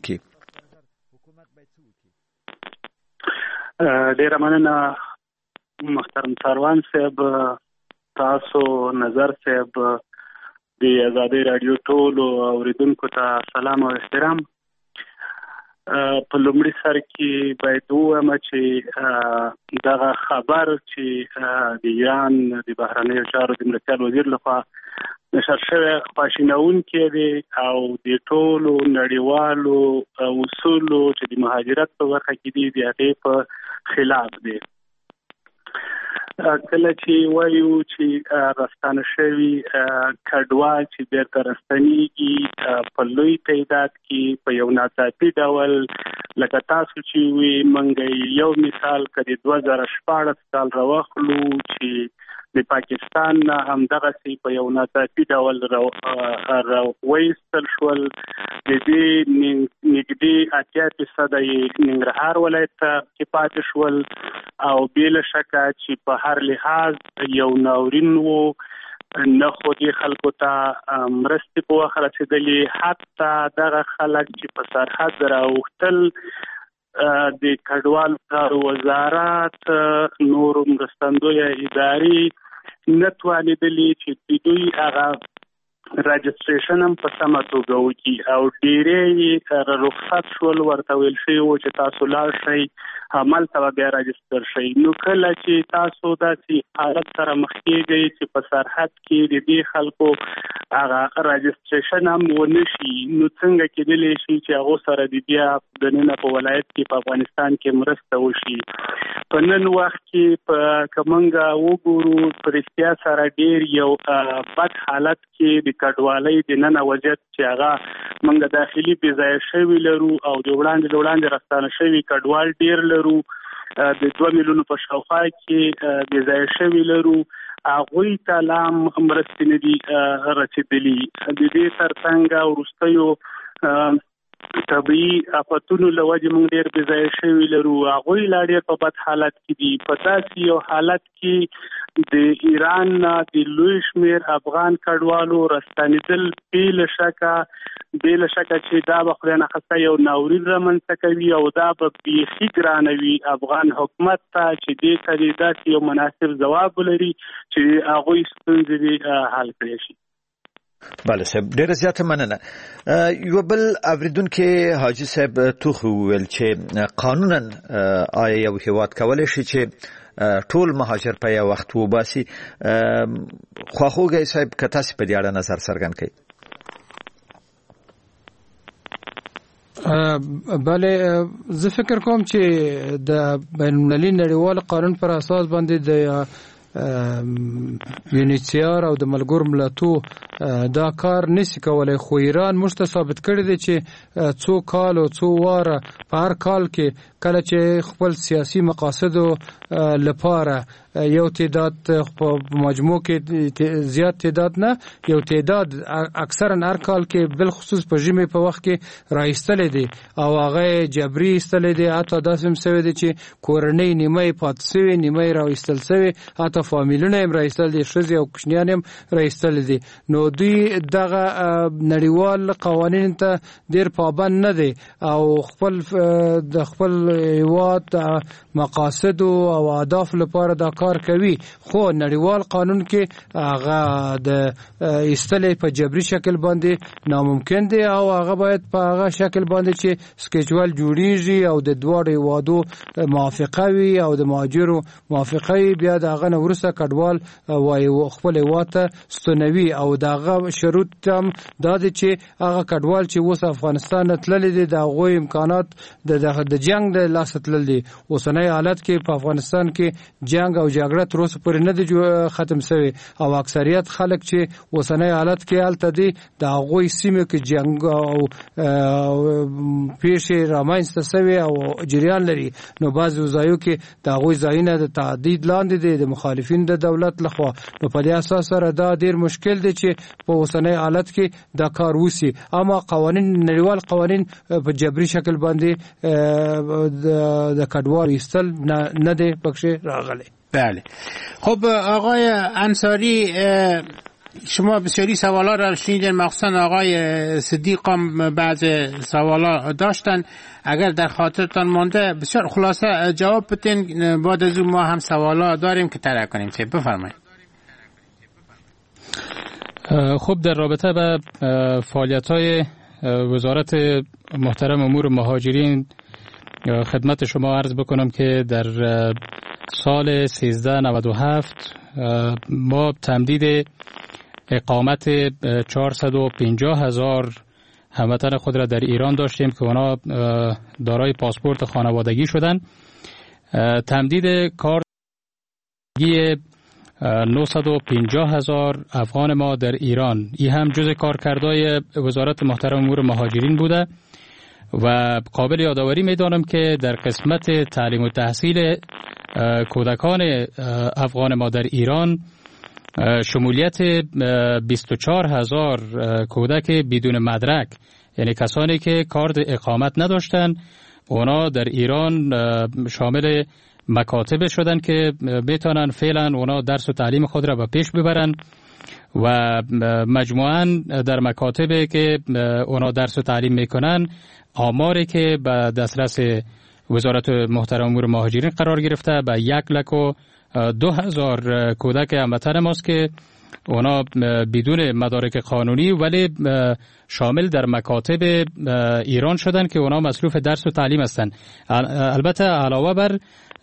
ډیره مننه محترم سروان صاحب، تاسو نظر صاحب، د آزادۍ رادیو ټولو اوریدونکو ته سلام او احترام. په لومړي سر کې باید ووایم چې دغه خبر چې د ایران د بهرنیو چارو د مرستیال وزیر لخوا نشر شوی خواشینونکی دی او د ټولو نړیوالو اصولو چې د مهاجرت په برخه کې دي د هغې په خلاف دی. کله چې وایو چې راستانه شوي کډوال چې بیرته راستنېږي په لوی تعداد کې په یو ناڅاپي ډول، لکه تاسو چې وی موږ یو مثال کړي 2014 کال راوخلو چې د پاکستان نه همدغسې په یو ناڅاپي ډول راوایستل شول. د دې نږدې 80% یې ننګرهار ولایت کې پاتې شول او بې له شکه چې په هر لحاظ یو ناورین و، نه خو دې خلکو ته مرستې په وخت رسېدلې، حتی دغه خلک چې په سرحد راوښتل د کډوالو کارو وزارت نورو مرستندویه ادارې نه توانېدلې چې دوی هغه راجستریشن هم په سمه توګه وکړي او ډېری یې رخصت شول، ورته ویل شوي و چې تاسو لاړ شئ هملته به بیا راجستر شئ. نو کله چې تاسو داسې حالت سره مخ کېږئ چې په سرحد کې د دې خلکو هغه راجستریشن هم ونه شي، نو څنګه کېدلی شي چې هغو سره د بیا دننه په ولایت کې په افغانستان کې مرسته وشي؟ په نن وخت کې که موږ وګورو په رښتیا سره ډېر یو بد حالت کې د کډوالۍ د ننه وضعیت چې هغه موږ داخلي بې ځایه شوي لرو او د وړاندې راستانه شوي کډوال ډېر لرو، د 2 میلیونو په شاوخوا کې بې ځایه شوي لرو، هغوی ته لا مرستې نه دي رسېدلي. د دې ترڅنګ وروستیو طبیعي آفتونو له وجې موږ ډېر بې ځایه شوي لرو، هغوی لا ډېر په بد حالت کې دي. په داسې یو حالت کې د ایران نه د لوی شمېر افغان کډوالو راستنېدل بې له شکه چې دا به خدای ناخواسته یو ناورین رامنځته کوي او دا به بیخي ګرانوي افغان حکومت ته چې دې ته داسې یو مناسب ځواب ولري چې هغوی ستونزې دې حل کړی شي. بله صاحب، ډیره زیاته مننه. یو بل اوریدونکی حاجي صاحب توخ وویل چې قانونا آیا یو هیواد کولی شي چې ټول مهاجر په یو وخت وباسي؟ خواخوږی صاحب که تاسې په دې اړه نظر څرګند کړئ. بله، زه فکر کوم چې د بین المللي نړیوال قانون پر اساس باندې د یونیسیار او د ملګرو ملتونو دا کار نسی کولای. خو ایران موږ ثابت کړی دی چې څو کال او څو واره په هر کال کې کله چې خپل سیاسي مقاصدو لپاره یو تعداد په مجموع کې زیات تعداد نه یو تعداد اکثرا هر کال کې بل خصوص په ژمي په وخت کې راایستل دي او هغه جبري استل دي. حتی داسې هم شوی دی چې کورنۍ نیمه پاتې شوی نیمه راایستل شوی، حتی فامیلونه هم راایستل دي، ښځې او کوچنیان هم راایستل دي. نو دوی دغه نړیوال قوانین ته ډیر پابند نه دي او د خپل هیواد مقاصد او اهداف لپاره دا کار کوي. خو نړیوال قانون کې هغه د ایستلې په جبري شکل باندې ناممکن دی او هغه باید په هغه شکل باندې چې سکیجول جوړیږي او د دواړو هیوادو موافقه وي او د مهاجرو موافقه وي، بیا د هغه نه وروسته کډوال وایي خپل هیواد ته ستنوي. او دغه شروط هم دا دی چې هغه کډوال چې اوس افغانستان ته تللی دي د هغوی امکانات د جنگ د لاسه تلل دي. اوسنی حالت کې په افغانستان کې جنگ او جګړه تر اوسه پورې نه دی ختم شوی او اکثریت خلک چې اوسنی حالت کې هلته دي د هغوی سیمو کې جنگ او پیښې رامنځته شوی او جریان لري. نو بعضې ځایو کې د هغوی ځایونه د تهدید لاندې دي د مخالفین د دولت لخوا. نو په دې اساس سره دا ډیر مشکل دی چې په اوسنی حالت کې دا کار وسی. اما قوانین نړیوال قوانین په جبري شکل باندې د کډوال ایستل نه دی پکې راغلی. بله. خب آقای انصاری، شما بسیاری سوالا را شنیدین، مخصوصا آقای صدیق هم بعض سوالا داشتن. اگر در خاطرتان مانده بسیار خلاصه جواب بدین، بعد از اون ما هم سوالا داریم که طرح کنیم. چه بفرمایید. خب در رابطه با فعالیت‌های وزارت محترم امور مهاجرین خدمت شما عرض بکنم که در سال 1397 ما تمدید اقامت 450,000 هموطن خود را در ایران داشتیم که اونا دارای پاسپورت خانوادگی شدند. تمدید کارگی 950,000 افغان ما در ایران، این هم جز کارکردهای وزارت محترم امور مهاجرین بوده. و قابل یادآوری می‌دانم که در قسمت تعلیم و تحصیل کودکان افغان ما در ایران شمولیت 24,000 کودک بدون مدرک، یعنی کسانی که کارت اقامت نداشتند، اونا در ایران شامل مکاتب شدن که میتونن فعلا اونا درس و تعلیم خود را به پیش ببرن و مجموعاً در مکاتبی که اونا درس و تعلیم میکنن آماری که به دسترس وزارت محترم امور مهاجرین قرار گرفته به 102,000 کودک هموطن ماست که اونا بدون مدارک قانونی ولی شامل در مکاتب ایران شدن که اونا مصروف درس و تعلیم هستند. البته علاوه بر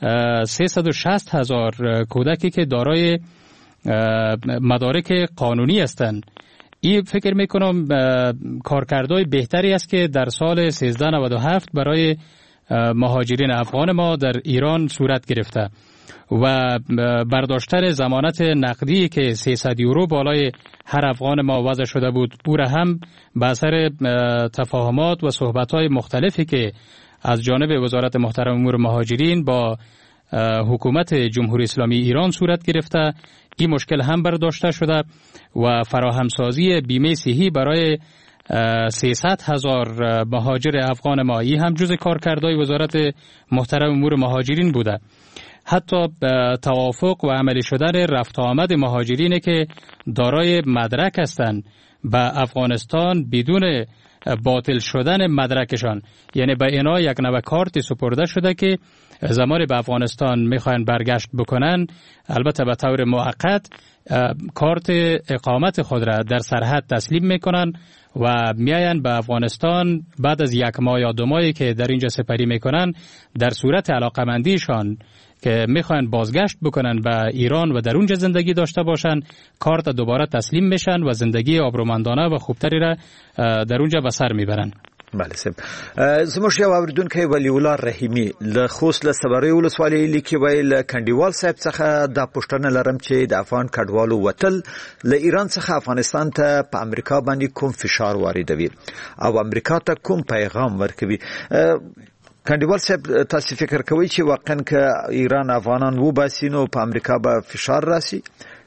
360,000 کودکی که دارای مدارک قانونی هستند. این فکر میکنم کارکردهای بهتری است که در سال 1397 برای مهاجرین افغان ما در ایران صورت گرفته و برداشتن ضمانت نقدی که 300 یورو بالای هر افغان ما وضع شده بود، او را هم به اثر تفاهمات و صحبت‌های مختلفی که از جانب وزارت محترم امور مهاجرین با حکومت جمهوری اسلامی ایران صورت گرفته، این مشکل هم برداشته شده و فراهمسازی بیمه صحی برای 300,000 مهاجر افغان ما هم جز کارکردهای وزارت محترم امور مهاجرین بوده. حتی توافق و عملی شدن رفت آمد مهاجرین که دارای مدرک هستند به افغانستان بدون باطل شدن مدرکشان، یعنی به اینا یک نوع کارت سپرده شده که زمانی به افغانستان میخواین برگشت بکنن، البته به طور موقت کارت اقامت خود را در سرحد تسلیم میکنن و میاین به افغانستان. بعد از 1 ماه یا 2 ماهی که در اینجا سپری میکنن، در صورت علاقمندیشان که میخواین بازگشت بکنن به ایران و در اونجا زندگی داشته باشن، کارت دوباره تسلیم میشن و زندگی آبرومندانه و خوبتری را در اونجا به سر میبرن. بله صاحب زموږ یو اوریدونکی ولی الله رحیمی له خوست له صبري ولسوالۍ لیکي ویل کنډیوال صاحب څخه د پښتنه لرم چې د افغان کډوالو وتل له ایران څخه افغانستان ته په امریکا باندې کوم فشار واردوي او امریکا ته کوم پیغام ورکوي کنډیوال صاحب تاسو فکر کوئ چې واقعا که ایران افغانان وباسي نو په امریکا به فشار راسي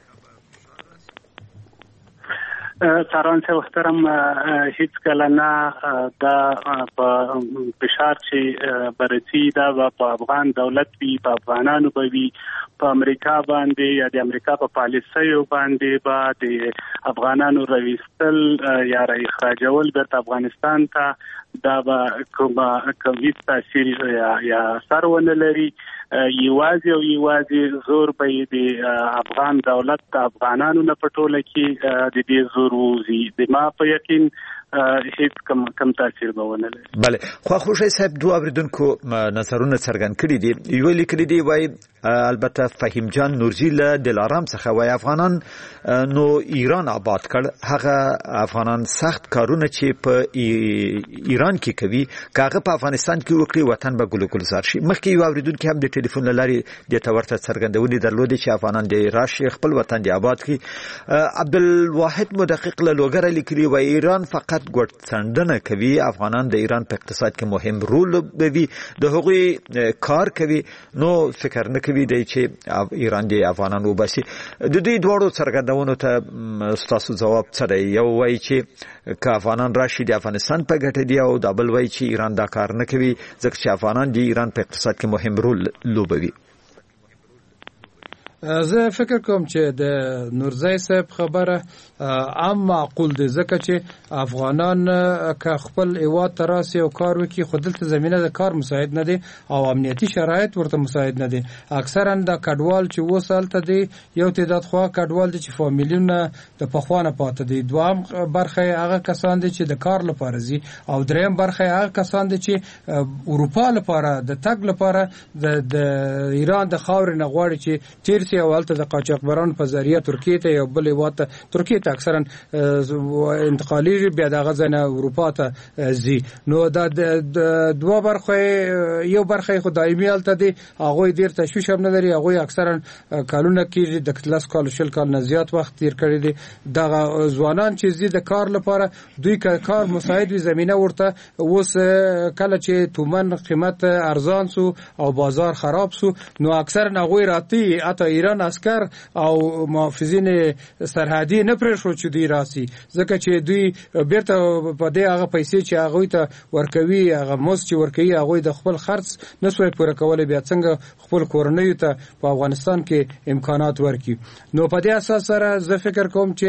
ساران صاحب محترم هیڅ کله نه دا په فشار چې برسي دا په افغان دولت وي په افغانانو به وي په امریکا باندې یا د امریکا په پالیسیو باندې به د افغانانو راوستل یا اخراجول بیرته افغانستان ته دا به کوم تاثیر یا اثر ونه لري یوازې زور به د افغان دولت د افغانانو نه پټوله کې د دې زور وزي د ما په یقین هیڅ کم تاثیر به ونه لري. بله خو خوشی صاحب دوه اوریدونکو نظرونه څرګند کړي دي. یو لیکلي دی وای البته فهیم جان نورزی له دلارام څخه وای افغانان نو ایران آباد کړ هغه افغانان سخت کارونه چې په ایران کې کوي کاغه په افغانستان کې وکړي وطن به ګل ګلزار شي. مخکې یو اوریدونکو هم د ټلیفون لاري د تورته څرګندونې درلودې چې افغانان د راشي خپل وطن دی آباد کړي. عبدالواحد مدقق له لوګر لیکلي وای ایران فقط ګډ څنډنه کوي افغانان د ایران په اقتصاد کې مهم رول لوبوي د هغوی کار کوي نو فکر نه کوي دی چې ایران دی افغانان وباسي. د دې دوړو څرګندونو ته تاسو جواب څه دی؟ یو وایي چې که افغانان راشي د افغانستان په ګټه دی او دا بل وایي چې ایران دا کار نه کوي ځکه چې افغانان د ایران په اقتصاد کې مهم رول لوبوي. زه فکر کوم چې د نورزی صاحب خبره عام معقول دي ځکه چې افغانان که خپل هیواد ته راسي او کار وکړي خو دلته زمینه د کار مساعد نه دي او امنیتي شرایط ورته مساعد نه دي. اکثرا د کډوال چې وسالته دي یو تعداد خو کډوال دي چې فامیلیونه د پخوانه پاتې دي. دوام برخه هغه کسان دي چې د کار لپاره زی او دریم برخه هغه کسان دي چې اروپا لپاره د تګ لپاره د ایران د خاورې نه غواړي چې تیر او الته د قاچاقبران په ذریعہ ترکیه ته یو بل هیواد ته ترکیه ته اکثرا انتقالي بیا دغه ځنه اروپا ته زی. نو دا دوه برخه یو برخه خو دایمي الته دي هغه ډیر تشویش هم نه لري. هغه اکثرا کالونه کې د کلاس کال شل کال نه زیات وخت تیر کړی دي. دغه ځوانان چې زی د کار لپاره دوی کار مساعد وي زمينه ورته اوس کله چې تومن قیمت ارزان سو او بازار خراب سو نو اکثرا هغه راتی اته ایران عسكر او محافظین سرحدي نه پرېښو چې دوی راسي ځکه چې دوی بیرته په دې هغه پیسې چې هغه ته ورکوي هغه مس چې ورکوي هغه د خپل خرڅ نسوي پوره کولای بیا څنګه خپل کورنۍ ته په افغانستان کې امکانات ورکړي. نو په دې اساس سره زه فکر کوم چې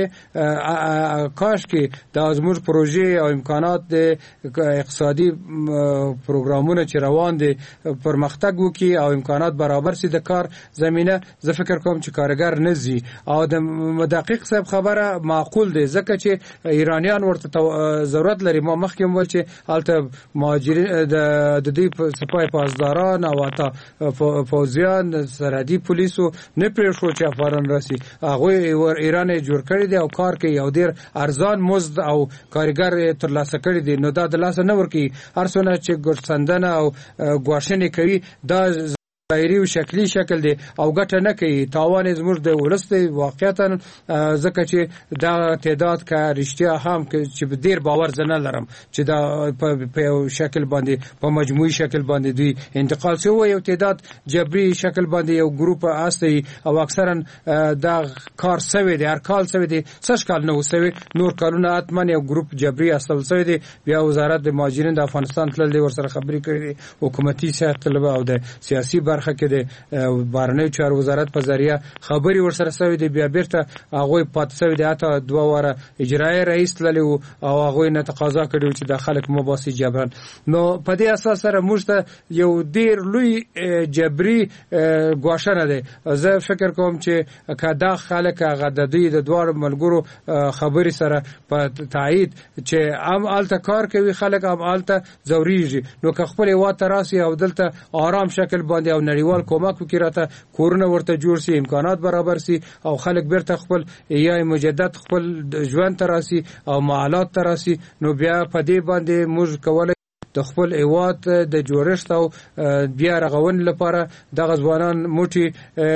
کاش کې د ازموږ پروژې او امکانات د اقتصادي پروګرامونه چې روان دي پرمختګ وکړي او امکانات برابر سي د کار زمينه. زه فکر کوم چې کارګر نزي او د مدقق صاحب خبره معقول دی ځکه چې ایرانیان ورته ضرورت لري. ما مخکې ول چې الته مهاجرین د دې سپای پاسداران او اته فوزیان سرحدي پولیسو نه پرېښو چې افغان راسي هغه ایران جوړ کړی دی او کار کوي او ډیر ارزان مزد او کارګر ترلاسه کړی دی. نو دا د لاس نه ورکی ارسونه چې ګرځندنه او غواړنه کوي دا ظاهري او شکلی شکل دی او ګټه نه کوي. تاوان زموږ د ولست واقعیتا ځکه چې دا تعداد کا رښتیا هم چې ډیر باور زنه لرم چې دا په شکل باندې په مجموعي شکل باندې دی انتقال شوی یو تعداد جبري شکل باندې یو ګروپ اساسي او اکثرا دا کار سوي دی هر کال سوي دی څه کال نه وسوي نور کارونه اتمن یو ګروپ جبري اصل سوي دی. بیا وزارت د مهاجرین د افغانستان تل دی ورسره خبرې کړې حکومتي سیاست طلبه او د سیاسي برخه کې د بهرنیو چارو وزارت په ذریعہ خبري ورسره سوي دي. بیا بیرته هغه پات سوي دي اته دوه واره اجرایی رئیس للی او هغه نه تقاضا کړی چې د خلک مباسي جبران. نو په دې اساس سره موږ ته یو ډیر لوی جبري غواړنه ده. زه فکر کوم چې کدا خلک هغه د دوی د دوه ملګرو خبري سره په تایید چې عام الته کار کوي خلک عام الته زوريږي نو که خپل هوا تراسي او دلته آرام شکل باندې او نړیوال کومک وکړي راته کورونه ورته جوړ شي امکانات برابر شي او خلک بیرته خپل یا مجدد خپل ژوند تراسي او معالات تراسي نو بیا په دې باندې موږ کولای د خپل هیواد د جوړښت او بیا رغونې لپاره دغه ځوانان موټي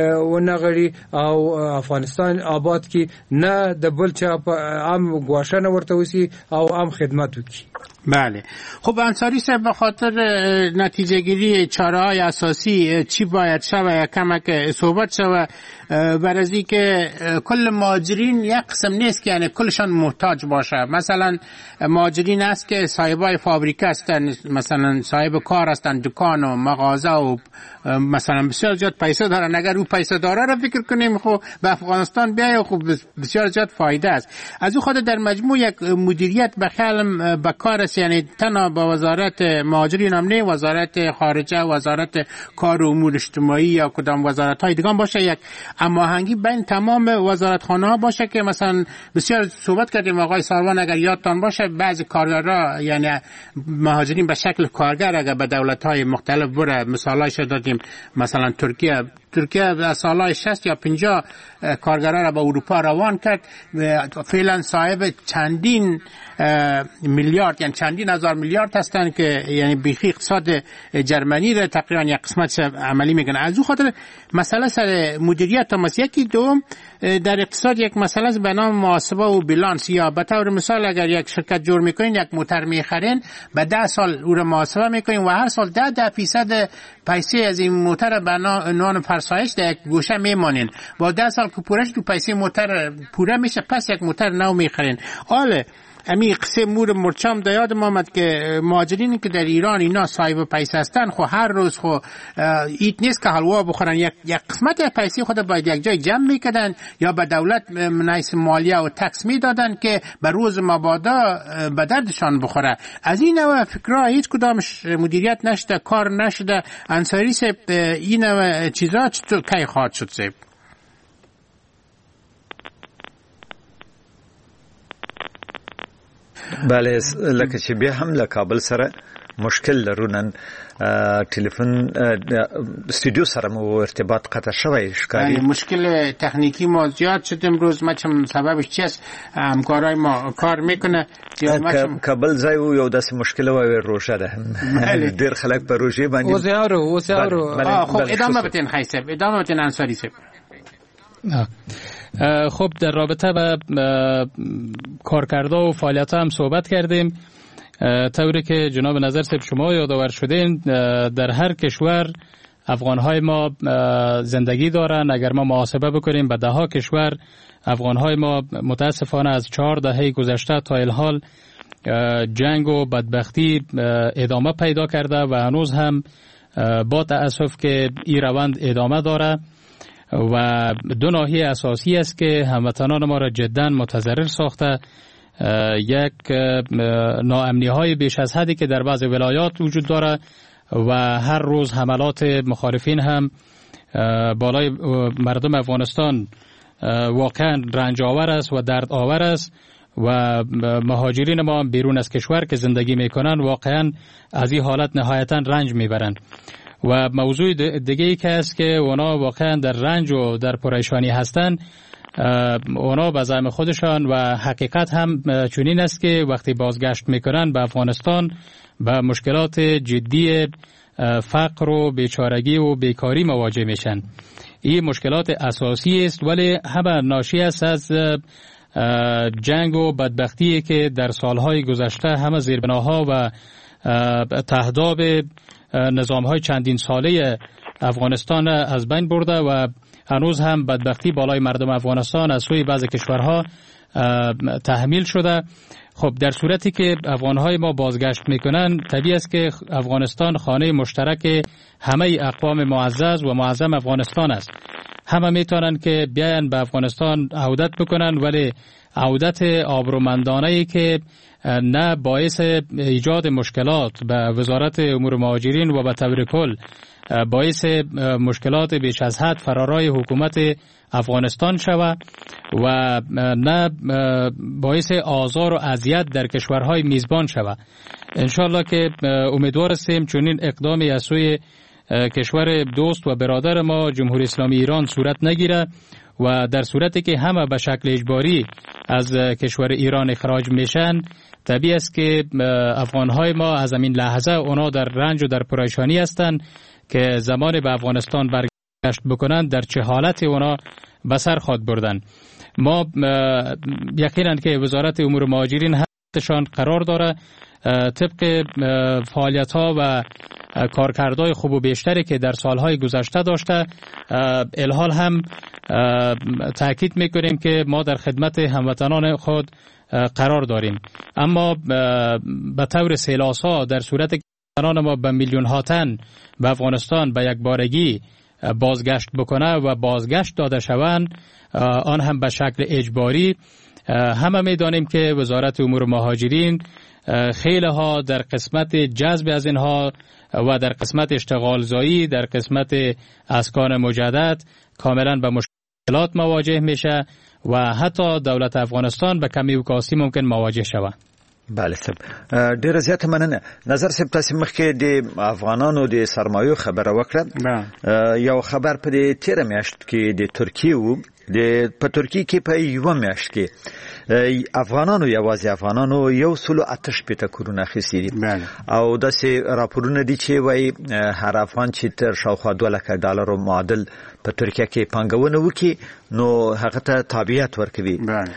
ونغړي او افغانستان آباد کی نه د بل چا په عام غواړنه ورته وسی او عام خدمت وکړي. بله خب انصاری صاحب به خاطر نتیجه گیری چاره‌های اساسی چی باید شود کمک صحبت شود برای که کل مهاجرین یک قسم نیست که یعنی کلشان محتاج باشه. مثلا مهاجرین است که صاحبای فابریکه هستند، مثلا صاحب کار هستند، دکان و مغازه و مثلا بسیار زیاد پیسه دارن. اگر او پیسه داره را فکر کنیم خب به افغانستان بیاید خب بسیار زیاد فایده است. از او خود در مجموع یک مدیریت به خیالم به کار است، یعنی تنها با وزارت مهاجرین هم نه، وزارت خارجه، وزارت کار و امور اجتماعی یا کدام وزارت های دیگه باشه، یک هماهنگی بین تمام وزارتخانه ها باشه که مثلا بسیار صحبت کردیم آقای ساروان اگر یادتان باشه بعضی کارگرها یعنی مهاجرین به شکل کارگر اگر به دولت های مختلف بره مثالایش دادیم، مثلا ترکیه در سالهای 60 یا 50 کارگرها را به اروپا روان کرد، فعلا صاحب چندین میلیارد یعنی چندین هزار میلیارد هستند که یعنی بیخی اقتصاد جرمنی را تقریبا یک قسمت عملی میکنه. از اون خاطر مسئله سر مدیریت تماس یکی دوم در اقتصاد یک مسئله است به نام محاسبه و بیلانس. یا به طور مثال اگر یک شرکت جور میکنین یک موتر میخرین به 10 سال او را محاسبه میکنین و هر سال 10% پیسه از این موتر به نام فرسایش در یک گوشه میمانین. با 10 سال که پورش تو پیسه موتر پوره میشه پس یک موتر نو میخرین. حالا امی قصه مور مرچام دا یادم آمد که مهاجرین که در ایران اینا صاحب پیسه هستن خو هر روز خو ایت نیست که حلوا بخورن، یک قسمت پیسه خود باید یک جای جمع میکردن یا به دولت منایس مالیه و تکس میدادن که به روز مبادا به دردشان بخوره. از این نوع فکرها هیچ کدامش مدیریت نشده، کار نشده. انصاری صاحب این نوع چیزا چطور کی خواهد شد صاحب؟ بله لکه چې بیا هم له کابل سره مشکل لرو نن تلیفون استودیو سره مو ارتباط قطع شوی ښکاري. مشکل تکنیکی ما زیاد شد امروز. ما چم سببش چی است؟ همکارای ما کار میکنه کابل ځای و یو داسې مشکل و روژه ده ډیر خلک په روژې باندې اوسیارو. خب ادامه بتین خیسب، ادامه بتین انصاری صاحب. خب در رابطه با کارکردها و فعالیت هم صحبت کردیم. طوری که جناب نظر صاحب شما یادآور شدین در هر کشور افغانهای ما زندگی دارن. اگر ما محاسبه بکنیم به 10 کشور افغانهای ما متاسفانه از 4 دهه گذشته تا الحال جنگ و بدبختی ادامه پیدا کرده و هنوز هم با تأسف که این روند ادامه داره و 2 ناحیه اساسی است که هموطنان ما را جدا متضرر ساخته. یک ناامنی های بیش از حدی که در بعض ولایات وجود داره و هر روز حملات مخالفین هم بالای مردم افغانستان واقعا رنج آور است و درد آور است و مهاجرین ما بیرون از کشور که زندگی میکنن واقعا از این حالت نهایتا رنج میبرند. و موضوع دیگه ای که است که اونا واقعا در رنج و در پریشانی هستن، اونا به زعم خودشان و حقیقت هم چنین است که وقتی بازگشت میکنن به افغانستان با مشکلات جدی فقر و بیچارگی و بیکاری مواجه میشن. این مشکلات اساسی است ولی همه ناشی است از جنگ و بدبختی که در سالهای گذشته همه زیربناها و تهداب نظام‌های چندین ساله افغانستان از بین برده و هنوز هم بدبختی بالای مردم افغانستان از سوی بعضی کشورها تحمیل شده. خب در صورتی که افغانهای ما بازگشت میکنن طبیعی است که افغانستان خانه مشترک همه اقوام معزز و معظم افغانستان است. همه میتونن که بیاین به افغانستان عودت بکنن ولی عودت آبرومندانه‌ای که نه باعث ایجاد مشکلات به وزارت امور مهاجرین و به طور کل باعث مشکلات بیش از حد فرارای حکومت افغانستان شود و نه باعث آزار و اذیت در کشورهای میزبان شود. انشالله که امیدوار هستیم چنین اقدامی از سوی کشور دوست و برادر ما جمهوری اسلامی ایران صورت نگیره و در صورتی که همه به شکل اجباری از کشور ایران اخراج میشن، طبیعی است که افغانهای ما از این لحظه اونا در رنج و در پریشانی هستند که زمان به افغانستان برگشت بکنند در چه حالتی اونا به سر خواهد بردن. ما یقینا که وزارت امور مهاجرین حقشان قرار داره طبق فعالیت ها و کارکردهای خوب و بیشتری که در سالهای گذشته داشته، الحال هم تاکید میکنیم که ما در خدمت هموطنان خود قرار داریم. اما به طور سیلاسا در صورت که هموطنان ما به میلیون ها تن به افغانستان به یک بارگی بازگشت بکنه و بازگشت داده شوند، آن هم به شکل اجباری، همه میدانیم که وزارت امور مهاجرین خیلی ها در قسمت جذب از اینها و در قسمت اشتغال زایی، در قسمت اسکان مجدد کاملا به مشکلات مواجه میشه و حتی دولت افغانستان به کمی و کاسی ممکن مواجه شود. بله صاحب، ډیر زیات مننه. نظر صاحب، تاسو مخکې د افغانانو د سرمایو خبره وکړه. یو خبر په تیر میاشت کې د ترکیه وو، په ترکیه کې په یو میاشت کې افغانانو یوازې افغانانو 108 کورونه اخیستي دي او داسې راپورونه دي چې وایي هر افغان چې تر شاوخوا $200,000 معادل په ترکیه کې پانګونه وکړي نو هغه ته تابعیت ورکوي.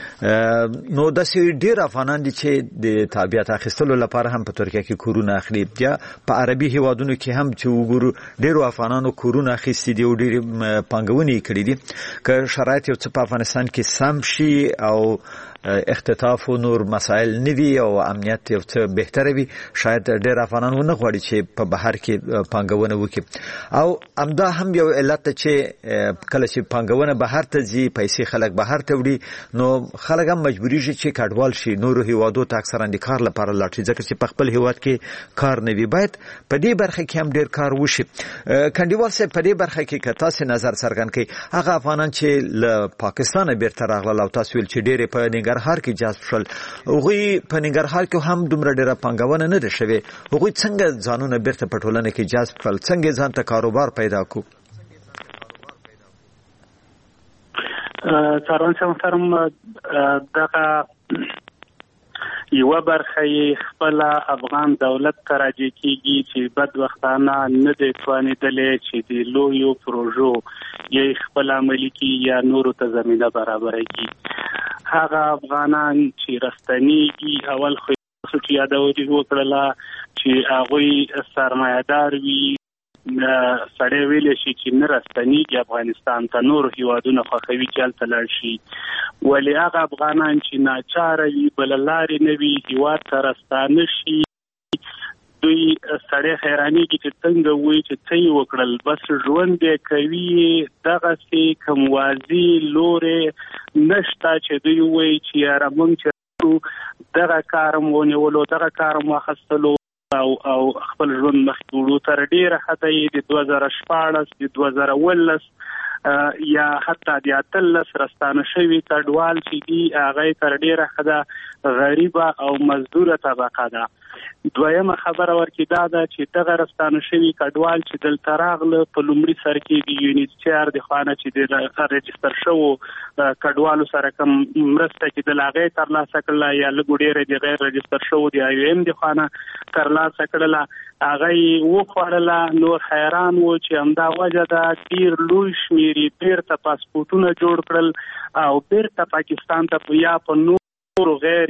نو داسې ډېر افغانان دي چې د تابعیت اخیستلو لپاره هم په ترکیه کې کورونه اخلي. یا په عربي هیوادونو کې هم چې وګورو ډېرو افغانانو کورونه اخیستي دي او ډېرې پانګونې کړي دي. که شرایط یو څه په افغانستان کې سم شي او اختطاف و نور مسائل نوي او امنیت یو څه بهتره وي، شاید ډېر افغانان ونه غواړي چې په بهر کې پانګونه وکړي. او همدا هم یو علت چې کله چې پانګونه بهر ته ځي، پیسې خلک بهر ته وړي، نو خلک هم مجبوریږي چې کډوال شي، نورو هیوادو ته اکثرا د کار لپاره لاړ شي، ځکه چې په خپل هیواد کې کار نه وي. باید په دې برخه کې هم ډېر کار وشي. کنډیوال صاحب، په دې برخه کې که تاسو نظر څرګند کړئ، هغه افغانان چې له پاکستانه بیرته راغلل او تاسو ویل چې ډېرې په ننګرهار کې جذب شول، هغوی په ننګرهار کې هم دومره ډېره پانګونه نه ده شوې، هغوی څنګه ځانونه بیرته په ټولنه کې جذب کړل، څنګه ځان ته کاروبار پیدا کړو؟ ساروان صاحب محترم، دغه یوه برخه یې خپله افغان دولت ته راجع کېږي چې بدبختانه نه دی توانېدلی چې د لویو پروژو یا یې خپله عملي کړي یا نورو ته زمینه برابره کړي. هغه افغانان چې راستنېږي، اول خو چې یادونه وکړله چې هغوی سرمایه‌دار وي، سړی ویلی شي چې نه راستنېږي افغانستان ته، نورو هیوادونه خوښوي چې هلته لاړ شي. ولې هغه افغانان چې ناچاره وي، بله لارې نه وي، هیواد ته راستانه شي، دوی سړی حیرانېږي چې څنګه وایي چې څه یې وکړل، بس ژوند یې کوي. دغسې که موازي لورې نشته چې دوی وایي چې یاره موږ چې دغه کار م ونیولو، دغه کار م واخیستلو او خپل ژوند مخکې وړو. تر ډېره حده یې د 2014 د 2019 یا حتی د 18 راستانه شوي کډوال چې دي، هغه یې تر ډېره حده غریبه او مزدوره طبقه ده. دویمه خبره ورکې دا ده چې دغه راستانه شوي کډوال چې دلته راغله، په لومړي سر کې د UNHCR د خوا نه چې د رجستر شوو کډوالو سره کوم مرسته کېدله، هغه یې ترلاسه کړله، یا لږ ډېره د غیر رجستر شوو د IOM د خوا نه ترلاسه کړله، هغه یې وخوړله. نور حیران و چې همدا وجه ده ډېر لوی شمېر یې بېرته پاسپورټونه جوړ کړل او بېرته پاکستان ته یا په نورو غیر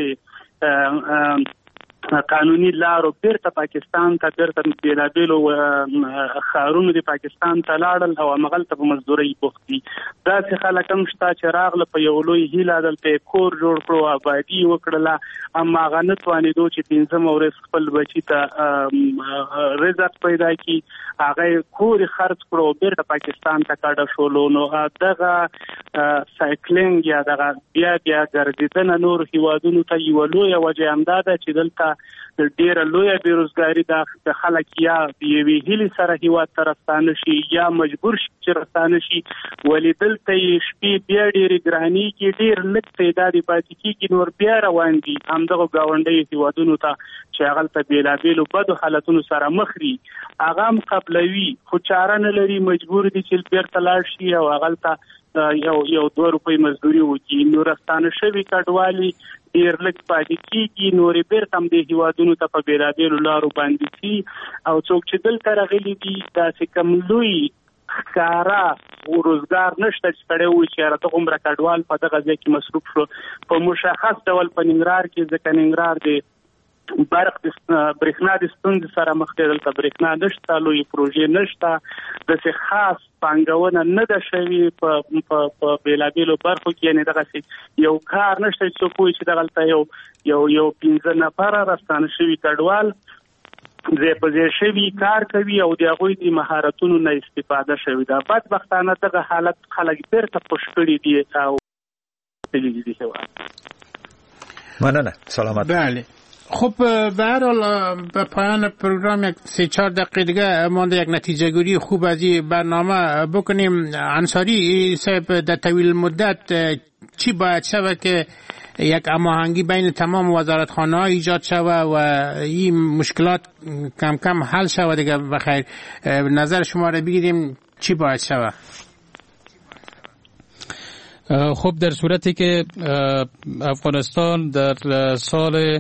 قانوني لارو بیرته پاکستان ته، بیرته بېلابېلو ښارونو د پاکستان ته لاړل او همغلته په مزدورۍ بوخت دي. داسې خلک هم شته چې راغله په یو لوی هیله دلته یې کور جوړ کړو، ابادي یې وکړله، اما هغه نه توانېدو چې 15مه ورځ خپل بچي ته رزق پیدا کړي، هغه یې کور یې خرڅ کړو او بیرته پاکستان ته کډه شولو. نو دغه سایکلینګ یا دغه بیا ګرځېدنه نورو هیوادونو ته یوه لویه وجه همدا ده چې دلته ډیره لویه بیروزګاری د خلک یا یوې هیلې سره هیواد ته راستانه شي یا مجبور شي چې راستانه شي، ولې دلته یې شپې بیا ډېرې ګرانېږي، ډېر لږ تعداد یې پاتې کېږي، نور بیا روان دي همدغو ګاونډیو هیوادونو ته چې هغلته بېلابېلو بدو حالتونو سره مخ دي، هغه هم قبلوي خو چاره نه لري، مجبور دي چې بیرته لاړ شي او هغلته یو 2 روپۍ مزدوري وکړي. نو راستانه شوي کډوالي ډېر لږ پاتې کېږي، نورې بیرته هم دې هیوادونو ته په بېلابېلو لارو باندې ځي، او څوک چې دلته راغلي دي داسې کم لوی ښکاره روزګار نشته چې سړی ووایي چې یاره دغه عمره کډوال په دغه ځای کې مصروف شو. په مشخص ډول په ننګرهار کې ځکه ننګرهار د برق د برېښنا د ستونزې سره مخ دی، دلته برېښنا نشته، لویې پروژې نشته، داسې خاص پانګونه نه ده شوې په بېلابېلو برخو کې، یعنې دغسې یو کار نشته چې څوک وایي چې دغلته یو 15 نفره راستانه شوي کډوال ځای په ځای شوي کار کوي او د هغوی د مهارتونو نه استفاده شوې ده. بدبختانه دغه حالت خلک بیرته پوش کړي دي او تللي دي هېواد. مننه، سلامت. بله خب به هر حال به پایان پروگرام یک 3-4 دقیقه دیگه مانده یک نتیجه گیری خوب از این برنامه بکنیم. انصاری صاحب در طویل مدت چی باید شود که یک هماهنگی بین تمام وزارتخانه ها ایجاد شود و این مشکلات کم کم حل شود دیگه؟ بخیر نظر شما را بگیریم چی باید شود؟ خب در صورتی که افغانستان در سال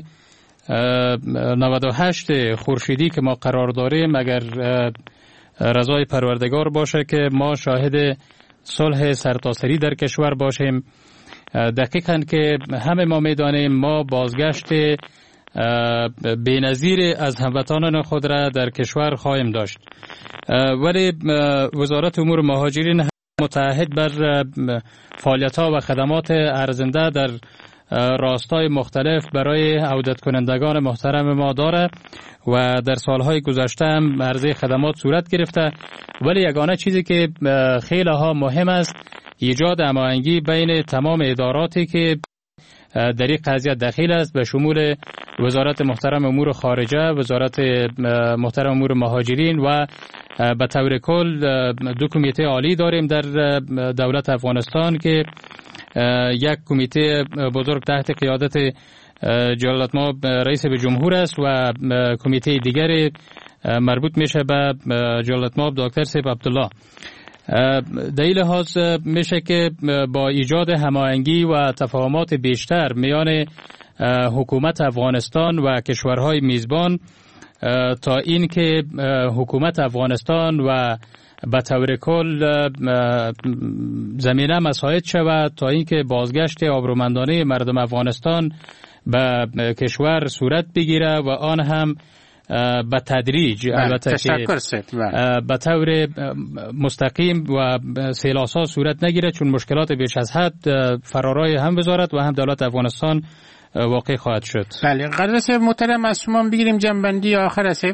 98 خورشیدی که ما قرار داریم اگر رضای پروردگار باشه که ما شاهد صلح سرتاسری در کشور باشیم، دقیقاً که همه ما میدانیم ما بازگشت بی‌نظیر از هموطنان خود را در کشور خواهیم داشت، ولی وزارت امور مهاجرین متعهد بر فعالیت‌ها و خدمات ارزنده در راستای مختلف برای عودت کنندگان محترم ما داره و در سالهای گذشته هم عرضه خدمات صورت گرفته، ولی یگانه چیزی که خیلی ها مهم است ایجاد هماهنگی بین تمام اداراتی که در این قضیه دخیل است، به شمول وزارت محترم امور خارجه، وزارت محترم امور مهاجرین و به طور کل 2 کمیته عالی داریم در دولت افغانستان که یک کمیته بزرگ تحت قیادت جلالتمآب رئیس جمهور است و کمیته دیگری مربوط میشه به جلالتمآب دکتر سیف عبدالله. در این لحاظ میشه که با ایجاد هماهنگی و تفاهمات بیشتر میان حکومت افغانستان و کشورهای میزبان تا این که حکومت افغانستان و به طور کل زمینه مساعد شود تا اینکه بازگشت آبرومندانه مردم افغانستان به کشور صورت بگیره و آن هم به تدریج، البته که به طور مستقیم و سیلاسا صورت نگیره، چون مشکلات بیش از حد فرارای هم وزارت و هم دولت افغانستان واقع خواهد شد. بله، قرار است محترم از شما بگیریم جنبندی آخر است.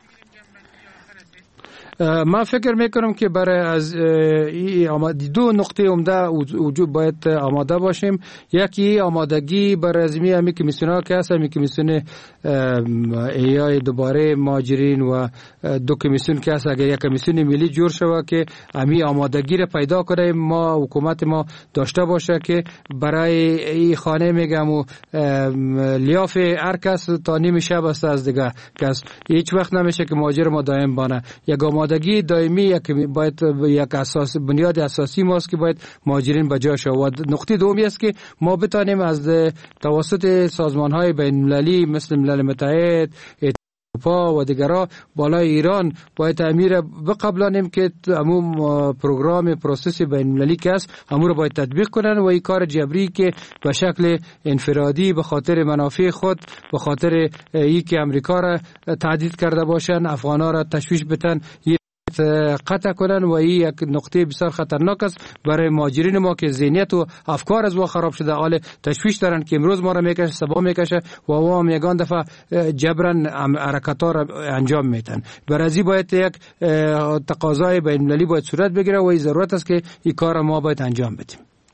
من فکر میکنم که برای از دو نقطه عمده وجود باید آماده باشیم. یکی آمادگی برای از همی کمیسیون‌ها که هست، همی کمیسیون ایای دوباره مهاجرین و 2 کمیسیون که هست، اگر یک کمیسیون ملی جور شود که همی آمادگی را پیدا کنه ما حکومت ما داشته باشه که برای این خانه میگم و لیاف هر کس تا نیم شب است از دیگه کس هیچ وقت نمیشه که مهاجر ما دائم بانه. یک آمادگی دائمی یک باید یک اساس بنیاد اساسی ماست که باید مهاجرین به جا شود. نقطه دومی است که ما بتانیم از توسط سازمان‌های بین‌المللی مثل ملل متحد و دیگرها بالای ایران باید تعمیر بقبلانیم که همون پروگرام پروسس بین‌المللی که است همون رو باید تطبیق کنن و این کار جبری که به شکل انفرادی به خاطر منافع خود، به خاطر ای که امریکا را تهدید کرده باشن، افغانا را تشویش بدن قطع کنن و این یک نقطه بسیار خطرناک است برای مهاجرین ما که ذهنیت و افکار از ما خراب شده، حال تشویش دارن که امروز ما را میکشه سبا میکشه و هم یگان دفعه جبران حرکت‌ها را انجام میدن. برای این باید یک تقاضای بین‌المللی باید صورت بگیره و این ضرورت است که این کار ما باید انجام بدیم.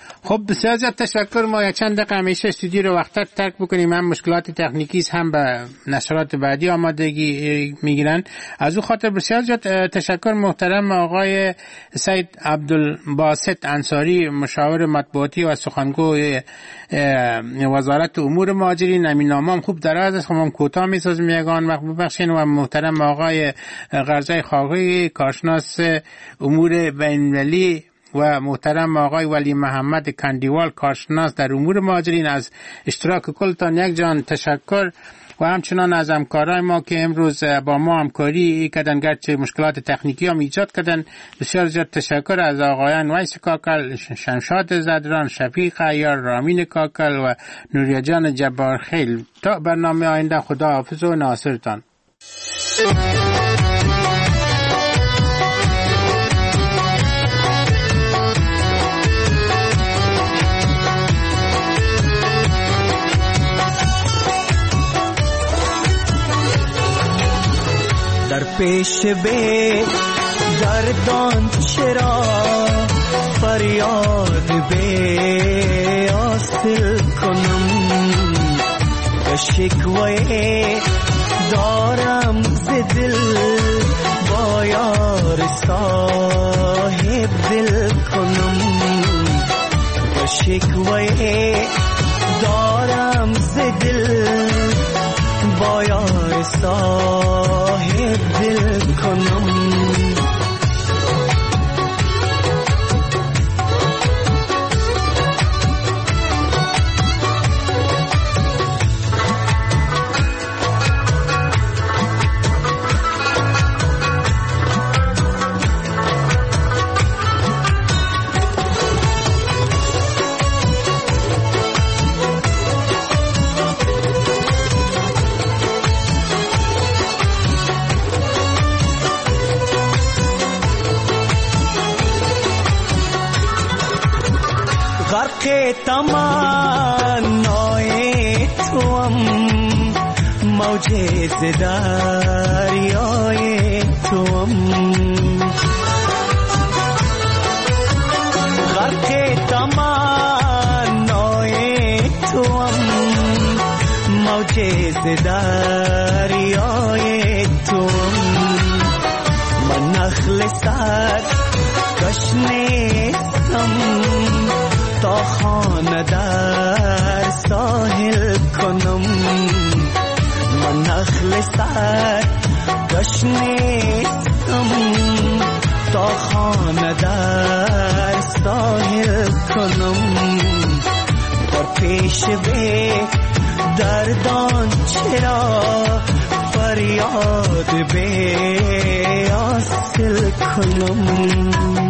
خب بسیار زیاد تشکر. ما یک چند دقیقه همیشه استودیو رو وقتت ترک بکنیم، هم مشکلات تکنیکی هم به نشرات بعدی آمادگی میگیرن. از او خاطر بسیار زیاد تشکر. محترم آقای سید عبدالباسط انصاری، مشاور مطبوعاتی و سخنگوی وزارت امور مهاجرین. همین نامم خوب دراز است، خب کوتاه میسازم یگان وقت ببخشین. و محترم آقای قرزای خاقی، کارشناس امور بین‌المللی، و محترم آقای ولی محمد کندیوال، کارشناس در امور مهاجرین. از اشتراک کلتان یک جان تشکر. و همچنان از همکارای ما که امروز با ما همکاری کردن، گرچه مشکلات تکنیکی هم ایجاد کردن. بسیار زیاد تشکر از آقایان ویس کاکل، شمشاد زدران، شفیق عیار، رامین کاکل و نوریا جان جبارخیل. تا برنامه آینده، خدا حافظ و ناصرتان. در پیش به گردان چرا فریاد به حاصل کنم، به شکوه دارم ز دل با یار صاحب دل کنم، به شکوه دارم ز دل با یار صاحب دل کنم. غرق تمنای توام، موج دریای توام، غرق تمنای توام، موج دریای توام. من نخل سر گشنه‌ام تا خانه در ساحل کنم، من نخل سر گشنه‌ام تا خانه در ساحل کنم. در پیش به دردان چرا فریاد به حاصل کنم.